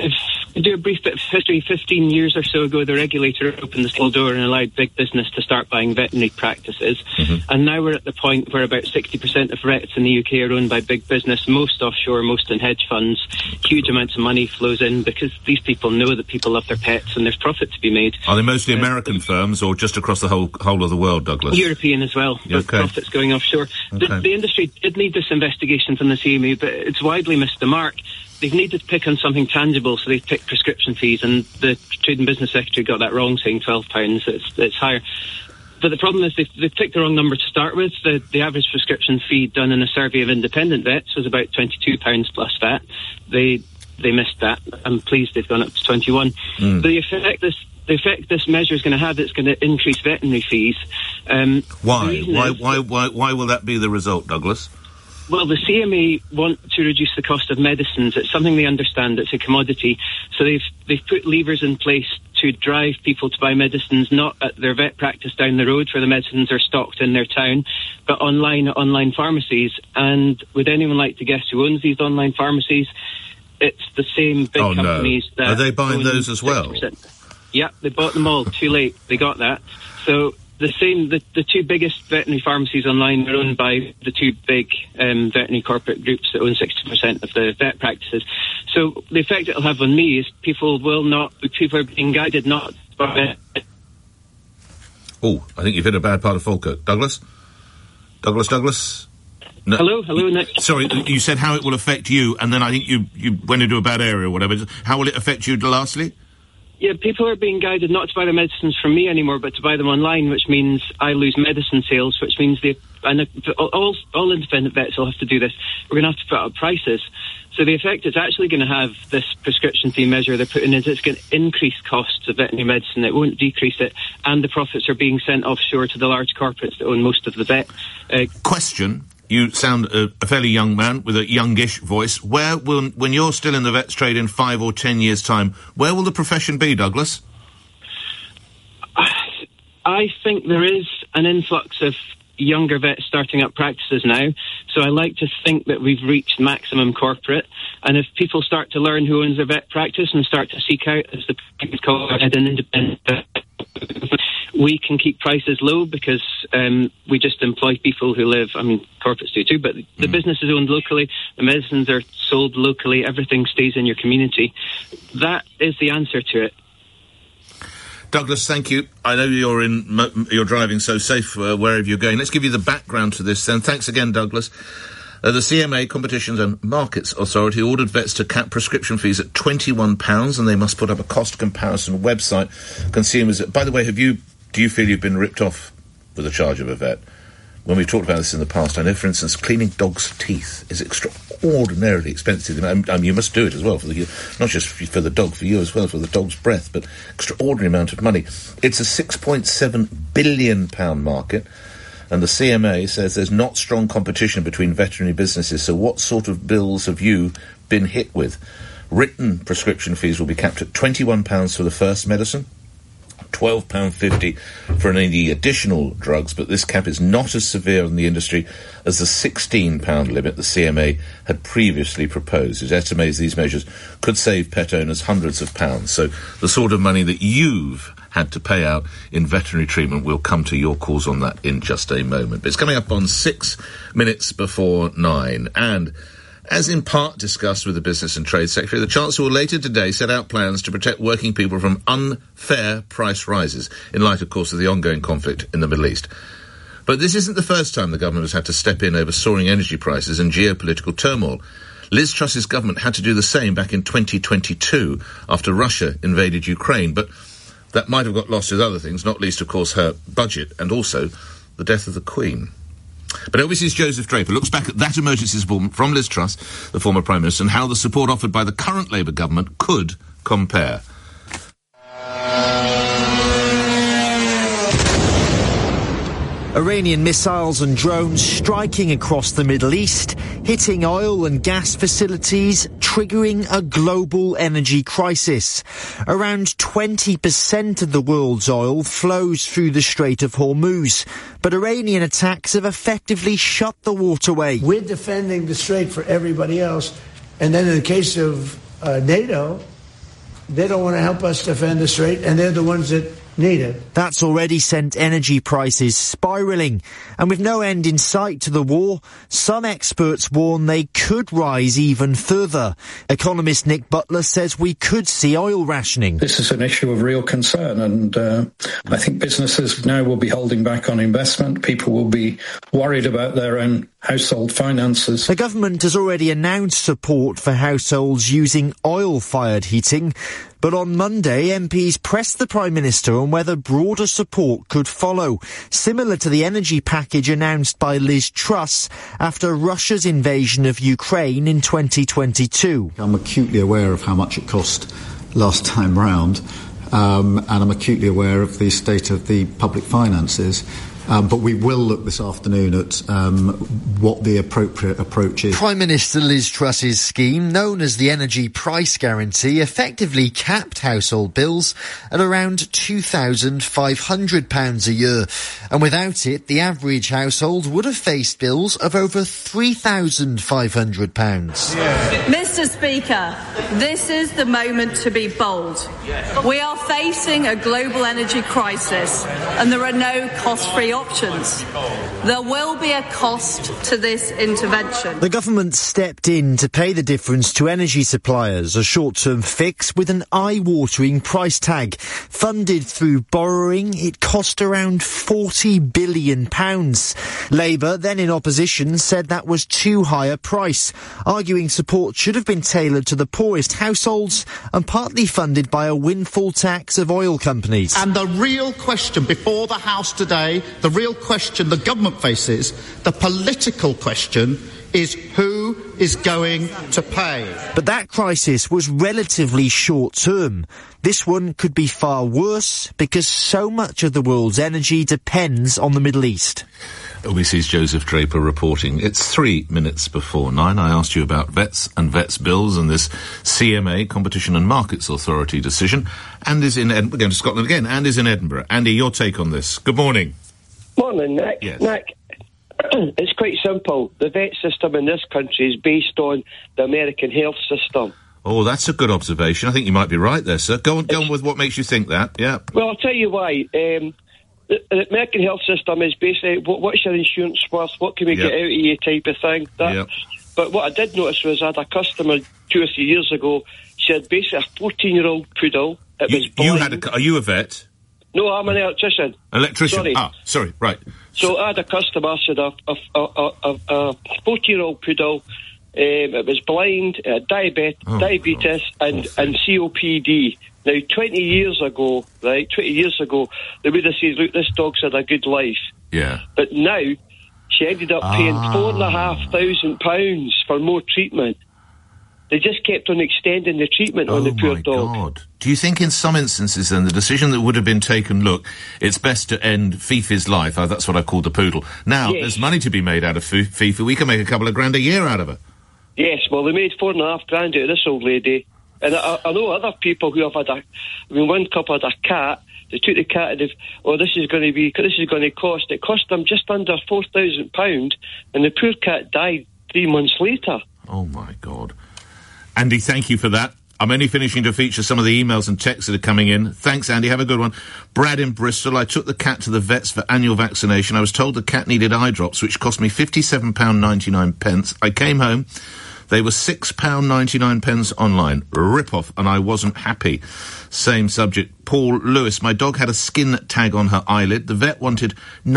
To do a brief bit of history, 15 years or so ago, the regulator opened the small door and allowed big business to start buying veterinary practices. And now we're at the point where about 60% of vets in the UK are owned by big business, most offshore, most in hedge funds. Huge amounts of money flows in because these people know that people love their pets and there's profit to be made. Are they mostly American firms or just across the whole of the world, Douglas? European as well, but profits going offshore. The industry did need this investigation from the CME, but it's widely missed the mark. They've needed to pick on something tangible, so they've picked prescription fees, and the Trade and Business Secretary got that wrong, saying £12. It's higher. But the problem is they've picked the wrong number to start with. The average prescription fee done in a survey of independent vets was about £22 plus VAT. They missed that. I'm pleased they've gone up to 21. The effect this measure is going to have, it's going to increase veterinary fees. Why will that be the result, Douglas? Well, the CMA want to reduce the cost of medicines. It's something they understand. It's a commodity. So they've put levers in place to drive people to buy medicines, not at their vet practice down the road where the medicines are stocked in their town, but online pharmacies. And would anyone like to guess who owns these online pharmacies? It's the same big companies that... Are they buying those as well? 6%. Yeah, they bought them all. Too late. They got that. So... The two biggest veterinary pharmacies online are owned by the two big veterinary corporate groups that own 60% of the vet practices. So the effect it'll have on me is people are being guided not by it. Oh, I think you've hit a bad part of Falkirk. Douglas? No. Hello, Nick. Sorry, you said how it will affect you, and then I think you went into a bad area or whatever. How will it affect you lastly? Yeah, people are being guided not to buy their medicines from me anymore, but to buy them online, which means I lose medicine sales, which means all independent vets will have to do this. We're going to have to put up prices. So the effect it's actually going to have, this prescription fee measure they're putting in, it's going to increase costs of veterinary medicine. It won't decrease it, and the profits are being sent offshore to the large corporates that own most of the vet. Question. You sound a fairly young man with a youngish voice. When you're still in the vets trade in 5 or 10 years' time, where will the profession be, Douglas? I think there is an influx of younger vets starting up practices now, so I like to think that we've reached maximum corporate, and if people start to learn who owns their vet practice and start to seek out, as the people call it, an independent vet, we can keep prices low because we just employ people who live, corporates do too, but the business is owned locally, the medicines are sold locally, everything stays in your community. That is the answer to it. Douglas, thank you. I know you're driving, so safe wherever you're going. Let's give you the background to this then. Thanks again, Douglas. The CMA, Competitions and Markets Authority, ordered vets to cap prescription fees at £21, and they must put up a cost comparison website. Consumers, by the way, do you feel you've been ripped off with the charge of a vet? When we've talked about this in the past, I know, for instance, cleaning dogs' teeth is extraordinarily expensive. You must do it as well, not just for the dog, for you as well, for the dog's breath, but extraordinary amount of money. It's a £6.7 billion market, and the CMA says there's not strong competition between veterinary businesses, so what sort of bills have you been hit with? Written prescription fees will be capped at £21 for the first medicine, £12.50 for any of the additional drugs, but this cap is not as severe in the industry as the £16 limit the CMA had previously proposed. It estimates these measures could save pet owners hundreds of pounds. So the sort of money that you've had to pay out in veterinary treatment, we'll come to your calls on that in just a moment. But it's coming up on 6 minutes before 9, and as in part discussed with the Business and Trade Secretary, the Chancellor will later today set out plans to protect working people from unfair price rises, in light, of course, of the ongoing conflict in the Middle East. But this isn't the first time the government has had to step in over soaring energy prices and geopolitical turmoil. Liz Truss's government had to do the same back in 2022 after Russia invaded Ukraine, but that might have got lost with other things, not least, of course, her budget and also the death of the Queen. But LBC's Joseph Draper looks back at that emergency support from Liz Truss, the former Prime Minister, and how the support offered by the current Labour government could compare. Iranian missiles and drones striking across the Middle East, hitting oil and gas facilities, triggering a global energy crisis. Around 20% of the world's oil flows through the Strait of Hormuz, but Iranian attacks have effectively shut the waterway. We're defending the strait for everybody else, and then in the case of NATO, They don't want to help us defend the strait, and they're the ones that need it. That's already sent energy prices spiralling. And with no end in sight to the war, some experts warn they could rise even further. Economist Nick Butler says we could see oil rationing. This is an issue of real concern, and I think businesses now will be holding back on investment. People will be worried about their own household finances. The government has already announced support for households using oil-fired heating. But on Monday, MPs pressed the Prime Minister on whether broader support could follow, similar to the energy package announced by Liz Truss after Russia's invasion of Ukraine in 2022. I'm acutely aware of how much it cost last time round, and I'm acutely aware of the state of the public finances. But we will look this afternoon at what the appropriate approach is. Prime Minister Liz Truss's scheme, known as the Energy Price Guarantee, effectively capped household bills at around £2,500 a year. And without it, the average household would have faced bills of over £3,500. Yeah. Mr. Speaker, this is the moment to be bold. We are facing a global energy crisis, and there are no cost-free options. There will be a cost to this intervention. The government stepped in to pay the difference to energy suppliers, a short-term fix with an eye-watering price tag. Funded through borrowing, it cost around £40 billion. Labour, then in opposition, said that was too high a price, arguing support should have been tailored to the poorest households and partly funded by a windfall tax of oil companies. And the real question before the House today, the real question the government faces, the political question, is who is going to pay? But that crisis was relatively short-term. This one could be far worse because so much of the world's energy depends on the Middle East. OBC's Joseph Draper reporting. It's 3 minutes before 9. I asked you about vets and vets bills and this CMA, Competition and Markets Authority decision. And we're going to Scotland again. And is in Edinburgh. Andy, your take on this. Good morning. Morning, Nick. Yes. Nick, it's quite simple. The vet system in this country is based on the American health system. Oh, that's a good observation. I think you might be right there, sir. Go on with what makes you think that. Yeah. Well, I'll tell you why. The American health system is basically what's your insurance worth, what can we get out of you type of thing. But what I did notice was I had a customer 2 or 3 years ago. She had basically a 14-year-old poodle. It was blind. Are you a vet? No, I'm an electrician. Electrician? Sorry, right. So I had a customer, she had a 14-year-old poodle. It was blind, diabetes and COPD. Now, 20 years ago, they would have said, look, this dog's had a good life. Yeah. But now, she ended up paying £4,500 for more treatment. They just kept on extending the treatment on the poor dog. God. Do you think in some instances then the decision that would have been taken, look, it's best to end Fifi's life, that's what I call the poodle. Now, there's money to be made out of Fifi. We can make a couple of grand a year out of her. Yes, well, they made $4,500 out of this old lady. And I know other people who have had one couple had a cat. They took the cat and this is going to cost. It cost them just under £4,000, and the poor cat died 3 months later. Oh my God. Andy, thank you for that. I'm only finishing to feature some of the emails and texts that are coming in. Thanks, Andy. Have a good one. Brad in Bristol. I took the cat to the vets for annual vaccination. I was told the cat needed eye drops, which cost me £57.99. I came home. They were £6.99 online. Rip-off, and I wasn't happy. Same subject. Paul Lewis. My dog had a skin tag on her eyelid. The vet wanted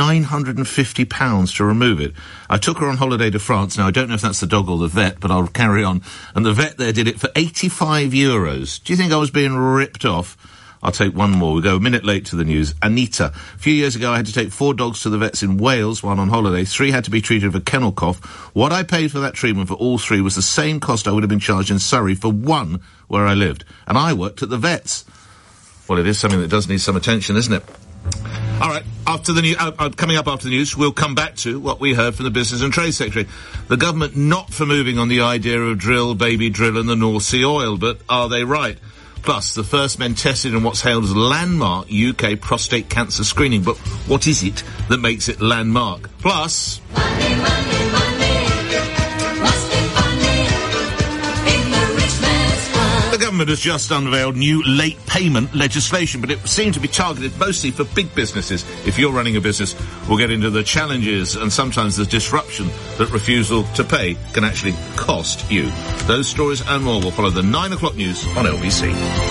£950 to remove it. I took her on holiday to France. Now, I don't know if that's the dog or the vet, but I'll carry on. And the vet there did it for €85. Do you think I was being ripped off? I'll take one more. We go a minute late to the news. Anita. A few years ago, I had to take 4 dogs to the vets in Wales while on holiday. 3 had to be treated for kennel cough. What I paid for that treatment for all 3 was the same cost I would have been charged in Surrey for one where I lived. And I worked at the vets. Well, it is something that does need some attention, isn't it? All right, after the news, coming up after the news, we'll come back to what we heard from the Business and Trade Secretary. The government not for moving on the idea of drill, baby drill and the North Sea oil, but are they right? Plus, the first men tested in what's hailed as landmark UK prostate cancer screening. But what is it that makes it landmark? Plus... Money, money, money. Must be funny in the rich man's world. The government has just unveiled new late payment legislation, but it seemed to be targeted mostly for big businesses. If you're running a business, we'll get into the challenges and sometimes the disruption that refusal to pay can actually cost you. Those stories and more will follow the 9 o'clock news on LBC.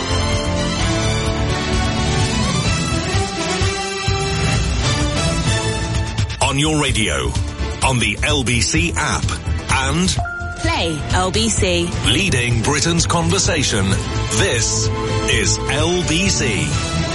On your radio, on the LBC app, and Play LBC. Leading Britain's conversation. This is LBC.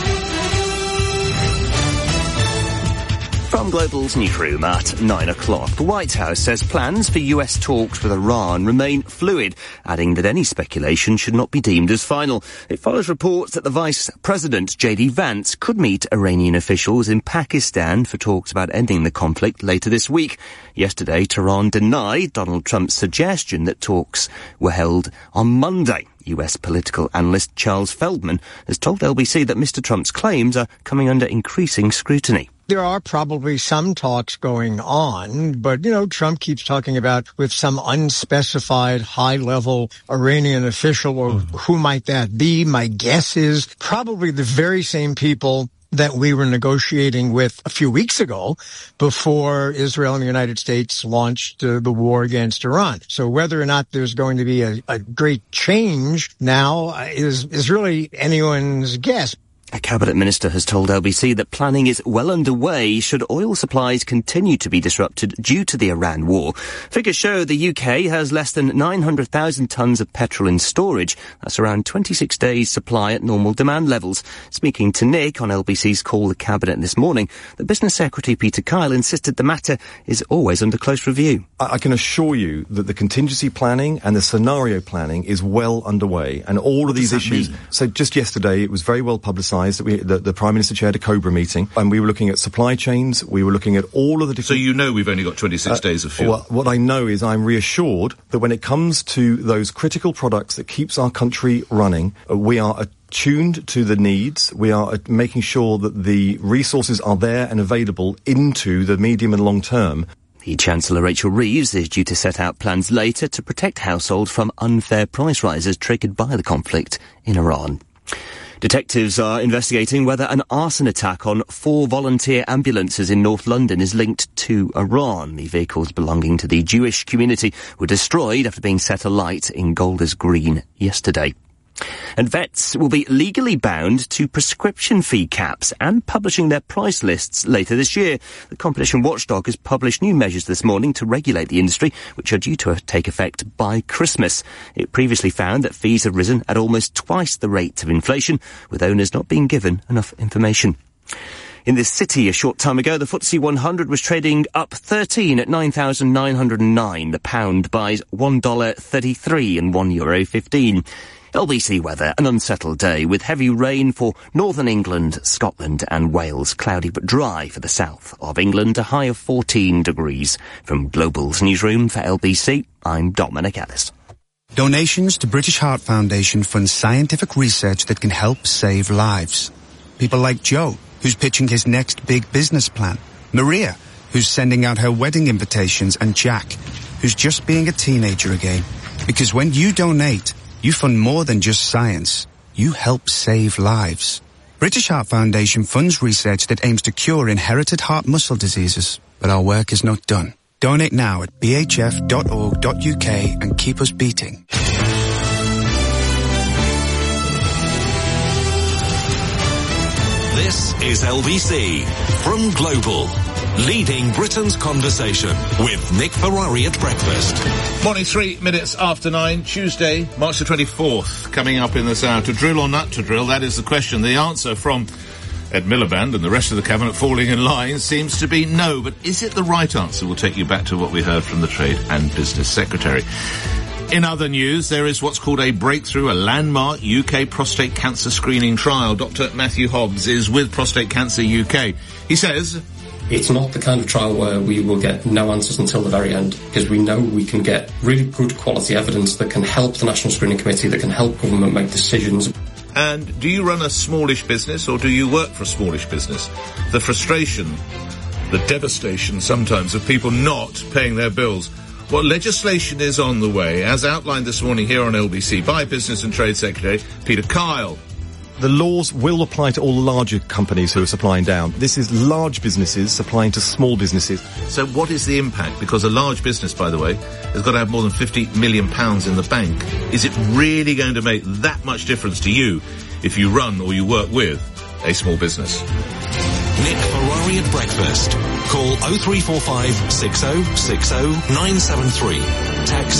From Global's newsroom at 9 o'clock, the White House says plans for US talks with Iran remain fluid, adding that any speculation should not be deemed as final. It follows reports that the Vice President, J.D. Vance, could meet Iranian officials in Pakistan for talks about ending the conflict later this week. Yesterday, Tehran denied Donald Trump's suggestion that talks were held on Monday. US political analyst Charles Feldman has told LBC that Mr. Trump's claims are coming under increasing scrutiny. There are probably some talks going on, but, Trump keeps talking about with some unspecified high-level Iranian official, or who might that be? My guess is probably the very same people that we were negotiating with a few weeks ago before Israel and the United States launched the war against Iran. So whether or not there's going to be a great change now is really anyone's guess. A cabinet minister has told LBC that planning is well underway should oil supplies continue to be disrupted due to the Iran war. Figures show the UK has less than 900,000 tonnes of petrol in storage. That's around 26 days' supply at normal demand levels. Speaking to Nick on LBC's Call the Cabinet this morning, the Business Secretary Peter Kyle insisted the matter is always under close review. I can assure you that the contingency planning and the scenario planning is well underway, and all of these issues. So just yesterday it was very well publicised that the Prime Minister chaired a COBRA meeting, and we were looking at supply chains, we were looking at all of the different... So we've only got 26 days of fuel? Well, what I know is I'm reassured that when it comes to those critical products that keeps our country running, we are attuned to the needs, we are making sure that the resources are there and available into the medium and long term. The Chancellor Rachel Reeves is due to set out plans later to protect households from unfair price rises triggered by the conflict in Iran. Detectives are investigating whether an arson attack on 4 volunteer ambulances in North London is linked to Iran. The vehicles belonging to the Jewish community were destroyed after being set alight in Golders Green yesterday. And vets will be legally bound to prescription fee caps and publishing their price lists later this year. The competition watchdog has published new measures this morning to regulate the industry, which are due to take effect by Christmas. It previously found that fees have risen at almost twice the rate of inflation, with owners not being given enough information. In this city a short time ago, the FTSE 100 was trading up 13 at 9,909. The pound buys $1.33 and €1.15. LBC weather, an unsettled day with heavy rain for northern England, Scotland and Wales. Cloudy but dry for the south of England, a high of 14 degrees. From Global's newsroom for LBC, I'm Dominic Ellis. Donations to British Heart Foundation fund scientific research that can help save lives. People like Joe, who's pitching his next big business plan. Maria, who's sending out her wedding invitations. And Jack, who's just being a teenager again. Because when you donate, you fund more than just science. You help save lives. British Heart Foundation funds research that aims to cure inherited heart muscle diseases. But our work is not done. Donate now at bhf.org.uk and keep us beating. This is LBC from Global. Leading Britain's conversation with Nick Ferrari at breakfast. Morning, 3 minutes after 9, Tuesday, March the 24th. Coming up in this hour, to drill or not to drill, that is the question. The answer from Ed Miliband and the rest of the cabinet falling in line seems to be no. But is it the right answer? We'll take you back to what we heard from the Trade and Business Secretary. In other news, there is what's called a breakthrough, a landmark UK prostate cancer screening trial. Dr. Matthew Hobbs is with Prostate Cancer UK. He says, it's not the kind of trial where we will get no answers until the very end, because we know we can get really good quality evidence that can help the National Screening Committee, that can help government make decisions. And do you run a smallish business or do you work for a smallish business? The frustration, the devastation sometimes of people not paying their bills. Well, legislation is on the way, as outlined this morning here on LBC by Business and Trade Secretary Peter Kyle. The laws will apply to all the larger companies who are supplying down. This is large businesses supplying to small businesses. So what is the impact? Because a large business, by the way, has got to have more than £50 million in the bank. Is it really going to make that much difference to you if you run or you work with a small business? Nick Ferrari at breakfast. Call 0345 6060 973. Text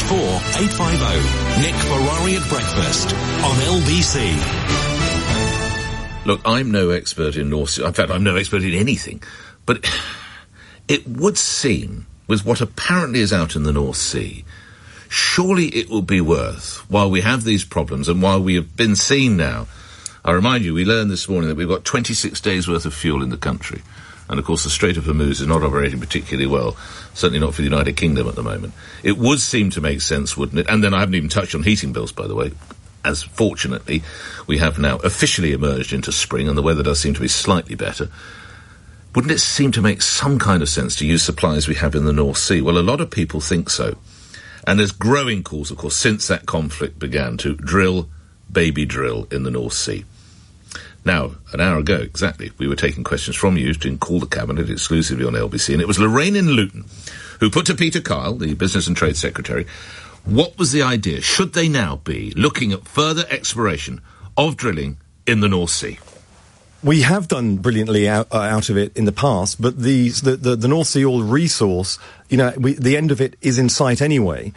84850. Nick Ferrari at breakfast on LBC. Look, I'm no expert in North Sea. In fact, I'm no expert in anything. But it would seem, with what apparently is out in the North Sea, surely it will be worth, while we have these problems and while we have been seen now. I remind you, we learned this morning that we've got 26 days' worth of fuel in the country. And, of course, the Strait of Hormuz is not operating particularly well, certainly not for the United Kingdom at the moment. It would seem to make sense, wouldn't it? And then I haven't even touched on heating bills, by the way, as fortunately we have now officially emerged into spring and the weather does seem to be slightly better. Wouldn't it seem to make some kind of sense to use supplies we have in the North Sea? Well, a lot of people think so. And there's growing calls, of course, since that conflict began to drill, baby drill in the North Sea. Now, an hour ago, exactly, we were taking questions from you to call the Cabinet exclusively on LBC, and it was Lorraine in Luton who put to Peter Kyle, the Business and Trade Secretary, what was the idea? Should they now be looking at further exploration of drilling in the North Sea? We have done brilliantly out of it in the past, but the North Sea oil resource, the end of it is in sight anyway.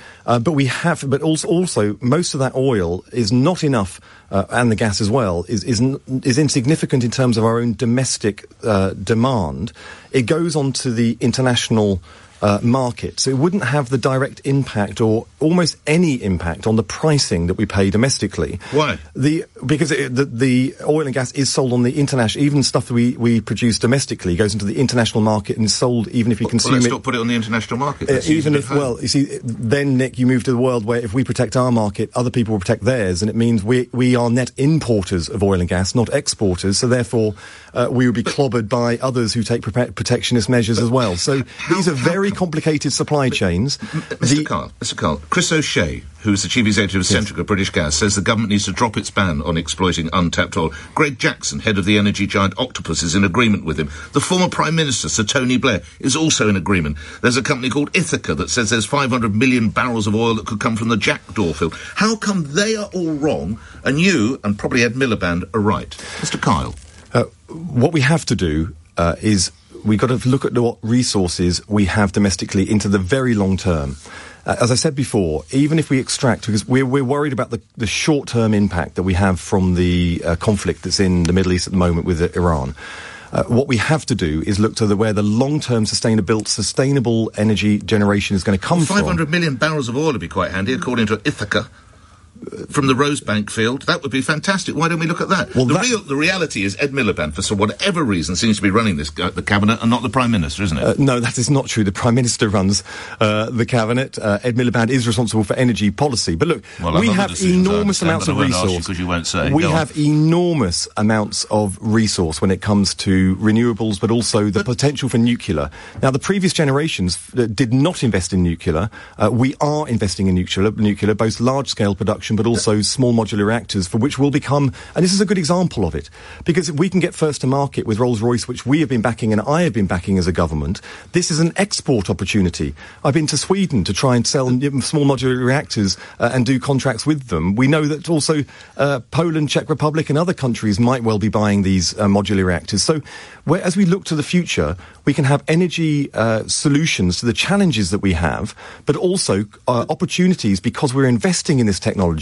But also most of that oil is not enough, and the gas as well is insignificant in terms of our own domestic demand. It goes on to the international market, so it wouldn't have the direct impact or almost any impact on the pricing that we pay domestically. Why? Because the oil and gas is sold on the international, even stuff that we produce domestically goes into the international market and is sold even if you consume let's not put it on the international market. You see, then Nick, you move to the world where if we protect our market, other people will protect theirs, and it means we are net importers of oil and gas, not exporters. So therefore, we would be clobbered by others who take protectionist measures as well. So these are very complicated supply chains. Mr. Kyle, Chris O'Shea, who's the Chief Executive of Centrica British Gas, says the government needs to drop its ban on exploiting untapped oil. Greg Jackson, head of the energy giant Octopus, is in agreement with him. The former Prime Minister, Sir Tony Blair, is also in agreement. There's a company called Ithaca that says there's 500 million barrels of oil that could come from the Jackdaw field. How come they are all wrong and you, and probably Ed Miliband, are right? Mr. Kyle. What we have to do is we've got to look at what resources we have domestically into the very long term. As I said before, even if we extract, because we're worried about the short-term impact that we have from the conflict that's in the Middle East at the moment with Iran. What we have to do is look to where the long-term sustainable energy generation is going to come from. 500 million barrels of oil would be quite handy, according to Ithaca. From the Rosebank field, that would be fantastic. Why don't we look at that? Well, the reality is Ed Miliband, for whatever reason, seems to be running the Cabinet and not the Prime Minister, isn't it? No, that is not true. The Prime Minister runs the Cabinet. Ed Miliband is responsible for energy policy. But look, we have enormous amounts of resource. You won't say. We have enormous amounts of resource when it comes to renewables, but also the potential for nuclear. Now, the previous generations did not invest in nuclear. We are investing in nuclear, both large-scale production but also small modular reactors, for which will become, and this is a good example of it, because if we can get first to market with Rolls-Royce, which we have been backing and I have been backing as a government, this is an export opportunity. I've been to Sweden to try and sell small modular reactors and do contracts with them. We know that also Poland, Czech Republic and other countries might well be buying these modular reactors. So as we look to the future, we can have energy solutions to the challenges that we have, but also opportunities because we're investing in this technology.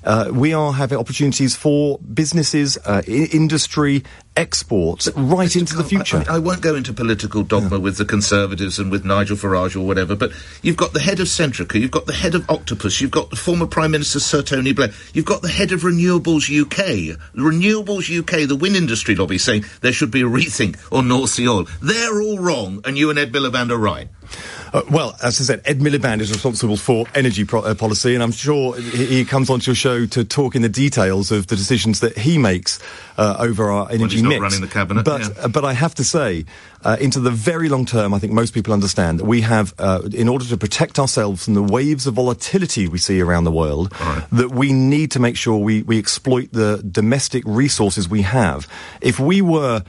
We are having opportunities for businesses, industry, exports, right into the future. I won't go into political dogma with the Conservatives and with Nigel Farage or whatever, but you've got the head of Centrica, you've got the head of Octopus, you've got the former Prime Minister Sir Tony Blair, you've got the head of Renewables UK. Renewables UK, the wind industry lobby, saying there should be a rethink on North Sea oil. They're all wrong, and you and Ed Miliband are right. Well, as I said, Ed Miliband is responsible for energy policy, and I'm sure he comes onto your show to talk in the details of the decisions that he makes over our energy he's mix. Not running the cabinet. But I have to say, into the very long term, I think most people understand that we have, in order to protect ourselves from the waves of volatility we see around the world, that we need to make sure we exploit the domestic resources we have. If we were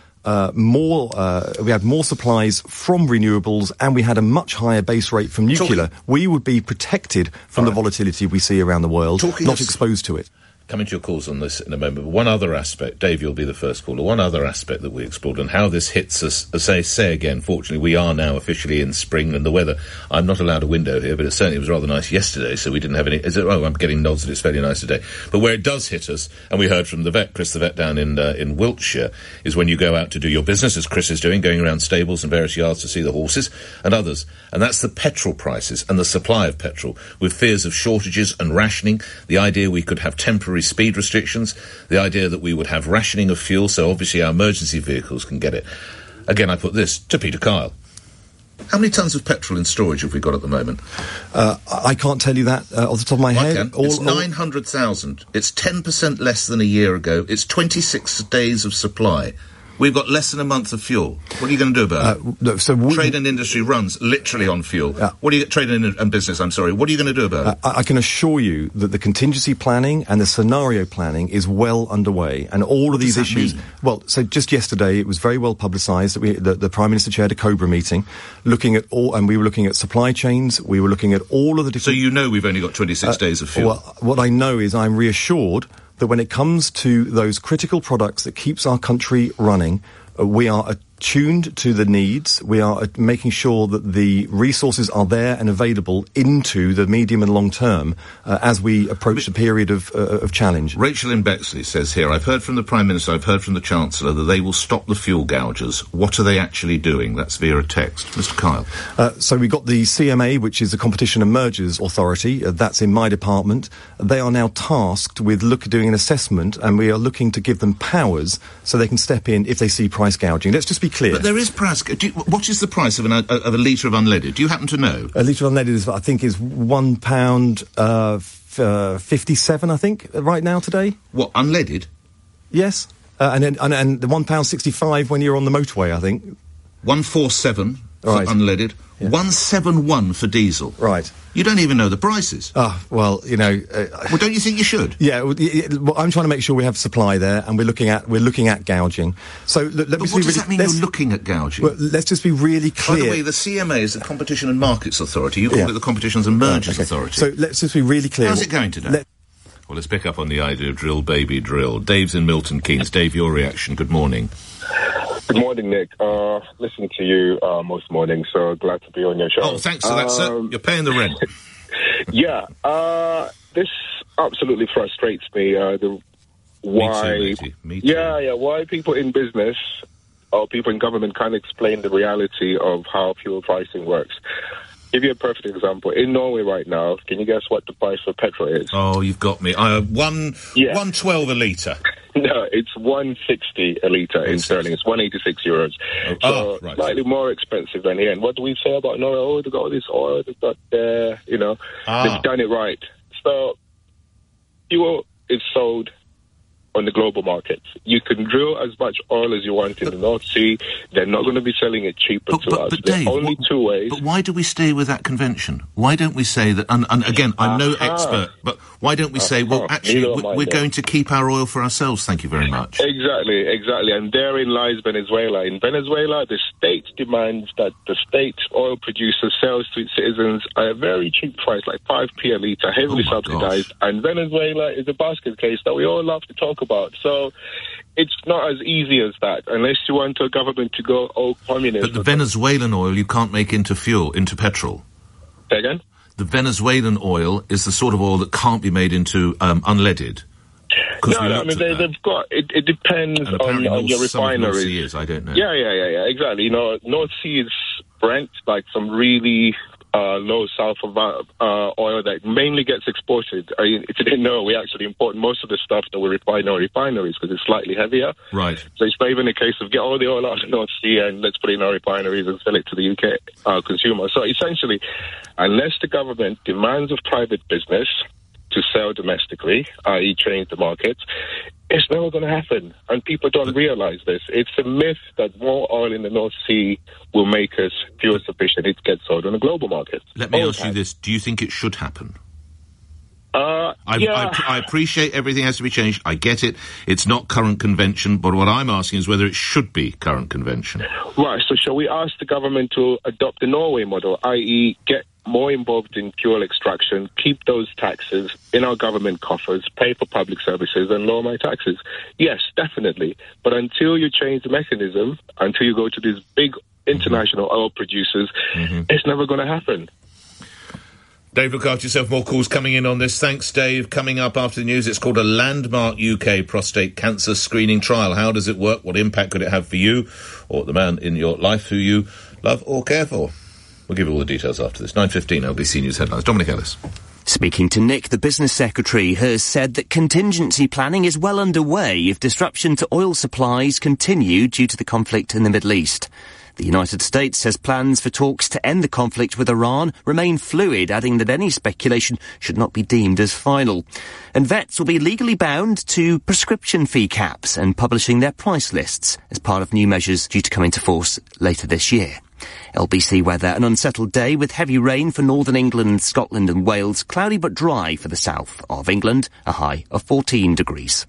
we had more supplies from renewables and we had a much higher base rate from nuclear, we would be protected from the volatility we see around the world, not exposed to it. Coming to your calls on this in a moment, but one other aspect, Dave, you'll be the first caller, one other aspect that we explored and how this hits us, as I say again, fortunately we are now officially in spring and the weather, I'm not allowed a window here, but it certainly was rather nice yesterday, so we didn't have any, I'm getting nods that it's fairly nice today, but where it does hit us, and we heard from the vet, Chris the vet down in Wiltshire, is when you go out to do your business, as Chris is doing, going around stables and various yards to see the horses and others, and that's the petrol prices and the supply of petrol, with fears of shortages and rationing, the idea we could have temporary speed restrictions, the idea that we would have rationing of fuel, so obviously our emergency vehicles can get it. Again, I put this to Peter Kyle. How many tonnes of petrol in storage have we got at the moment? I can't tell you that off the top of my head. It's 900,000. It's 10% less than a year ago. It's 26 days of supply. We've got less than a month of fuel. What are you going to do about it? Trade and industry runs literally on fuel. What are you trade and business? I'm sorry. What are you going to do about it? I can assure you that the contingency planning and the scenario planning is well underway, and all of these issues. Well, so just yesterday it was very well publicised that the Prime Minister chaired a COBRA meeting, looking at all, and we were looking at supply chains. We were looking at all of the different. So you know we've only got 26 days of fuel. Well, what I know is I'm reassured that when it comes to those critical products that keeps our country running, we are attuned to the needs. We are making sure that the resources are there and available into the medium and long term as we approach the period of challenge. Rachel in Bexley says here, I've heard from the Prime Minister, I've heard from the Chancellor that they will stop the fuel gougers. What are they actually doing? That's via a text. Mr. Kyle. So we got the CMA, which is the Competition and Mergers Authority. That's in my department. They are now tasked with doing an assessment, and we are looking to give them powers so they can step in if they see price gouging. Let's just be clear. But there is price. What is the price of a litre of unleaded? Do you happen to know? A litre of unleaded I think is £1.57. I think right now today. What, unleaded? Yes, and the £1.65 when you're on the motorway. I think 147 for unleaded. Yeah. 171 for diesel. Right. You don't even know the prices. Well, you know. Well, don't you think you should? Yeah. Well, I'm trying to make sure we have supply there, and we're looking at gouging. So let me. But what does that mean? You're looking at gouging. Well, let's just be really clear. By the way, the CMA is the Competition and Markets Authority. You call it the Competitions and Mergers Authority. So let's just be really clear. How's it going today? Well, let's pick up on the idea of drill, baby, drill. Dave's in Milton Keynes. Dave, your reaction. Good morning. Good morning, Nick. Listen to you most mornings, so glad to be on your show. Oh, thanks for that, sir. You're paying the rent. Yeah, this absolutely frustrates me. Me too. Yeah, why people in business or people in government can't explain the reality of how fuel pricing works. Give you a perfect example. In Norway right now, can you guess what the price for petrol is? Oh, you've got me. 1.12 a litre. No, it's 1.60 a litre in sterling. It's 186 euros. So slightly more expensive than here. And what do we say about Norway? Oh, they've got all this oil, they've got they've done it right. So fuel is sold on the global markets. You can drill as much oil as you want in the North Sea. They're not going to be selling it cheaper to us. But Dave, only two ways. But why do we stay with that convention? Why don't we say that, and again, I'm no expert, but why don't we say, well, actually, we're going to keep our oil for ourselves, thank you very much. Exactly. And therein lies Venezuela. In Venezuela, the state demands that the state oil producer sells to its citizens at a very cheap price, like 5p a litre, heavily subsidized. Gosh. And Venezuela is a basket case that we all love to talk about. So it's not as easy as that, unless you want a government to go communist. But the Venezuelan oil you can't make into petrol. Say again? The Venezuelan oil is the sort of oil that can't be made into unleaded. No, I mean, they've got, it depends on your refineries. North Sea is, I don't know. Yeah, exactly. You know, North Sea is Brent, like some really low sulfur oil that mainly gets exported. I mean, if you didn't know, we actually import most of the stuff that we refine in our refineries because it's slightly heavier. Right. So it's not even a case of get all the oil out of the North Sea and let's put it in our refineries and sell it to the UK consumer. So essentially, unless the government demands of private business to sell domestically, i.e. change the market, it's never going to happen. And people don't realize this. It's a myth that more oil in the North Sea will make us fuel sufficient. It gets sold on a global market. Let me ask you this. Do you think it should happen? I appreciate everything has to be changed. I get it. It's not current convention. But what I'm asking is whether it should be current convention. Right. So shall we ask the government to adopt the Norway model, i.e. get more involved in fuel extraction, keep those taxes in our government coffers, pay for public services and lower my taxes? Yes, definitely. But until you change the mechanism, until you go to these big international oil producers, it's never going to happen. Dave, look after yourself. More calls coming in on this. Thanks, Dave. Coming up after the news, it's called a landmark UK prostate cancer screening trial. How does it work? What impact could it have for you or the man in your life who you love or care for? We'll give you all the details after this. 9:15 LBC News Headlines. Dominic Ellis. Speaking to Nick, the business secretary has said that contingency planning is well underway if disruption to oil supplies continue due to the conflict in the Middle East. The United States says plans for talks to end the conflict with Iran remain fluid, adding that any speculation should not be deemed as final. And vets will be legally bound to prescription fee caps and publishing their price lists as part of new measures due to come into force later this year. LBC weather, an unsettled day with heavy rain for northern England, Scotland and Wales, cloudy but dry for the south of England, a high of 14 degrees.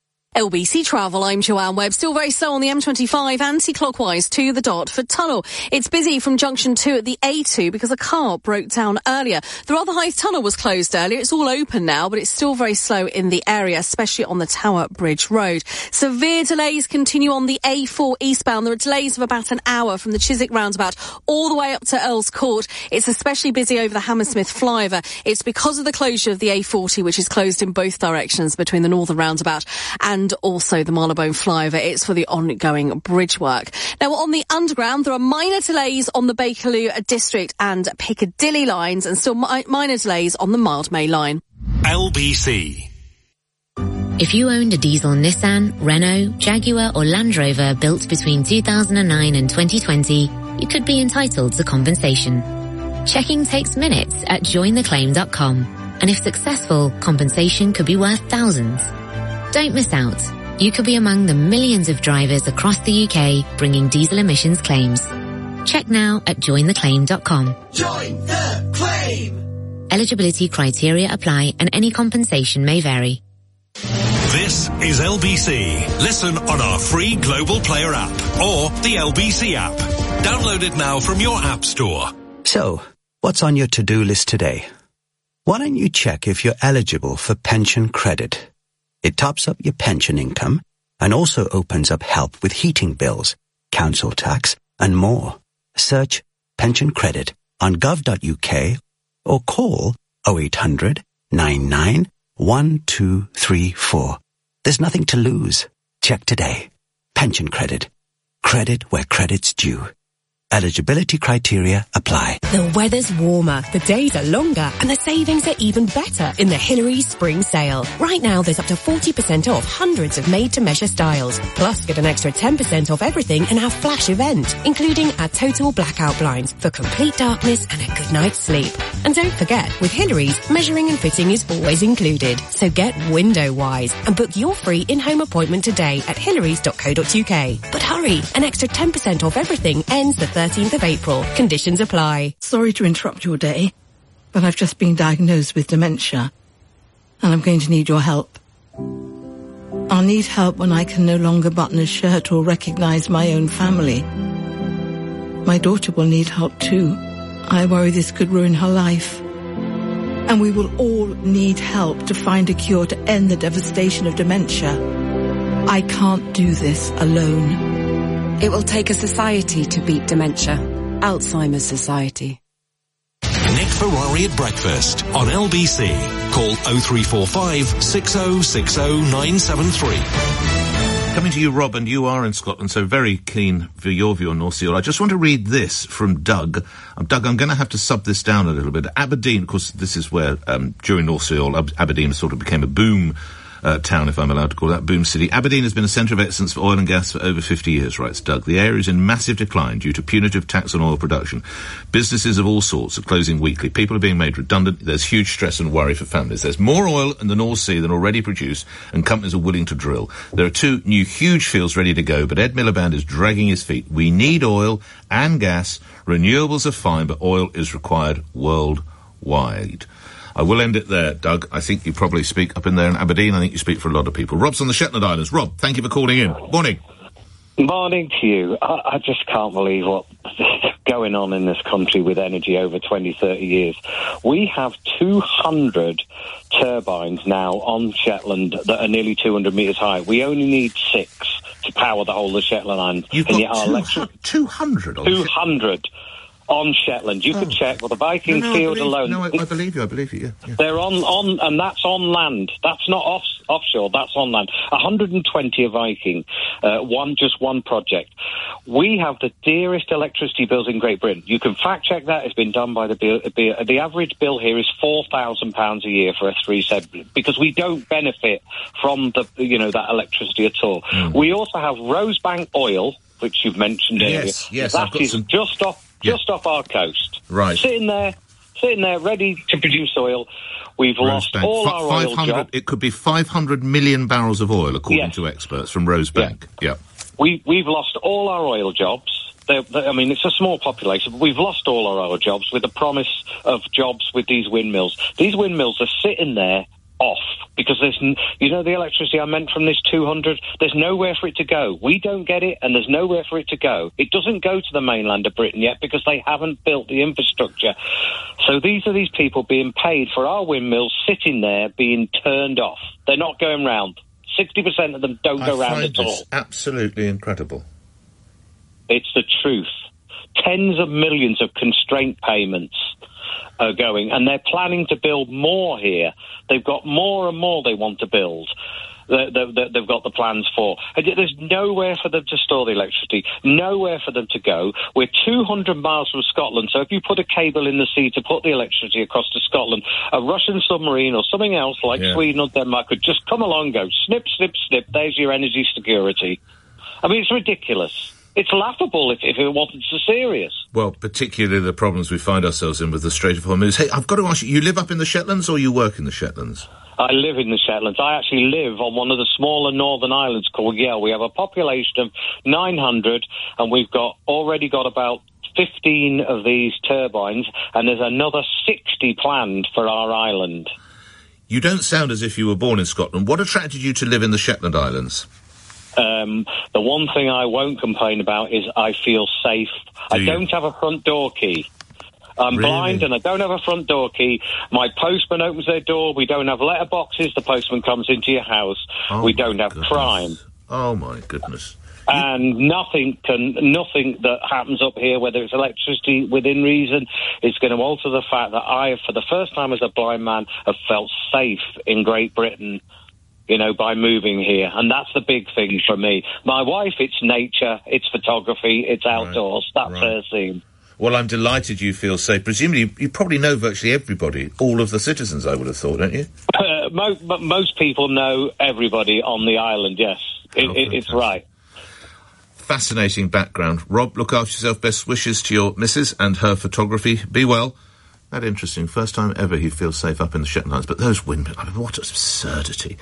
LBC Travel, I'm Joanne Webb. Still very slow on the M25 anti-clockwise to the Dartford Tunnel. It's busy from junction 2 at the A2 because a car broke down earlier. The Rotherhithe Tunnel was closed earlier. It's all open now, but it's still very slow in the area, especially on the Tower Bridge Road. Severe delays continue on the A4 eastbound. There are delays of about an hour from the Chiswick roundabout all the way up to Earls Court. It's especially busy over the Hammersmith flyover. It's because of the closure of the A40, which is closed in both directions between the northern roundabout and also the Marylebone flyover. It's for the ongoing bridge work. Now, on the underground, there are minor delays on the Bakerloo District and Piccadilly lines and still minor delays on the Mildmay line. LBC. If you owned a diesel Nissan, Renault, Jaguar or Land Rover built between 2009 and 2020, you could be entitled to compensation. Checking takes minutes at jointheclaim.com, and if successful, compensation could be worth thousands. Don't miss out. You could be among the millions of drivers across the UK bringing diesel emissions claims. Check now at jointheclaim.com. Join the claim! Eligibility criteria apply and any compensation may vary. This is LBC. Listen on our free Global Player app or the LBC app. Download it now from your app store. So, what's on your to-do list today? Why don't you check if you're eligible for pension credit? It tops up your pension income and also opens up help with heating bills, council tax and more. Search pension credit on gov.uk or call 0800 99 1234. There's nothing to lose. Check today. Pension credit. Credit where credit's due. Eligibility criteria apply. The weather's warmer, the days are longer, and the savings are even better in the Hillary's Spring Sale. Right now, there's up to 40% off hundreds of made-to-measure styles. Plus, get an extra 10% off everything in our flash event, including our total blackout blinds for complete darkness and a good night's sleep. And don't forget, with Hillary's, measuring and fitting is always included. So get window-wise and book your free in-home appointment today at hillarys.co.uk. But hurry, an extra 10% off everything ends the 13th of April. Conditions apply. Sorry to interrupt your day, but I've just been diagnosed with dementia, and I'm going to need your help. I'll need help when I can no longer button a shirt or recognize my own family. My daughter will need help too. I worry this could ruin her life. And we will all need help to find a cure to end the devastation of dementia. I can't do this alone. It will take a society to beat dementia. Alzheimer's Society. Nick Ferrari at breakfast on LBC. Call 0345 6060 973. Coming to you, Rob, and you are in Scotland, so very keen for your view on North Sea oil. I just want to read this from Doug. Doug, I'm going to have to sub this down a little bit. Aberdeen, of course, this is where, during North Sea oil, Aberdeen sort of became a boom town, if I'm allowed to call that, boom city. Aberdeen has been a centre of excellence for oil and gas for over 50 years, writes Doug. The area is in massive decline due to punitive tax on oil production. Businesses of all sorts are closing weekly. People are being made redundant. There's huge stress and worry for families. There's more oil in the North Sea than already produced, and companies are willing to drill. There are 2 new huge fields ready to go, but Ed Miliband is dragging his feet. We need oil and gas. Renewables are fine, but oil is required worldwide. I will end it there, Doug. I think you probably speak up in there in Aberdeen. I think you speak for a lot of people. Rob's on the Shetland Islands. Rob, thank you for calling in. Morning. Morning to you. I just can't believe what's going on in this country with energy over 20, 30 years. We have 200 turbines now on Shetland that are nearly 200 metres high. We only need 6 to power the whole of Shetland Islands. You've got 200 on 200. On Shetland. You could check, well, the Viking field alone... I believe you, yeah. They're on, and that's on land. That's not offshore, that's on land. 120 are Viking, just one project. We have the dearest electricity bills in Great Britain. You can fact-check that. It's been done by the average bill here is £4,000 a year for a 3-set, because we don't benefit from that electricity at all. We also have Rosebank Oil, which you've mentioned earlier. Yes, that is just off our coast. Right. Sitting there, ready to produce oil. We've lost all our oil jobs. It could be 500 million barrels of oil, according to experts from Rosebank. Yeah. We've lost all our oil jobs. It's a small population, but we've lost all our oil jobs with the promise of jobs with these windmills. These windmills are sitting there off because there's, the electricity I meant from this 200, there's nowhere for it to go. We don't get it, and there's nowhere for it to go. It doesn't go to the mainland of Britain yet because they haven't built the infrastructure. So these are these people being paid for our windmills sitting there being turned off. They're not going round. 60% of them don't go round at all. Absolutely incredible. It's the truth. Tens of millions of constraint payments are going, and they're planning to build more here. They've got more and more they want to build. They've got the plans for. There's nowhere for them to store the electricity, nowhere for them to go. We're 200 miles from Scotland, so if you put a cable in the sea to put the electricity across to Scotland, a Russian submarine or something else like Sweden or Denmark could just come along and go, snip, snip, snip, there's your energy security. I mean, it's ridiculous. It's laughable if it wasn't so serious. Well, particularly the problems we find ourselves in with the Strait of Hormuz. Hey, I've got to ask you live up in the Shetlands or you work in the Shetlands? I live in the Shetlands. I actually live on one of the smaller northern islands called Yell. We have a population of 900, and we've already got about 15 of these turbines, and there's another 60 planned for our island. You don't sound as if you were born in Scotland. What attracted you to live in the Shetland Islands? The one thing I won't complain about is I feel safe. I don't have a front door key. I'm blind and I don't have a front door key. My postman opens their door. We don't have letterboxes. The postman comes into your house. We don't have crime. Oh, my goodness. And nothing that happens up here, whether it's electricity within reason, is going to alter the fact that I, for the first time as a blind man, have felt safe in Great Britain, by moving here. And that's the big thing for me. My wife, it's nature, it's photography, it's outdoors. That's her scene. Well, I'm delighted you feel safe. Presumably, you probably know virtually everybody, all of the citizens, I would have thought, don't you? Most people know everybody on the island, yes. It's right. Fascinating background. Rob, look after yourself. Best wishes to your missus and her photography. Be well. That interesting. First time ever he feels safe up in the Shetland Islands. But those windmills, what absurdity.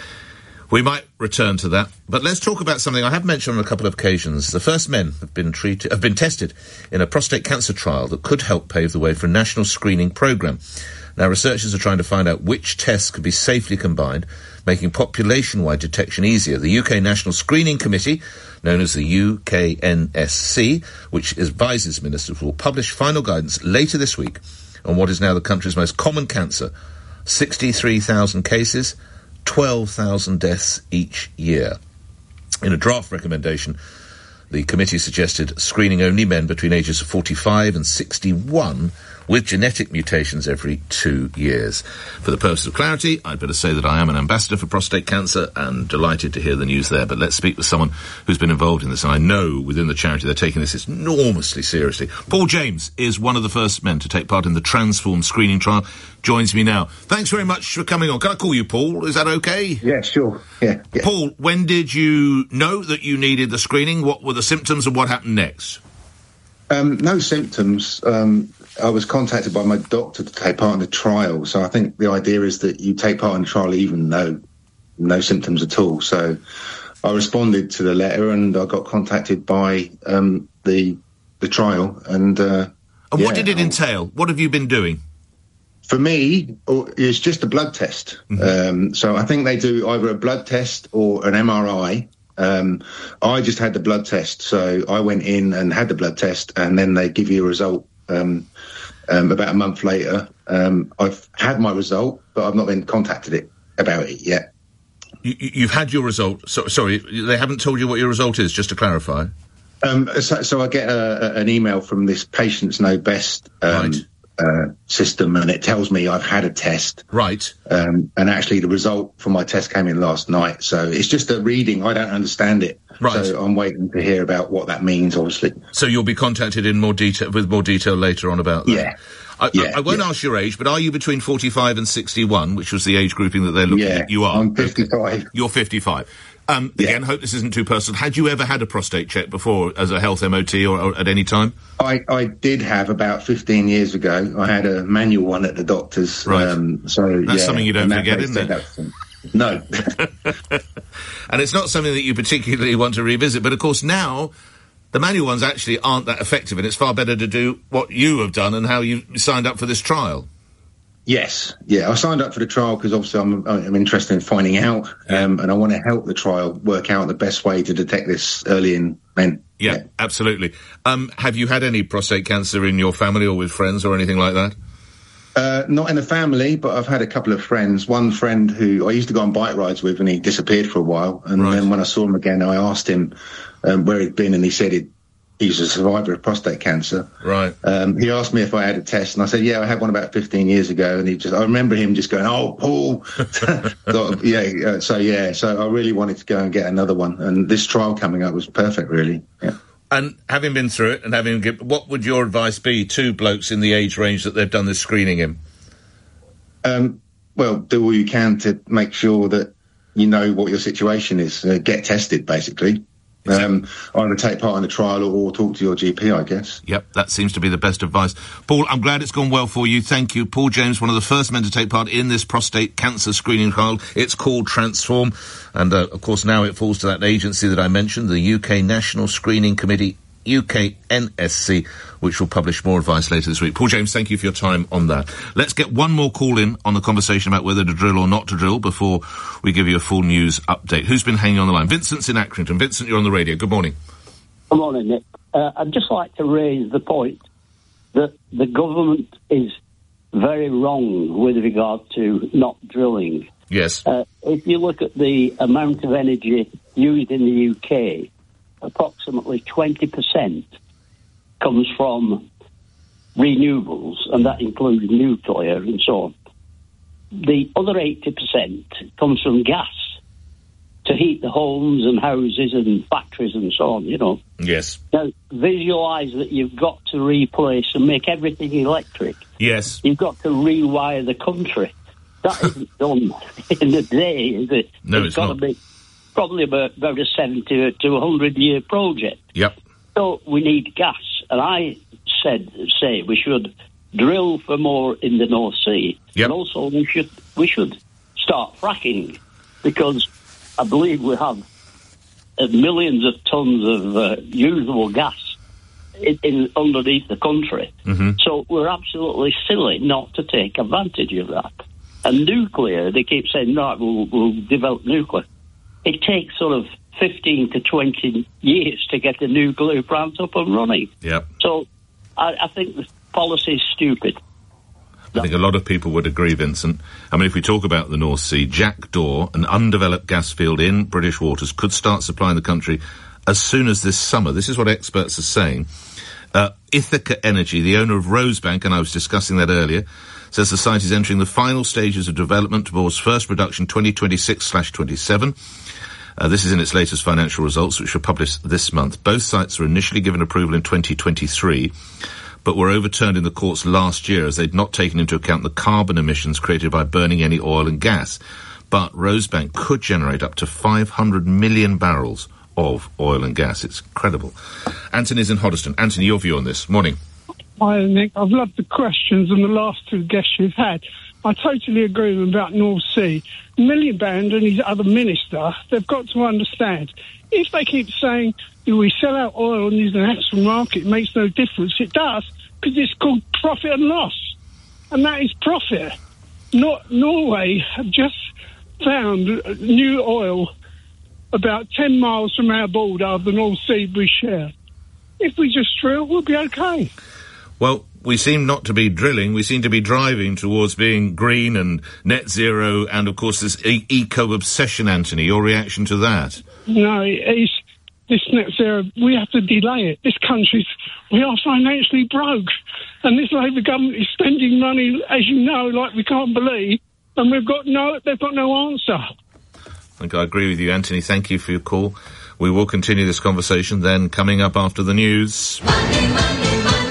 We might return to that. But let's talk about something I have mentioned on a couple of occasions. The first men have been tested in a prostate cancer trial that could help pave the way for a national screening programme. Now, researchers are trying to find out which tests could be safely combined, making population-wide detection easier. The UK National Screening Committee, known as the UKNSC, which advises ministers, will publish final guidance later this week on what is now the country's most common cancer. 63,000 cases, 12,000 deaths each year. In a draft recommendation, the committee suggested screening only men between ages of 45 and 61 with genetic mutations every 2 years. For the purpose of clarity, I'd better say that I am an ambassador for prostate cancer and delighted to hear the news there. But let's speak with someone who's been involved in this. And I know within the charity they're taking this enormously seriously. Paul James is one of the first men to take part in the Transform screening trial. Joins me now. Thanks very much for coming on. Can I call you Paul? Is that okay? Yeah, sure. Yeah. Paul, when did you know that you needed the screening? What were the symptoms and what happened next? No symptoms. I was contacted by my doctor to take part in the trial. So I think the idea is that you take part in the trial even though no symptoms at all. So I responded to the letter and I got contacted by the trial. And what did it entail? What have you been doing? For me, it's just a blood test. Mm-hmm. So I think they do either a blood test or an MRI. I just had the blood test. So I went in and had the blood test and then they give you a result about a month later. I've had my result, but I've not been contacted about it yet. You've had your result. Sorry, they haven't told you what your result is, just to clarify. So I get an email from this Patients Know Best system, and it tells me I've had a test. Right. And actually the result for my test came in last night. So it's just a reading. I don't understand it. Right. So I'm waiting to hear about what that means, obviously. So you'll be contacted with more detail later on about that. Yeah. I won't ask your age, but are you between 45 and 61, which was the age grouping that they're looking at? You are. I'm 55. You're 55. Again, hope this isn't too personal. Had you ever had a prostate check before as a health MOT or at any time? I did have about 15 years ago. I had a manual one at the doctor's. Right. That's something you don't forget, isn't it? No. And it's not something that you particularly want to revisit. But, of course, now the manual ones actually aren't that effective, and it's far better to do what you have done and how you signed up for this trial. Yes. Yeah, I signed up for the trial because obviously I'm interested in finding out, and I want to help the trial work out the best way to detect this early in men. Yeah, absolutely. Have you had any prostate cancer in your family or with friends or anything like that? Not in the family, but I've had a couple of friends. One friend who I used to go on bike rides with, and he disappeared for a while. And then when I saw him again, I asked him where he'd been, and he said he's a survivor of prostate cancer. Right. He asked me if I had a test, and I said, yeah, I had one about 15 years ago. And I remember him just going, "Oh, Paul." So I really wanted to go and get another one. And this trial coming up was perfect, really. Yeah. And having been through it and what would your advice be to blokes in the age range that they've done this screening in? Well, do all you can to make sure that you know what your situation is. Get tested, basically. Either take part in the trial or talk to your GP, I guess. Yep, that seems to be the best advice. Paul, I'm glad it's gone well for you. Thank you. Paul James, one of the first men to take part in this prostate cancer screening trial. It's called Transform. And, of course, now it falls to that agency that I mentioned, the UK National Screening Committee, UKNSC, which will publish more advice later this week. Paul James, thank you for your time on that. Let's get one more call in on the conversation about whether to drill or not to drill before we give you a full news update. Who's been hanging on the line? Vincent's in Accrington. Vincent, you're on the radio. Good morning. Good morning, Nick. I'd just like to raise the point that the government is very wrong with regard to not drilling. Yes. If you look at the amount of energy used in the UK, approximately 20% comes from renewables, and that includes nuclear and so on. The other 80% comes from gas to heat the homes and houses and factories and so on, you know. Yes. Now, visualise that you've got to replace and make everything electric. Yes. You've got to rewire the country. That isn't done in a day, is it? No, it's got not. to be probably about a 70 to 100-year project. Yep. So we need gas. And I say we should drill for more in the North Sea. Yep. And also we should start fracking, because I believe we have millions of tons of usable gas in underneath the country. Mm-hmm. So we're absolutely silly not to take advantage of that. And nuclear, they keep saying, no, we'll develop nuclear. It takes sort of 15 to 20 years to get the nuclear plant up and running. Yep. So I think the policy is stupid. I think a lot of people would agree, Vincent. I mean, if we talk about the North Sea, Jackdaw, an undeveloped gas field in British waters, could start supplying the country as soon as this summer. This is what experts are saying. Ithaca Energy, the owner of Rosebank, and I was discussing that earlier, says the site is entering the final stages of development towards first production 2026/27. This is in its latest financial results, which were published this month. Both sites were initially given approval in 2023, but were overturned in the courts last year as they'd not taken into account the carbon emissions created by burning any oil and gas. But Rosebank could generate up to 500 million barrels of oil and gas. It's incredible. Anthony's in Hoddesdon. Anthony, your view on this. Morning. Hi, Nick. I've loved the questions and the last two guests you've had. I totally agree with them about North Sea. Miliband and his other minister, they've got to understand, if they keep saying, do we sell our oil on the international market, it makes no difference. It does, because it's called profit and loss. And that is profit. Norway have just found new oil about 10 miles from our border of the North Sea we share. If we just drill, we'll be okay. Well, we seem not to be drilling. We seem to be driving towards being green and net zero and, of course, this eco-obsession, Anthony. Your reaction to that? No, it's this net zero. We have to delay it. This country's, we are financially broke. And this Labour government is spending money, as you know, like we can't believe. And they've got no answer. I think I agree with you, Anthony. Thank you for your call. We will continue this conversation then coming up after the news. Money, money, money.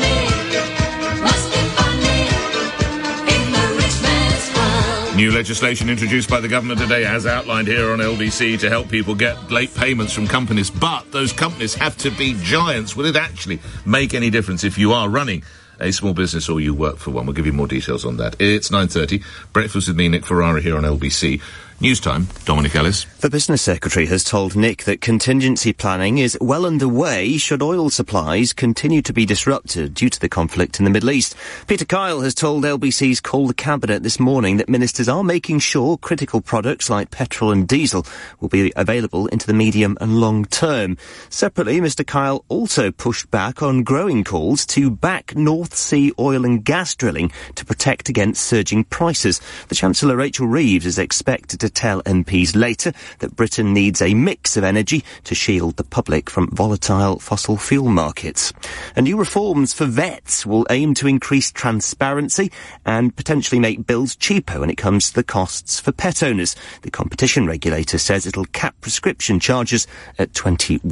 New legislation introduced by the government today, as outlined here on LBC, to help people get late payments from companies. But those companies have to be giants. Will it actually make any difference if you are running a small business or you work for one? We'll give you more details on that. It's 9:30. Breakfast with me, Nick Ferrari, here on LBC. News time, Dominic Ellis. The Business Secretary has told Nick that contingency planning is well underway should oil supplies continue to be disrupted due to the conflict in the Middle East. Peter Kyle has told LBC's Call the Cabinet this morning that ministers are making sure critical products like petrol and diesel will be available into the medium and long term. Separately, Mr Kyle also pushed back on growing calls to back North Sea oil and gas drilling to protect against surging prices. The Chancellor, Rachel Reeves, is expected to tell MPs later that Britain needs a mix of energy to shield the public from volatile fossil fuel markets. And new reforms for vets will aim to increase transparency and potentially make bills cheaper when it comes to the costs for pet owners. The competition regulator says it'll cap prescription charges at £21.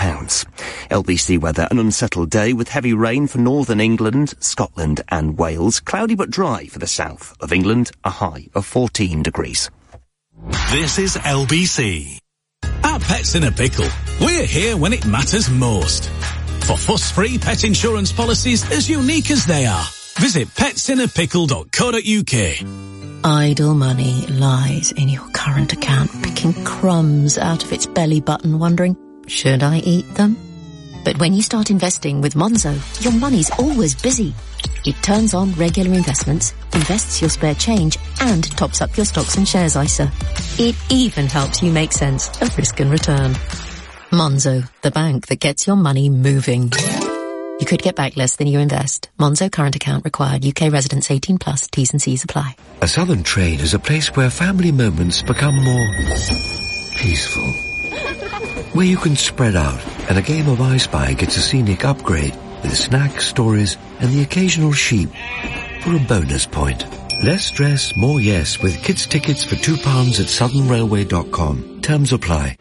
LBC weather, an unsettled day with heavy rain for northern England, Scotland and Wales. Cloudy but dry for the south of England, a high of 14 degrees. This is LBC. At Pets in a Pickle, we're here when it matters most. For fuss-free pet insurance policies as unique as they are, visit petsinnerpickle.co.uk. Idle money lies in your current account, picking crumbs out of its belly button, wondering, should I eat them? But when you start investing with Monzo, your money's always busy. It turns on regular investments, invests your spare change, and tops up your stocks and shares ISA. It even helps you make sense of risk and return. Monzo, the bank that gets your money moving. You could get back less than you invest. Monzo current account required. UK residents 18 plus. T's and C's apply. A Southern train is a place where family moments become more peaceful. Where you can spread out and a game of I Spy gets a scenic upgrade with snacks, stories and the occasional sheep for a bonus point. Less stress, more yes with kids' tickets for £2 at southernrailway.com. Terms apply.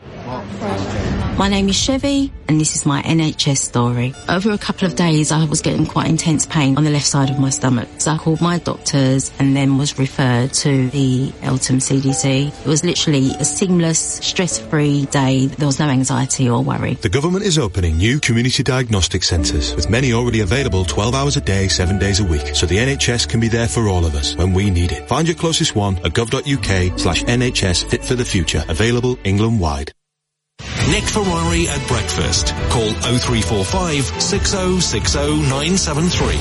My name is Chevy, and this is my NHS story. Over a couple of days, I was getting quite intense pain on the left side of my stomach. So I called my doctors and then was referred to the Eltham CDC. It was literally a seamless, stress-free day. There was no anxiety or worry. The government is opening new community diagnostic centres, with many already available 12 hours a day, 7 days a week, so the NHS can be there for all of us when we need it. Find your closest one at gov.uk/NHS Fit for the Future. Available England-wide. Nick Ferrari at breakfast. Call 0345 6060 973.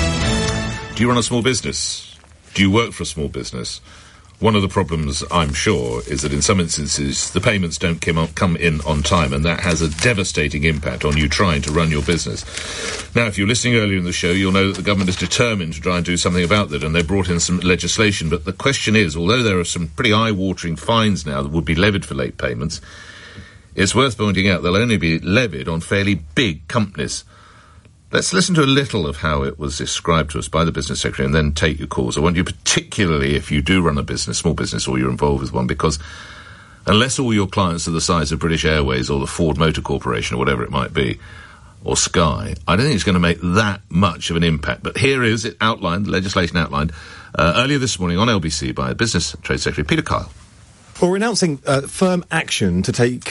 Do you run a small business? Do you work for a small business? One of the problems, I'm sure, is that in some instances the payments don't come in on time, and that has a devastating impact on you trying to run your business. Now, if you're listening earlier in the show, you'll know that the government is determined to try and do something about that, and they brought in some legislation. But the question is, although there are some pretty eye-watering fines now that would be levied for late payments, it's worth pointing out they'll only be levied on fairly big companies Let's listen to a little of how it was described to us by the Business Secretary and then take your calls. I want you, particularly if you do run a business, small business, or you're involved with one, because unless all your clients are the size of British Airways or the Ford Motor Corporation or whatever it might be, or Sky, I don't think it's going to make that much of an impact. But here is it outlined, the legislation outlined, earlier this morning on LBC by Business Trade Secretary Peter Kyle. Well, we're announcing firm action to take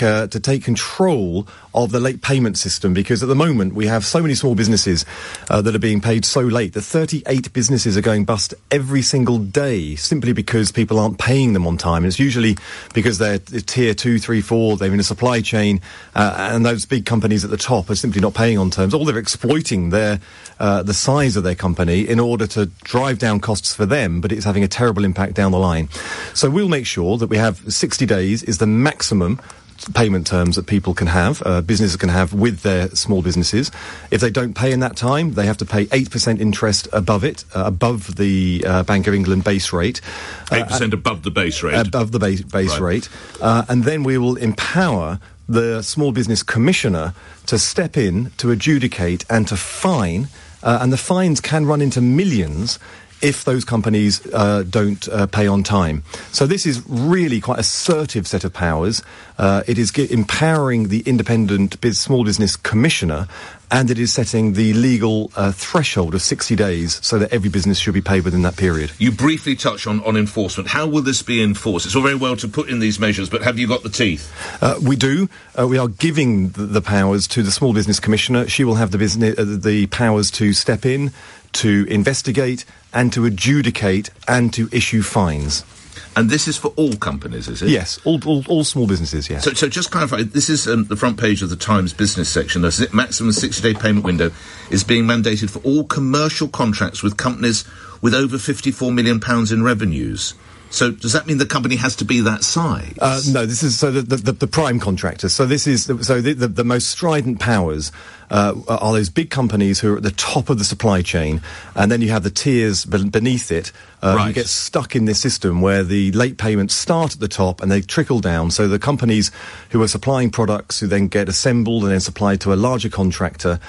control of the late payment system, because at the moment we have so many small businesses that are being paid so late. The 38 businesses are going bust every single day simply because people aren't paying them on time. And it's usually because they're tier 2, 3, 4, they're in a supply chain, and those big companies at the top are simply not paying on terms, or they're exploiting the size of their company in order to drive down costs for them, but it's having a terrible impact down the line. So we'll make sure that we have 60 days is the maximum payment terms that people can have, businesses can have with their small businesses. If they don't pay in that time, they have to pay 8% interest above it, above the Bank of England base rate. 8% above the base rate? Above the base rate. And then we will empower the Small Business Commissioner to step in, to adjudicate and to fine, and the fines can run into millions if those companies don't pay on time. So this is really quite assertive set of powers. It is empowering the independent small business commissioner, and it is setting the legal threshold of 60 days so that every business should be paid within that period. You briefly touched on enforcement. How will this be enforced? It's all very well to put in these measures, but have you got the teeth? We do. We are giving the powers to the Small Business Commissioner. She will have the powers to step in, to investigate and to adjudicate and to issue fines. And this is for all companies, is it? Yes, all small businesses, yes. So just clarify, this is the front page of the Times business section. The maximum 60-day payment window is being mandated for all commercial contracts with companies with over £54 million in revenues. So does that mean the company has to be that size? No, this is the prime contractors. So this is the most strident powers are those big companies who are at the top of the supply chain, and then you have the tiers beneath it. You get stuck in this system where the late payments start at the top and they trickle down. So the companies who are supplying products who then get assembled and then supplied to a larger contractor.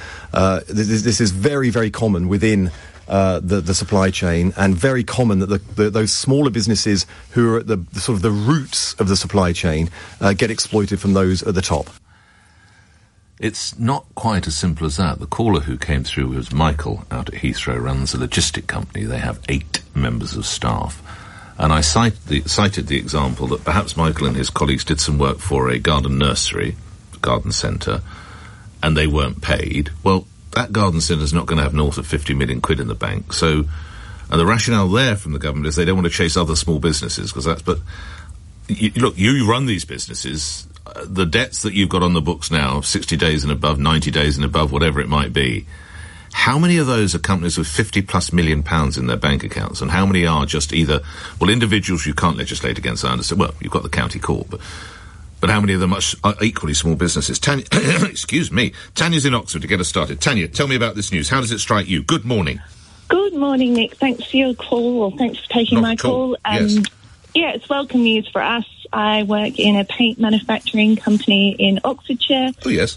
This is very, very common within the supply chain, and very common that those smaller businesses who are at the sort of the roots of the supply chain get exploited from those at the top. It's not quite as simple as that. The caller who came through was Michael out at Heathrow, runs a logistic company. They have 8 members of staff. And I cited the example that perhaps Michael and his colleagues did some work for a garden nursery, garden centre, and they weren't paid. Well, that garden centre's not going to have north of 50 million quid in the bank. So, and the rationale there from the government is they don't want to chase other small businesses, because that's, but look, you run these businesses, the debts that you've got on the books now, 60 days and above, 90 days and above, whatever it might be, how many of those are companies with 50 plus million pounds in their bank accounts, and how many are just either, well, individuals you can't legislate against, I understand, well, you've got the county court, but how many of them are equally small businesses? Tanya, excuse me, Tanya's in Oxford to get us started. Tanya, tell me about this news. How does it strike you? Good morning. Good morning, Nick. Thanks for your call, or thanks for taking my call. Yes. Yeah, it's welcome news for us. I work in a paint manufacturing company in Oxfordshire. Oh, yes.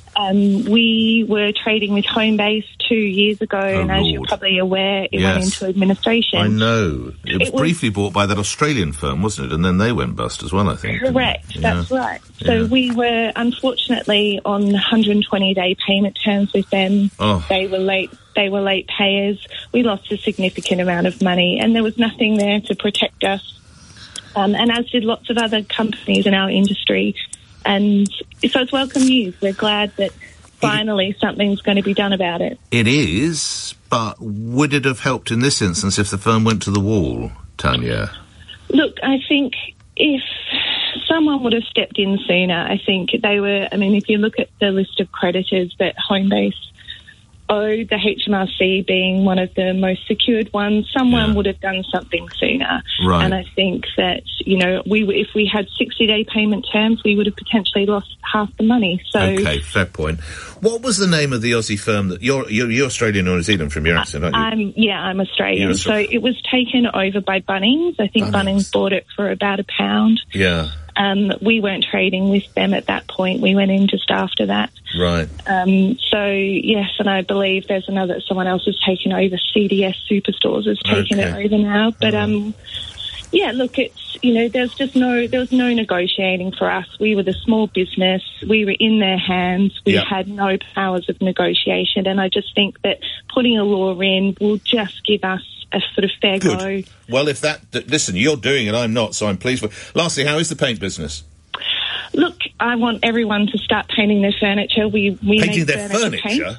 We were trading with Homebase 2 years ago, and as you're probably aware, it went into administration. I know. It was briefly bought by that Australian firm, wasn't it? And then they went bust as well, I think. Correct, that's right. So we were, unfortunately, on 120-day payment terms with them. Oh. They were late payers. We lost a significant amount of money, and there was nothing there to protect us. And as did lots of other companies in our industry. And so it's welcome news. We're glad that finally something's going to be done about it. It is, but would it have helped in this instance if the firm went to the wall, Tanya? Look, I think if someone would have stepped in sooner, I think they were, I mean, if you look at the list of creditors that Homebase owed, the HMRC being one of the most secured ones, someone would have done something sooner. Right. And I think that, you know, if we had 60-day payment terms, we would have potentially lost half the money. So, okay, fair point. What was the name of the Aussie firm that you're Australian or New Zealand from your accent, aren't you? I'm Australian. So it was taken over by Bunnings. I think Bunnings bought it for about £1. Yeah. We weren't trading with them at that point. We went in just after that. Right. So, yes, and I believe there's someone else has taken over. CDS Superstores has taken it over now. But, yeah, look, it's, there was no negotiating for us. We were the small business. We were in their hands. We had no powers of negotiation. And I just think that putting a law in will just give us a sort of fair go. Well, if listen, you're doing it, I'm not, so I'm pleased with. Lastly, how is the paint business? Look, I want everyone to start painting their furniture. We painting make their furniture? Paint.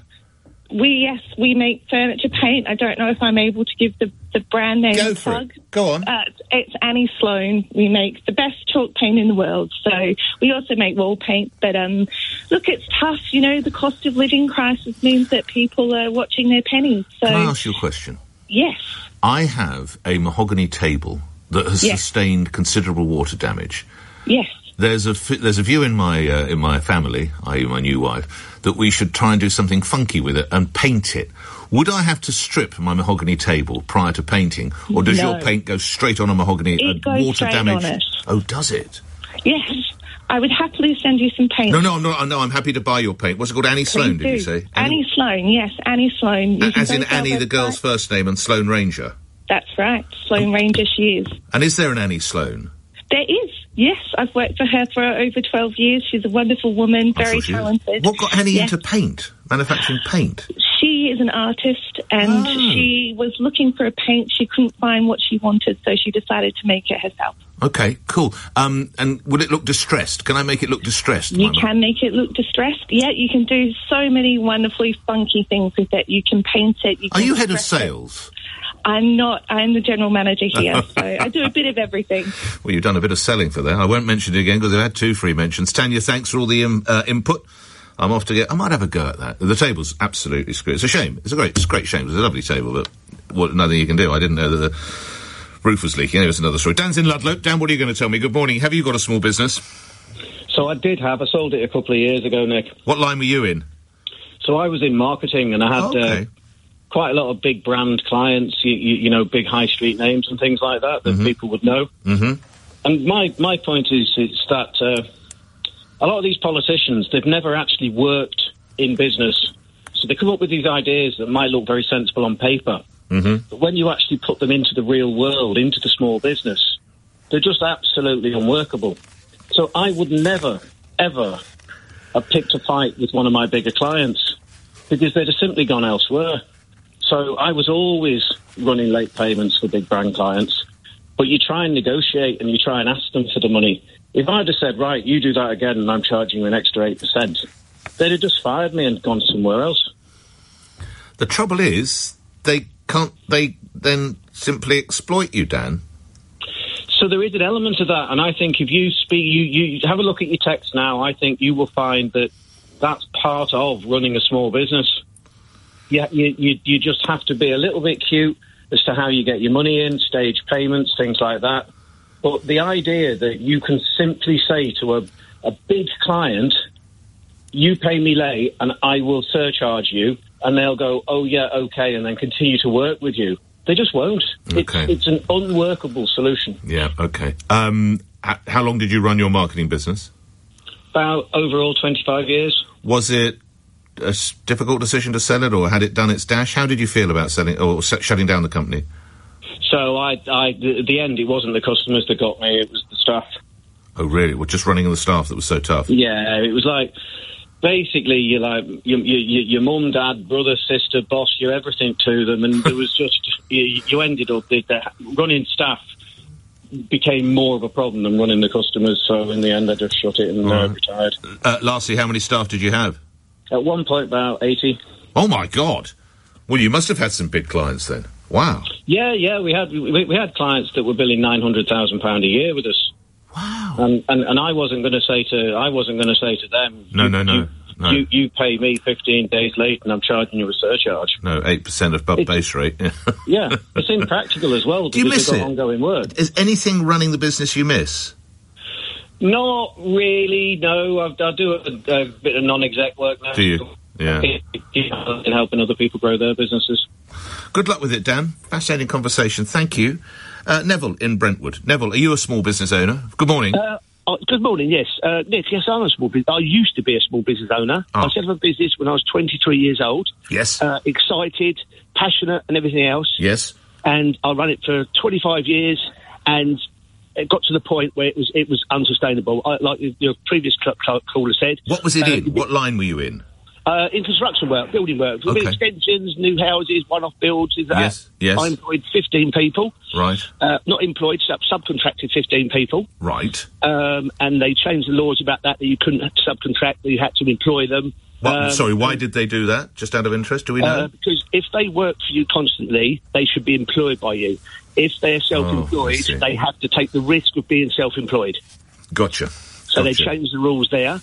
We make furniture paint. I don't know if I'm able to give the brand name Go for plug. It. Go on. It's Annie Sloan. We make the best chalk paint in the world. So we also make wall paint. But look, it's tough. The cost of living crisis means that people are watching their pennies. So can I ask you a question? Yes. I have a mahogany table that has sustained considerable water damage. Yes. There's a view in my family, i.e. my new wife, that we should try and do something funky with it and paint it. Would I have to strip my mahogany table prior to painting, or does your paint go straight on a mahogany and water damage? On it. Oh, does it? Yes. I would happily send you some paint. No, I'm happy to buy your paint. What's it called? Annie Sloan, did you say? Annie Sloan, yes, Annie Sloan. As in Annie, the girl's first name, and Sloan Ranger? That's right. Sloan Ranger she is. And is there an Annie Sloan? There is, yes. I've worked for her for over 12 years. She's a wonderful woman, very talented. What got Annie into paint, manufacturing paint? She is an artist, and she was looking for a paint. She couldn't find what she wanted, so she decided to make it herself. Okay, cool. And will it look distressed? Can I make it look distressed? You can make it look distressed. Yeah, you can do so many wonderfully funky things with it. You can paint it. Are you head of sales? I'm not. I'm the general manager here, so I do a bit of everything. Well, you've done a bit of selling for that. I won't mention it again because I've had 2 free mentions. Tanya, thanks for all the input. I'm off to I might have a go at that. The table's absolutely screwed. It's a shame. It's a great shame. It's a lovely table, but nothing you can do. I didn't know that the roof was leaking. Anyway, it's another story. Dan's in Ludlow. Dan, what are you going to tell me? Good morning. Have you got a small business? So I did have. I sold it a couple of years ago, Nick. What line were you in? So I was in marketing, and I had quite a lot of big brand clients, you know, big high street names and things like that people would know. Mm-hmm. And my point is that a lot of these politicians, they've never actually worked in business. So they come up with these ideas that might look very sensible on paper. Mm-hmm. But when you actually put them into the real world, into the small business, they're just absolutely unworkable. So I would never, ever have picked a fight with one of my bigger clients because they'd have simply gone elsewhere. So I was always running late payments for big brand clients. But you try and negotiate and you try and ask them for the money. If I'd have said, right, you do that again and I'm charging you an extra 8%, they'd have just fired me and gone somewhere else. The trouble is, they then simply exploit you, Dan. So there is an element of that, and I think if you you have a look at your text now, I think you will find that that's part of running a small business. Yeah, you just have to be a little bit cute as to how you get your money in, stage payments, things like that. But the idea that you can simply say to a big client, you pay me late and I will surcharge you, and they'll go, oh, yeah, okay, and then continue to work with you. They just won't. Okay. It's an unworkable solution. Yeah, okay. How long did you run your marketing business? About overall 25 years. Was it a difficult decision to sell it, or had it done its dash? How did you feel about selling or shutting down the company? So at the end, it wasn't the customers that got me, it was the staff. Oh, really? Well, just running the staff that was so tough? Yeah, it was like, basically, you're like, your mum, dad, brother, sister, boss, you're everything to them, and there was just, you ended up, the running staff became more of a problem than running the customers, so in the end, I just shut it and retired. Lastly, how many staff did you have? At one point, about 80. Oh, my God. Well, you must have had some big clients then. Wow. Yeah, we had clients that were billing £900,000 a year with us. Wow. And I wasn't going to say to them, No. You pay me 15 days late and I'm charging you a surcharge. No, 8% of base rate. Yeah, it's impractical as well. Do you miss it? Ongoing work. Is anything running the business you miss? Not really, no. I do a bit of non-exec work now. Do you? Yeah. In helping other people grow their businesses. Good luck with it, Dan. Fascinating conversation. Thank you. Neville in Brentwood. Neville, are you a small business owner? Good morning. Good morning, yes. Nick, yes, I'm a small business. I used to be a small business owner. Oh. I set up a business when I was 23 years old. Yes. Excited, passionate and everything else. Yes. And I ran it for 25 years, and it got to the point where it was unsustainable. Like your previous caller said. What was it in? What line were you in? In construction work, building work. Okay. Extensions, new houses, one-off builds. Yes. I employed 15 people. Right. Not employed, subcontracted 15 people. Right. And they changed the laws about that you couldn't subcontract, that you had to employ them. Sorry, why did they do that? Just out of interest, do we know? Because if they work for you constantly, they should be employed by you. If they're self-employed, they have to take the risk of being self-employed. Gotcha. So they changed the rules there.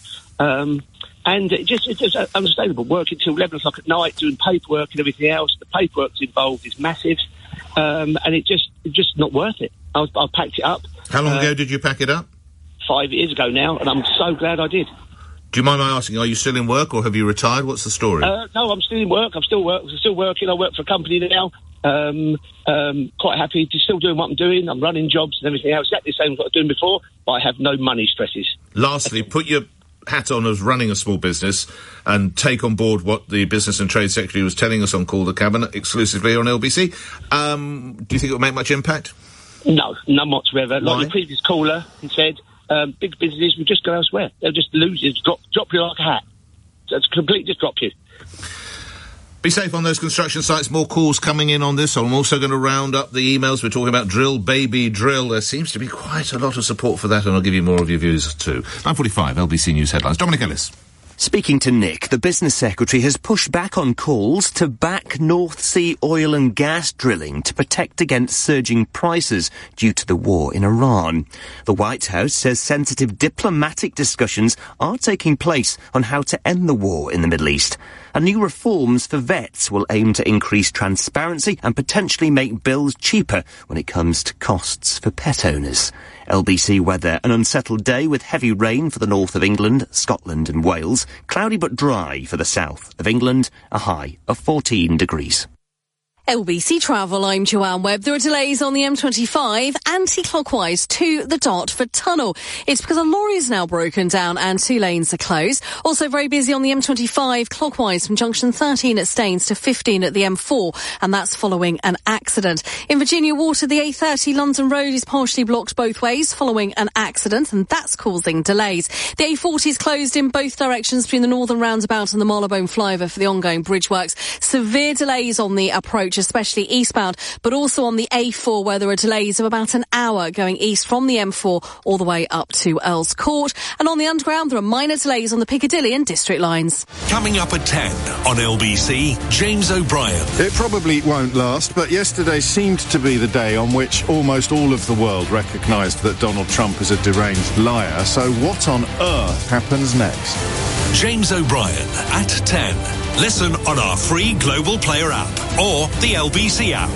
And it's just unsustainable. Working till 11 o'clock at night, doing paperwork and everything else. The paperwork's involved is massive. And it's just not worth it. I packed it up. How long ago did you pack it up? 5 years ago now, and I'm so glad I did. Do you mind my asking, are you still in work or have you retired? What's the story? No, I'm still in work. I'm still working. I work for a company now. Quite happy to still doing what I'm doing. I'm running jobs and everything else. Exactly the same as what I was doing before, but I have no money stresses. Lastly, put your hat on as running a small business and take on board what the Business and Trade Secretary was telling us on Call the Cabinet exclusively on LBC. Do you think it will make much impact? No, none whatsoever. Why? Like the previous caller, he said, big businesses will just go elsewhere. They'll just lose you, drop you like a hat. So it's completely just drop you. Be safe on those construction sites. More calls coming in on this. I'm also going to round up the emails. We're talking about drill, baby, drill. There seems to be quite a lot of support for that, and I'll give you more of your views too. 9:45, LBC News headlines. Dominic Ellis. Speaking to Nick, the Business Secretary has pushed back on calls to back North Sea oil and gas drilling to protect against surging prices due to the war in Iran. The White House says sensitive diplomatic discussions are taking place on how to end the war in the Middle East. And new reforms for vets will aim to increase transparency and potentially make bills cheaper when it comes to costs for pet owners. LBC weather, an unsettled day with heavy rain for the north of England, Scotland and Wales. Cloudy but dry for the south of England, a high of 14 degrees. LBC Travel, I'm Joanne Webb. There are delays on the M25 anti-clockwise to the Dartford Tunnel. It's because a lorry is now broken down and 2 lanes are closed. Also very busy on the M25 clockwise from junction 13 at Staines to 15 at the M4, and that's following an accident. In Virginia Water, the A30 London Road is partially blocked both ways following an accident, and that's causing delays. The A40 is closed in both directions between the northern roundabout and the Marylebone flyover for the ongoing bridge works. Severe delays on the approach, especially eastbound, but also on the A4 where there are delays of about an hour going east from the M4 all the way up to Earls Court. And on the underground, there are minor delays on the Piccadilly and District lines. Coming up at 10 on LBC, James O'Brien. It probably won't last, but yesterday seemed to be the day on which almost all of the world recognised that Donald Trump is a deranged liar. So what on earth happens next? James O'Brien at 10. Listen on our free Global Player app or the LBC app.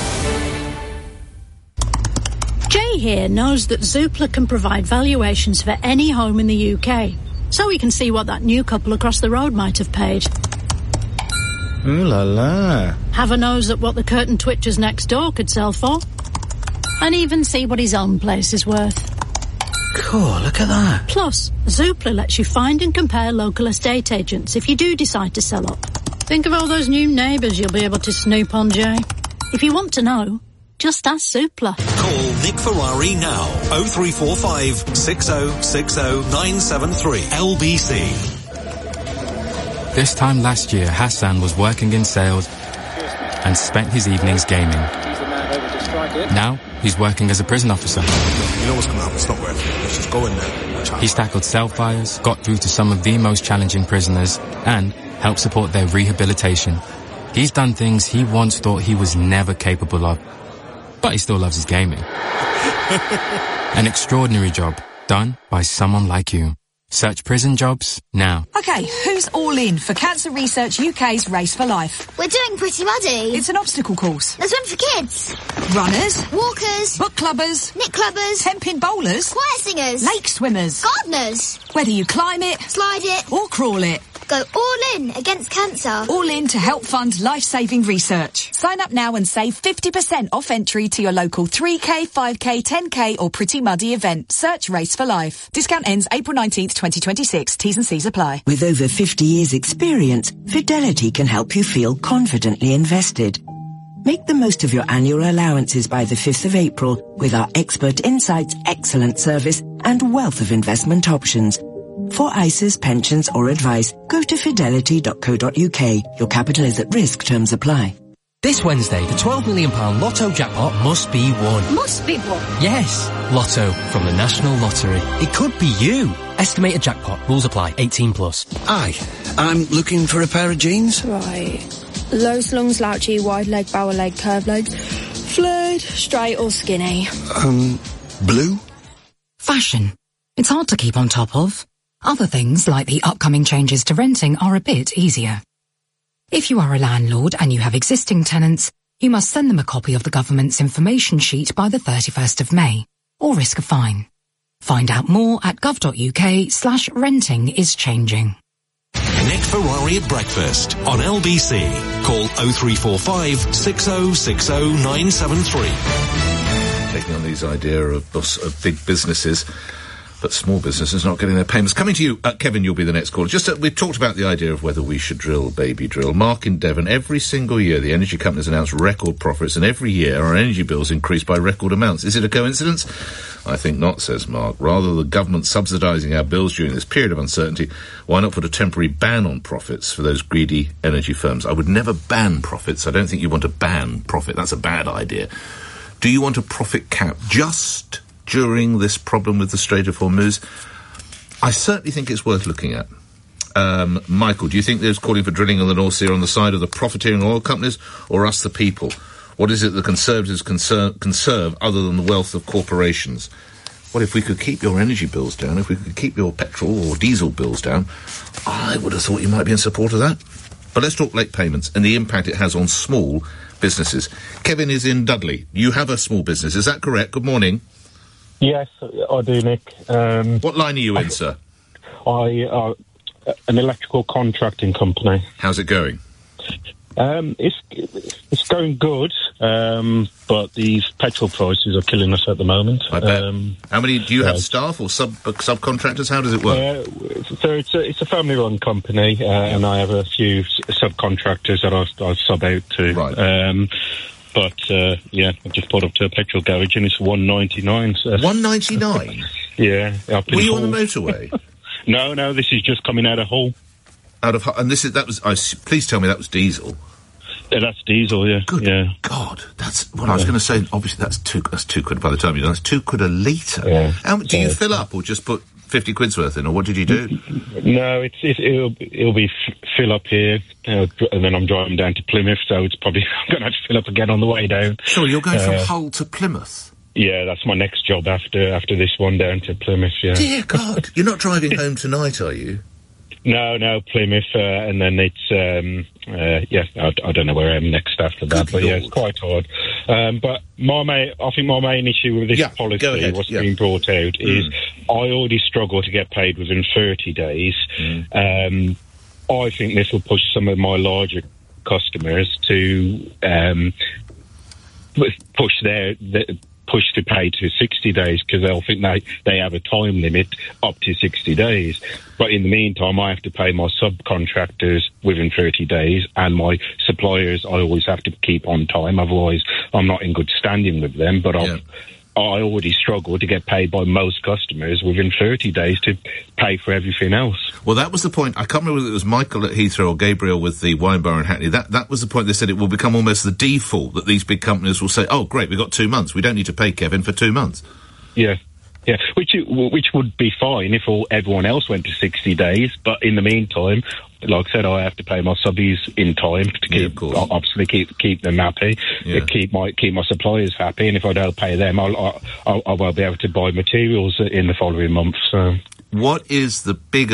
Jay here knows that Zoopla can provide valuations for any home in the UK, so we can see what that new couple across the road might have paid. Ooh la la. Have a nose at what the curtain twitchers next door could sell for, and even see what his own place is worth. Cool, look at that. Plus, Zoopla lets you find and compare local estate agents if you do decide to sell up. Think of all those new neighbours you'll be able to snoop on, Jay. If you want to know, just ask Zoopla. Call Nick Ferrari now. 0345 6060 973 LBC. This time last year, Hassan was working in sales and spent his evenings gaming. Now, he's working as a prison officer. You know what's going to happen, it's not worth it. Let's just go in there. He's tackled cell fires, got through to some of the most challenging prisoners, and helped support their rehabilitation. He's done things he once thought he was never capable of, but he still loves his gaming. An extraordinary job, done by someone like you. Search prison jobs now. OK, who's all in for Cancer Research UK's Race for Life? We're doing Pretty Muddy. It's an obstacle course. There's one for kids. Runners. Walkers. Book clubbers. Nick clubbers. 10-pin bowlers. Choir singers. Lake swimmers. Gardeners. Whether you climb it, slide it, or crawl it. Go all in against cancer. All in to help fund life-saving research. Sign up now and save 50% off entry to your local 3K, 5K, 10K or Pretty Muddy event. Search Race for Life. Discount ends April 19th, 2026. T's and C's apply. With over 50 years' experience, Fidelity can help you feel confidently invested. Make the most of your annual allowances by the 5th of April with our expert insights, excellent service and wealth of investment options. For ISAs, pensions or advice, go to fidelity.co.uk. Your capital is at risk. Terms apply. This Wednesday, the £12 million Lotto jackpot must be won. Must be won. Yes, Lotto from the National Lottery. It could be you. Estimated jackpot. Rules apply. 18 plus. Hi, I'm looking for a pair of jeans. Right. Low slung, slouchy, wide leg, bower leg, curved legs. Flared, straight or skinny. Blue? Fashion. It's hard to keep on top of. Other things, like the upcoming changes to renting, are a bit easier. If you are a landlord and you have existing tenants, you must send them a copy of the government's information sheet by the 31st of May, or risk a fine. Find out more at gov.uk/renting is changing. Nick Ferrari at breakfast on LBC. Call 0345 6060 973. Taking on these idea of big businesses, but small businesses not getting their payments. Coming to you, Kevin, you'll be the next caller. We've talked about the idea of whether we should drill, baby drill. Mark in Devon, every single year the energy companies announce record profits, and every year our energy bills increase by record amounts. Is it a coincidence? I think not, says Mark. Rather than the government subsidising our bills during this period of uncertainty, why not put a temporary ban on profits for those greedy energy firms? I would never ban profits. I don't think you want to ban profit. That's a bad idea. Do you want a profit cap just during this problem with the Strait of Hormuz? I certainly think it's worth looking at. Michael, do you think there's calling for drilling in the North Sea on the side of the profiteering oil companies or us the people? What is it the Conservatives conserve other than the wealth of corporations? Well, if we could keep your energy bills down, if we could keep your petrol or diesel bills down, I would have thought you might be in support of that. But let's talk late payments and the impact it has on small businesses. Kevin is in Dudley. You have a small business, is that correct? Good morning. Yes, I do, Nick. What line are you in, sir? An electrical contracting company. How's it going? It's going good, but these petrol prices are killing us at the moment. I bet. How many do you have? Staff or subcontractors? How does it work? So it's a family-run company, and I have a few subcontractors that I sub out to. Right. But I just pulled up to a petrol garage and it's $1.99. So. $1.99? Yeah. Were you on the motorway? No. This is just coming out of Hull. And please tell me that was diesel. Yeah, that's diesel. Yeah. Good God, that's what I was going to say. Obviously, that's £2 by the time you know. That's £2 a litre. Yeah. Do you fill up or just put 50 quid's worth in, or what did you do? No, it'll be fill up here, and then I'm driving down to Plymouth, so it's probably I'm going to have to fill up again on the way down. Sure, you're going from Hull to Plymouth? Yeah, that's my next job after this one, down to Plymouth, yeah. Dear God, you're not driving home tonight, are you? No, Plymouth, and then it's, I don't know where I'm next after that, but yeah, it's quite hard. But I think my main issue with this policy, what's being brought out, is I already struggle to get paid within 30 days. I think this will push some of my larger customers to push to pay to 60 days because they'll think they have a time limit up to 60 days. But in the meantime, I have to pay my subcontractors within 30 days and my suppliers I always have to keep on time. Otherwise, I'm not in good standing with them. But I already struggle to get paid by most customers within 30 days to pay for everything else. Well, that was the point. I can't remember whether it was Michael at Heathrow or Gabriel with the wine bar in Hackney. That was the point. They said it will become almost the default that these big companies will say, oh, great, we've got 2 months. We don't need to pay Kevin for 2 months. Yeah, which would be fine if everyone else went to 60 days. But in the meantime, like I said, I have to pay my subbies in time to keep them happy, keep my suppliers happy. And if I don't pay them, I won't be able to buy materials in the following month. So, what is the biggest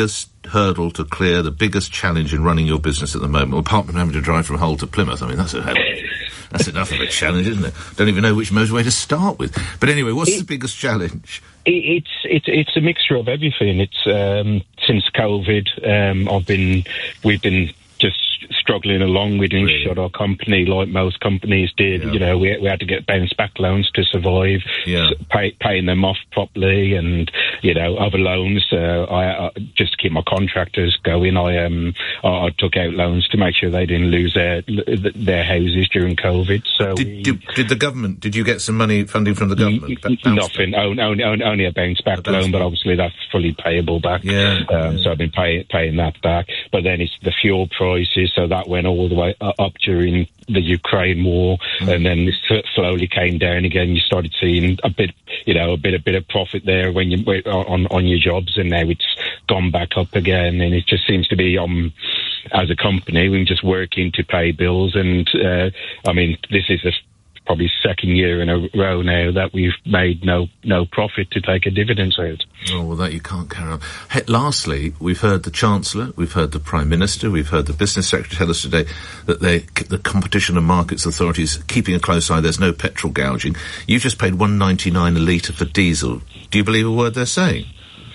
hurdle to clear, the biggest challenge in running your business at the moment? Well, apart from having to drive from Hull to Plymouth, I mean, that's enough of a challenge, isn't it? Don't even know which motorway to start with. But anyway, what's the biggest challenge? It's a mixture of everything. It's since COVID, we've been just struggling along. We didn't shut our company like most companies did. Yeah. You know, we had to get bounce back loans to survive. Yeah. Paying them off properly, and other loans. I just to keep my contractors going. I took out loans to make sure they didn't lose their houses during COVID. So did the government? Did you get some funding from the government? Nothing. Only a bounce back loan, but obviously that's fully payable back. Yeah. So I've been paying that back. But then it's the fuel prices, so that went all the way up during the Ukraine war, and then it slowly came down again. You started seeing a bit of profit there when you on your jobs, and now it's gone back up again. And it just seems to be as a company, we're just working to pay bills. And I mean, this is probably second year in a row now that we've made no profit to take a dividend out. Oh, well, that you can't carry on. Hey, lastly, we've heard the Chancellor, we've heard the Prime Minister, we've heard the Business Secretary tell us today that the Competition and Markets Authority is keeping a close eye. There's no petrol gouging. You've just paid $1.99 a litre for diesel. Do you believe a word they're saying?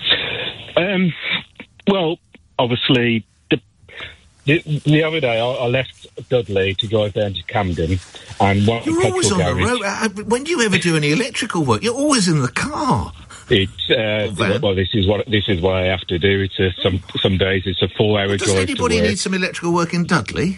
Well, obviously, the other day I left Dudley to drive down to Camden, and you're always on the road. When do you ever do any electrical work? You're always in the car. Well, this is what I have to do. It's some days it's a 4-hour drive. Does anybody need some electrical work in Dudley?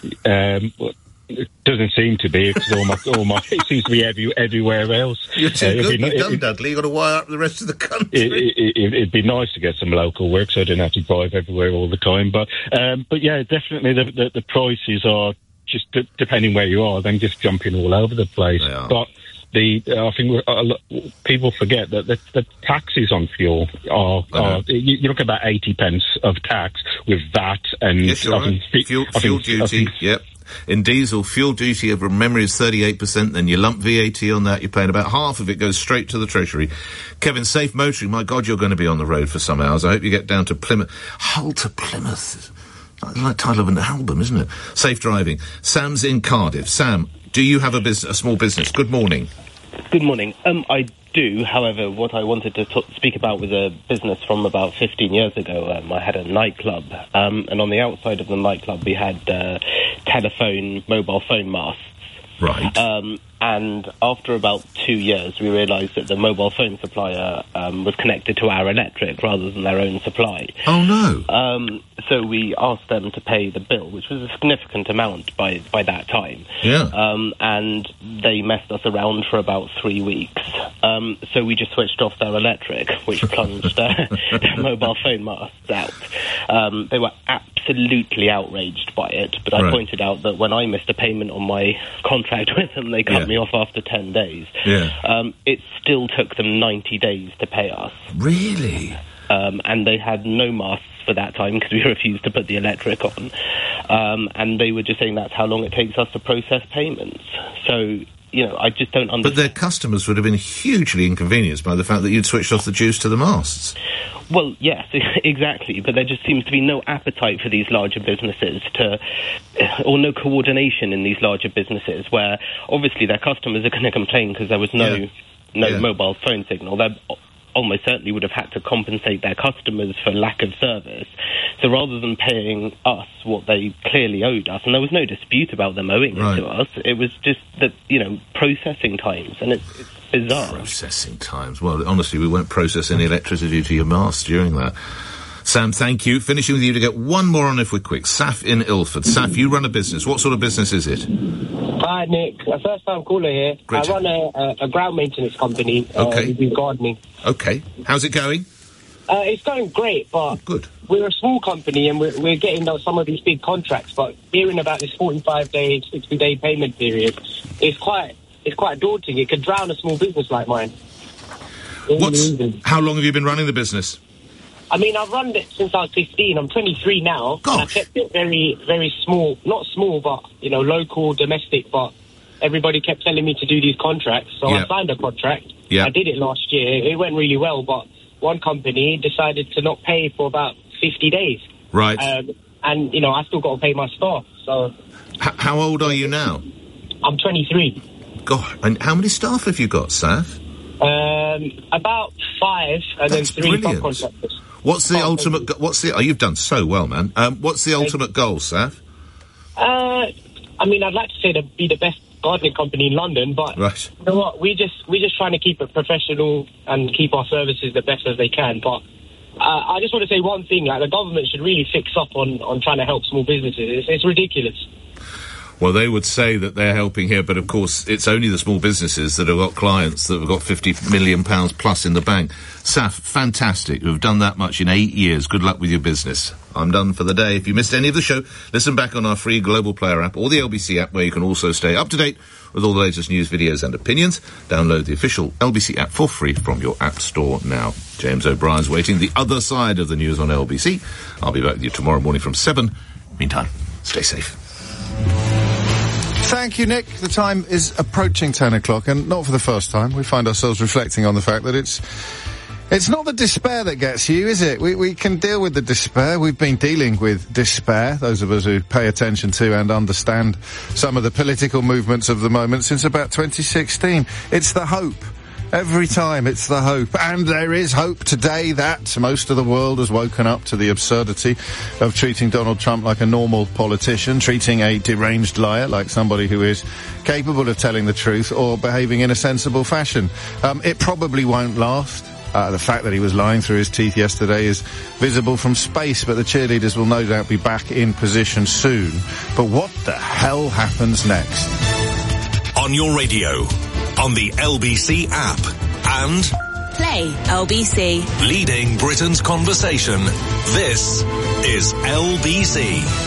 It doesn't seem to be. It's it seems to be everywhere else. You're too good. You've done Dudley. You've got to wire up the rest of the country. It'd be nice to get some local work, so I don't have to drive everywhere all the time. But yeah, definitely the prices are just depending where you are, then just jumping all over the place. But I think people forget that the taxes on fuel are you look at about 80 pence of tax with VAT and yes, right. Fuel duty. Yep. In diesel, fuel duty, of memory, is 38%, then you lump VAT on that, you're paying about half of it, goes straight to the Treasury. Kevin, safe motoring. My God, you're going to be on the road for some hours. I hope you get down to Plymouth. Hull to Plymouth. That's like the title of an album, isn't it? Safe driving. Sam's in Cardiff. Sam, do you have a small business? Good morning. Good morning. I do. However, what I wanted to speak about was a business from about 15 years ago. I had a nightclub, and on the outside of the nightclub we had mobile phone masts. Right. And after about 2 years, we realised that the mobile phone supplier was connected to our electric rather than their own supply. Oh, no. So we asked them to pay the bill, which was a significant amount by that time. Yeah. And they messed us around for about 3 weeks. So we just switched off their electric, which plunged their mobile phone masts out. They were absolutely outraged by it, but I pointed out that when I missed a payment on my contract with them, they cut me off after 10 days. Yeah. It still took them 90 days to pay us. Really? And they had no masts for that time because we refused to put the electric on. And they were just saying that's how long it takes us to process payments. So, I just don't understand. But their customers would have been hugely inconvenienced by the fact that you'd switched off the juice to the masts. Well, yes, exactly. But there just seems to be no appetite for these larger businesses or no coordination in these larger businesses where obviously their customers are going to complain because there was no mobile phone signal. They almost certainly would have had to compensate their customers for lack of service. So rather than paying us what they clearly owed us, and there was no dispute about them owing it to us, it was just that, processing times, and it's bizarre. Processing times. Well, honestly, we won't process any electricity to your masts during that. Sam, thank you. Finishing with you to get one more on if we're quick. Saf in Ilford. Saf, you run a business. What sort of business is it? Hi, Nick. A first-time caller here. Great. I run a ground maintenance company. Okay. We do gardening. Okay. How's it going? It's going great, but we're a small company and we're getting some of these big contracts, but hearing about this 45-day, 60-day payment period, it's quite daunting. It could drown a small business like mine. How long have you been running the business? I mean, I've run it since I was 15. I'm 23 now. And I kept it very, very small. Not small, but, local, domestic. But everybody kept telling me to do these contracts. So I signed a contract. I did it last year. It went really well. But one company decided to not pay for about 50 days. Right. And, you know, I still got to pay my staff, so... How old are you now? I'm 23. God, and how many staff have you got, Saf? About 5, and then 3 brilliant. subcontractors. What's the ultimate... Oh, you've done so well, man. What's the ultimate goal, Saf? I mean, I'd like to say to be the best gardening company in London, but right. You know what? We're just trying to keep it professional and keep our services the best as they can. But I just want to say one thing: like the government should really fix up on trying to help small businesses. It's ridiculous. Well, they would say that they're helping here, but of course it's only the small businesses that have got clients that have got £50 million plus in the bank. Saf, fantastic. You've done that much in 8 years. Good luck with your business. I'm done for the day. If you missed any of the show, listen back on our free Global Player app or the LBC app, where you can also stay up to date with all the latest news, videos and opinions. Download the official LBC app for free from your app store now. James O'Brien's waiting the other side of the news on LBC. I'll be back with you tomorrow morning from 7. Meantime, stay safe. Thank you, Nick. The time is approaching 10 o'clock, and not for the first time. We find ourselves reflecting on the fact that it's not the despair that gets you, is it? We can deal with the despair. We've been dealing with despair, those of us who pay attention to and understand some of the political movements of the moment, since about 2016. It's the hope. Every time it's the hope. And there is hope today that most of the world has woken up to the absurdity of treating Donald Trump like a normal politician, treating a deranged liar like somebody who is capable of telling the truth or behaving in a sensible fashion. It probably won't last. The fact that he was lying through his teeth yesterday is visible from space, but the cheerleaders will no doubt be back in position soon. But what the hell happens next? On your radio, on the LBC app, and Play LBC. Leading Britain's conversation. This is LBC.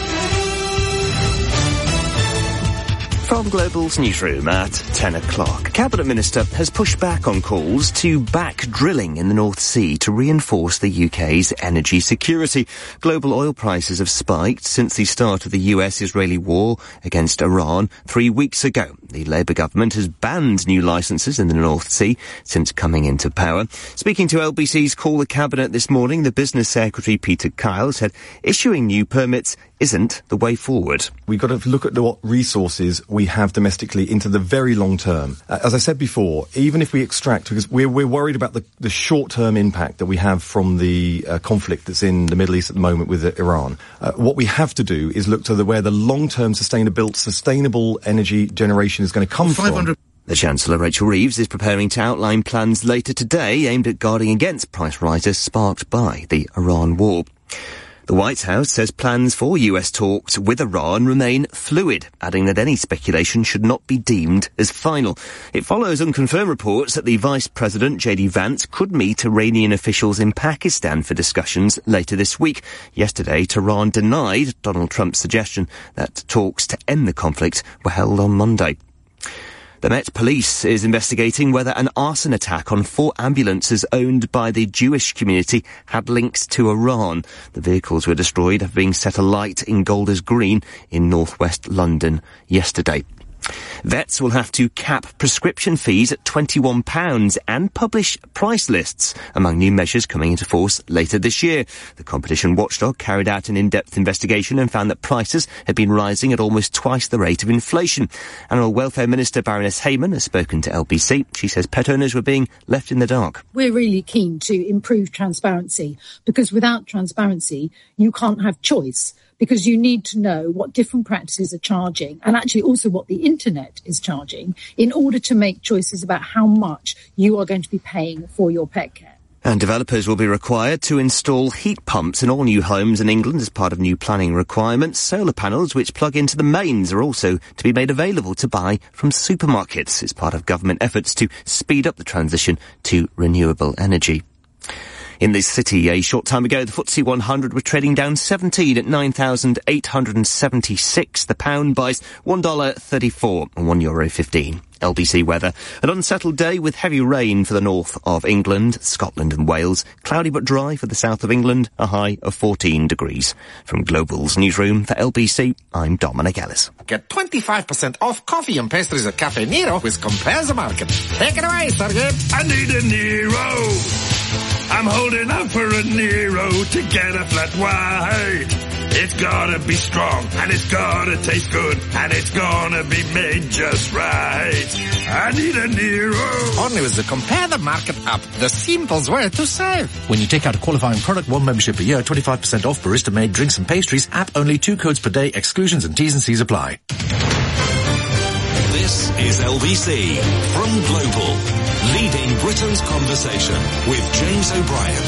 From Global's newsroom at 10 o'clock, Cabinet Minister has pushed back on calls to back drilling in the North Sea to reinforce the UK's energy security. Global oil prices have spiked since the start of the US-Israeli war against Iran 3 weeks ago. The Labour government has banned new licences in the North Sea since coming into power. Speaking to LBC's Call the Cabinet this morning, the Business Secretary Peter Kyle said issuing new permits isn't the way forward. We've got to look at what resources we have domestically into the very long term. As I said before, even if we extract, because we're worried about the short-term impact that we have from the conflict that's in the Middle East at the moment with Iran. What we have to do is look to where the long-term sustainable energy generation is going to come from. The Chancellor, Rachel Reeves, is preparing to outline plans later today aimed at guarding against price rises sparked by the Iran war. The White House says plans for US talks with Iran remain fluid, adding that any speculation should not be deemed as final. It follows unconfirmed reports that the Vice President, J.D. Vance, could meet Iranian officials in Pakistan for discussions later this week. Yesterday, Tehran denied Donald Trump's suggestion that talks to end the conflict were held on Monday. The Met Police is investigating whether an arson attack on 4 ambulances owned by the Jewish community had links to Iran. The vehicles were destroyed after being set alight in Golders Green in northwest London yesterday. Vets will have to cap prescription fees at £21 and publish price lists among new measures coming into force later this year. The competition watchdog carried out an in-depth investigation and found that prices had been rising at almost twice the rate of inflation. Animal Welfare Minister Baroness Hayman has spoken to LBC. She says pet owners were being left in the dark. We're really keen to improve transparency, because without transparency, you can't have choice. Because you need to know what different practices are charging, and actually also what the internet is charging, in order to make choices about how much you are going to be paying for your pet care. And developers will be required to install heat pumps in all new homes in England as part of new planning requirements. Solar panels which plug into the mains are also to be made available to buy from supermarkets. It's part of government efforts to speed up the transition to renewable energy. In this city, a short time ago, the FTSE 100 were trading down 17 at 9,876. The pound buys $1.34 and €1.15. LBC weather. An unsettled day with heavy rain for the north of England, Scotland and Wales. Cloudy but dry for the south of England, a high of 14 degrees. From Global's newsroom for LBC, I'm Dominic Ellis. Get 25% off coffee and pastries at Cafe Nero with Compare the Market. Take it away, Sergey. I need a Nero. I'm holding out for a Nero to get a flat white. It's gotta be strong, and it's gotta taste good, and it's gonna be made just right. I need a Nero. Only with the Compare the Market app, the simplest way to save. When you take out a qualifying product, 1 membership a year, 25% off barista-made drinks and pastries. App only, 2 codes per day. Exclusions and T's and C's apply. This is LBC from Global, leading Britain's conversation with James O'Brien.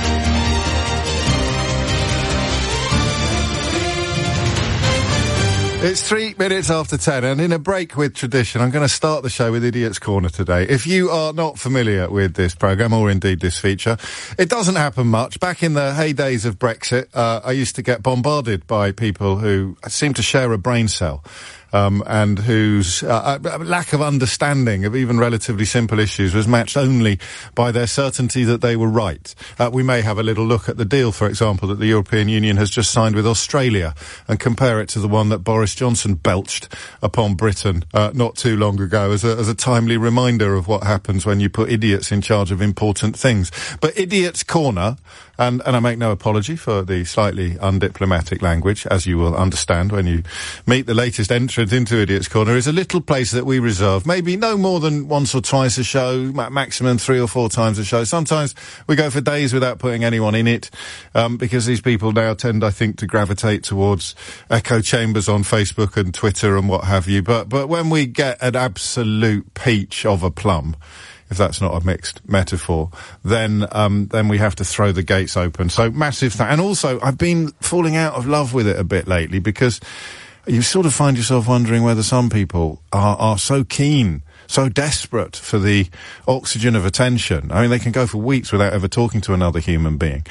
It's 3 minutes after 10, and in a break with tradition, I'm going to start the show with Idiot's Corner today. If you are not familiar with this programme, or indeed this feature, it doesn't happen much. Back in the heydays of Brexit, I used to get bombarded by people who seem to share a brain cell. And whose lack of understanding of even relatively simple issues was matched only by their certainty that they were right. We may have a little look at the deal, for example, that the European Union has just signed with Australia and compare it to the one that Boris Johnson belched upon Britain not too long ago as a timely reminder of what happens when you put idiots in charge of important things. But Idiot's Corner, and I make no apology for the slightly undiplomatic language, as you will understand when you meet the latest entrant into Idiot's Corner, is a little place that we reserve, maybe no more than once or twice a show, maximum 3 or 4 times a show. Sometimes we go for days without putting anyone in it, because these people now tend, I think, to gravitate towards echo chambers on Facebook and Twitter and what have you. But when we get an absolute peach of a plum, if that's not a mixed metaphor, then we have to throw the gates open. So massive thanks. And also, I've been falling out of love with it a bit lately, because you sort of find yourself wondering whether some people are so keen, so desperate for the oxygen of attention. I mean, they can go for weeks without ever talking to another human being,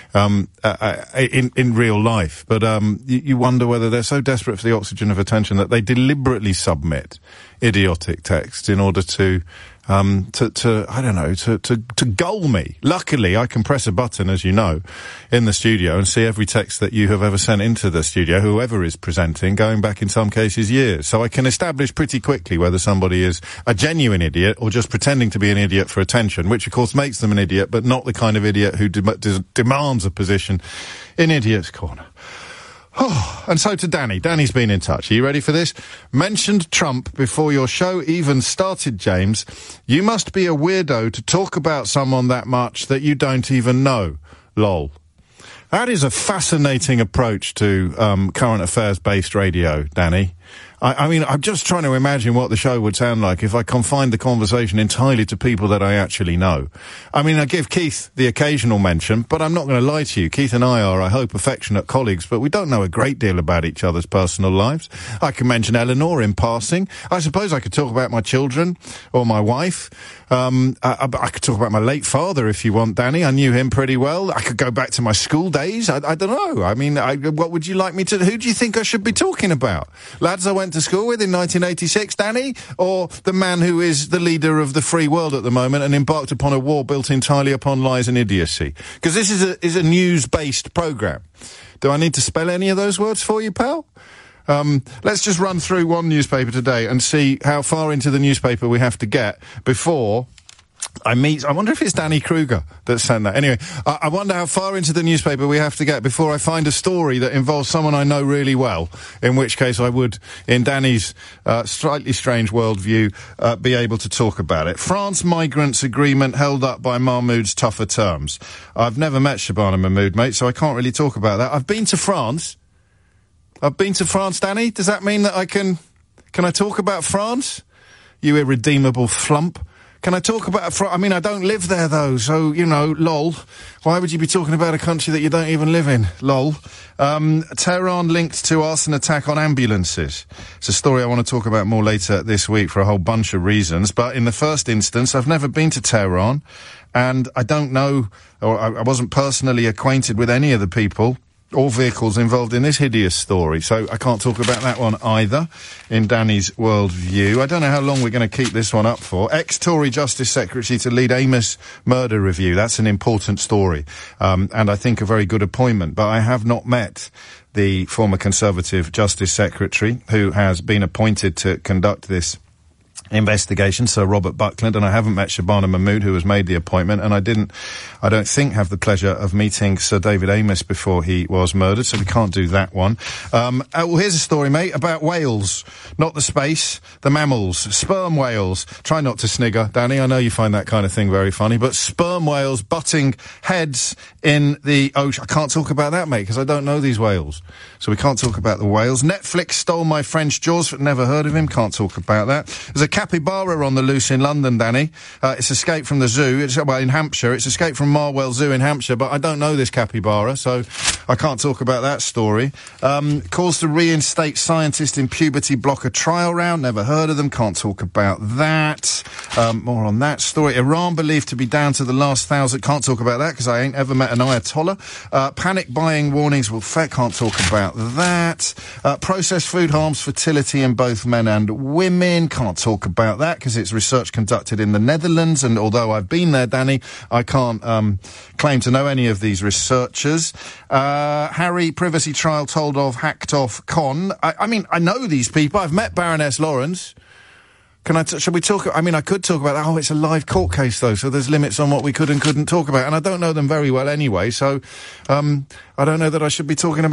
in real life. But, you wonder whether they're so desperate for the oxygen of attention that they deliberately submit idiotic texts in order to gull me. Luckily, I can press a button, as you know, in the studio and see every text that you have ever sent into the studio, whoever is presenting, going back in some cases years. So I can establish pretty quickly whether somebody is a genuine idiot or just pretending to be an idiot for attention, which of course makes them an idiot, but not the kind of idiot who demands a position in Idiot's Corner. Oh, and so to Danny. Danny's been in touch. Are you ready for this? Mentioned Trump before your show even started, James. You must be a weirdo to talk about someone that much that you don't even know. Lol. That is a fascinating approach to current affairs-based radio, Danny. I mean, I'm just trying to imagine what the show would sound like if I confined the conversation entirely to people that I actually know. I mean, I give Keith the occasional mention, but I'm not going to lie to you. Keith and I are, I hope, affectionate colleagues, but we don't know a great deal about each other's personal lives. I can mention Eleanor in passing. I suppose I could talk about my children or my wife. I could talk about my late father if you want, Danny. I knew him pretty well. I could go back to my school days. I don't know. I mean, what would you like me to... Who do you think I should be talking about? Lads I went to school with in 1986, Danny? Or the man who is the leader of the free world at the moment and embarked upon a war built entirely upon lies and idiocy? Because this is a news-based programme. Do I need to spell any of those words for you, pal? Let's just run through one newspaper today and see how far into the newspaper we have to get before I wonder if it's Danny Kruger that sent that. Anyway, I wonder how far into the newspaper we have to get before I find a story that involves someone I know really well, in which case I would, in Danny's slightly strange worldview, be able to talk about it. France migrants agreement held up by Mahmoud's tougher terms. I've never met Shabana Mahmoud, mate, so I can't really talk about that. I've been to France, Danny. Does that mean that I can I talk about France? You irredeemable flump. Can I talk about... I mean, I don't live there, though, so, you know, lol. Why would you be talking about a country that you don't even live in? Lol. Tehran linked to arson attack on ambulances. It's a story I want to talk about more later this week for a whole bunch of reasons. But in the first instance, I've never been to Tehran, and I don't know, or I wasn't personally acquainted with any of the people all vehicles involved in this hideous story. So I can't talk about that one either in Danny's worldview. I don't know how long we're going to keep this one up for. Ex-Tory Justice Secretary to lead Amos murder review. That's an important story. And I think a very good appointment. But I have not met the former Conservative Justice Secretary who has been appointed to conduct this investigation, Sir Robert Buckland, and I haven't met Shabana Mahmood, who has made the appointment, and I don't think have the pleasure of meeting Sir David Amos before he was murdered, so we can't do that one. Well, here's a story, mate, about whales. Not the space, the mammals. Sperm whales. Try not to snigger, Danny, I know you find that kind of thing very funny, but sperm whales butting heads in the ocean. I can't talk about that, mate, because I don't know these whales. So we can't talk about the whales. Netflix stole my French Jaws, never heard of him, can't talk about that. There's a capybara on the loose in London, Danny. It's escaped from the zoo. In Hampshire. It's escaped from Marwell Zoo in Hampshire, but I don't know this capybara, so I can't talk about that story. Calls to reinstate scientist in puberty blocker trial round. Never heard of them. Can't talk about that. More on that story. Iran believed to be down to the last 1,000. Can't talk about that because I ain't ever met an Ayatollah. Panic buying warnings. Well, can't talk about that. Processed food harms fertility in both men and women. Can't talk about that because it's research conducted in the Netherlands, and although I've been there, Danny, I can't claim to know any of these researchers. Harry privacy trial told of, hacked off con. I mean, I know these people. I've met Baroness Lawrence. Shall we talk? I mean, I could talk about that. Oh, it's a live court case, though, so there's limits on what we could and couldn't talk about. And I don't know them very well anyway, so I don't know that I should be talking about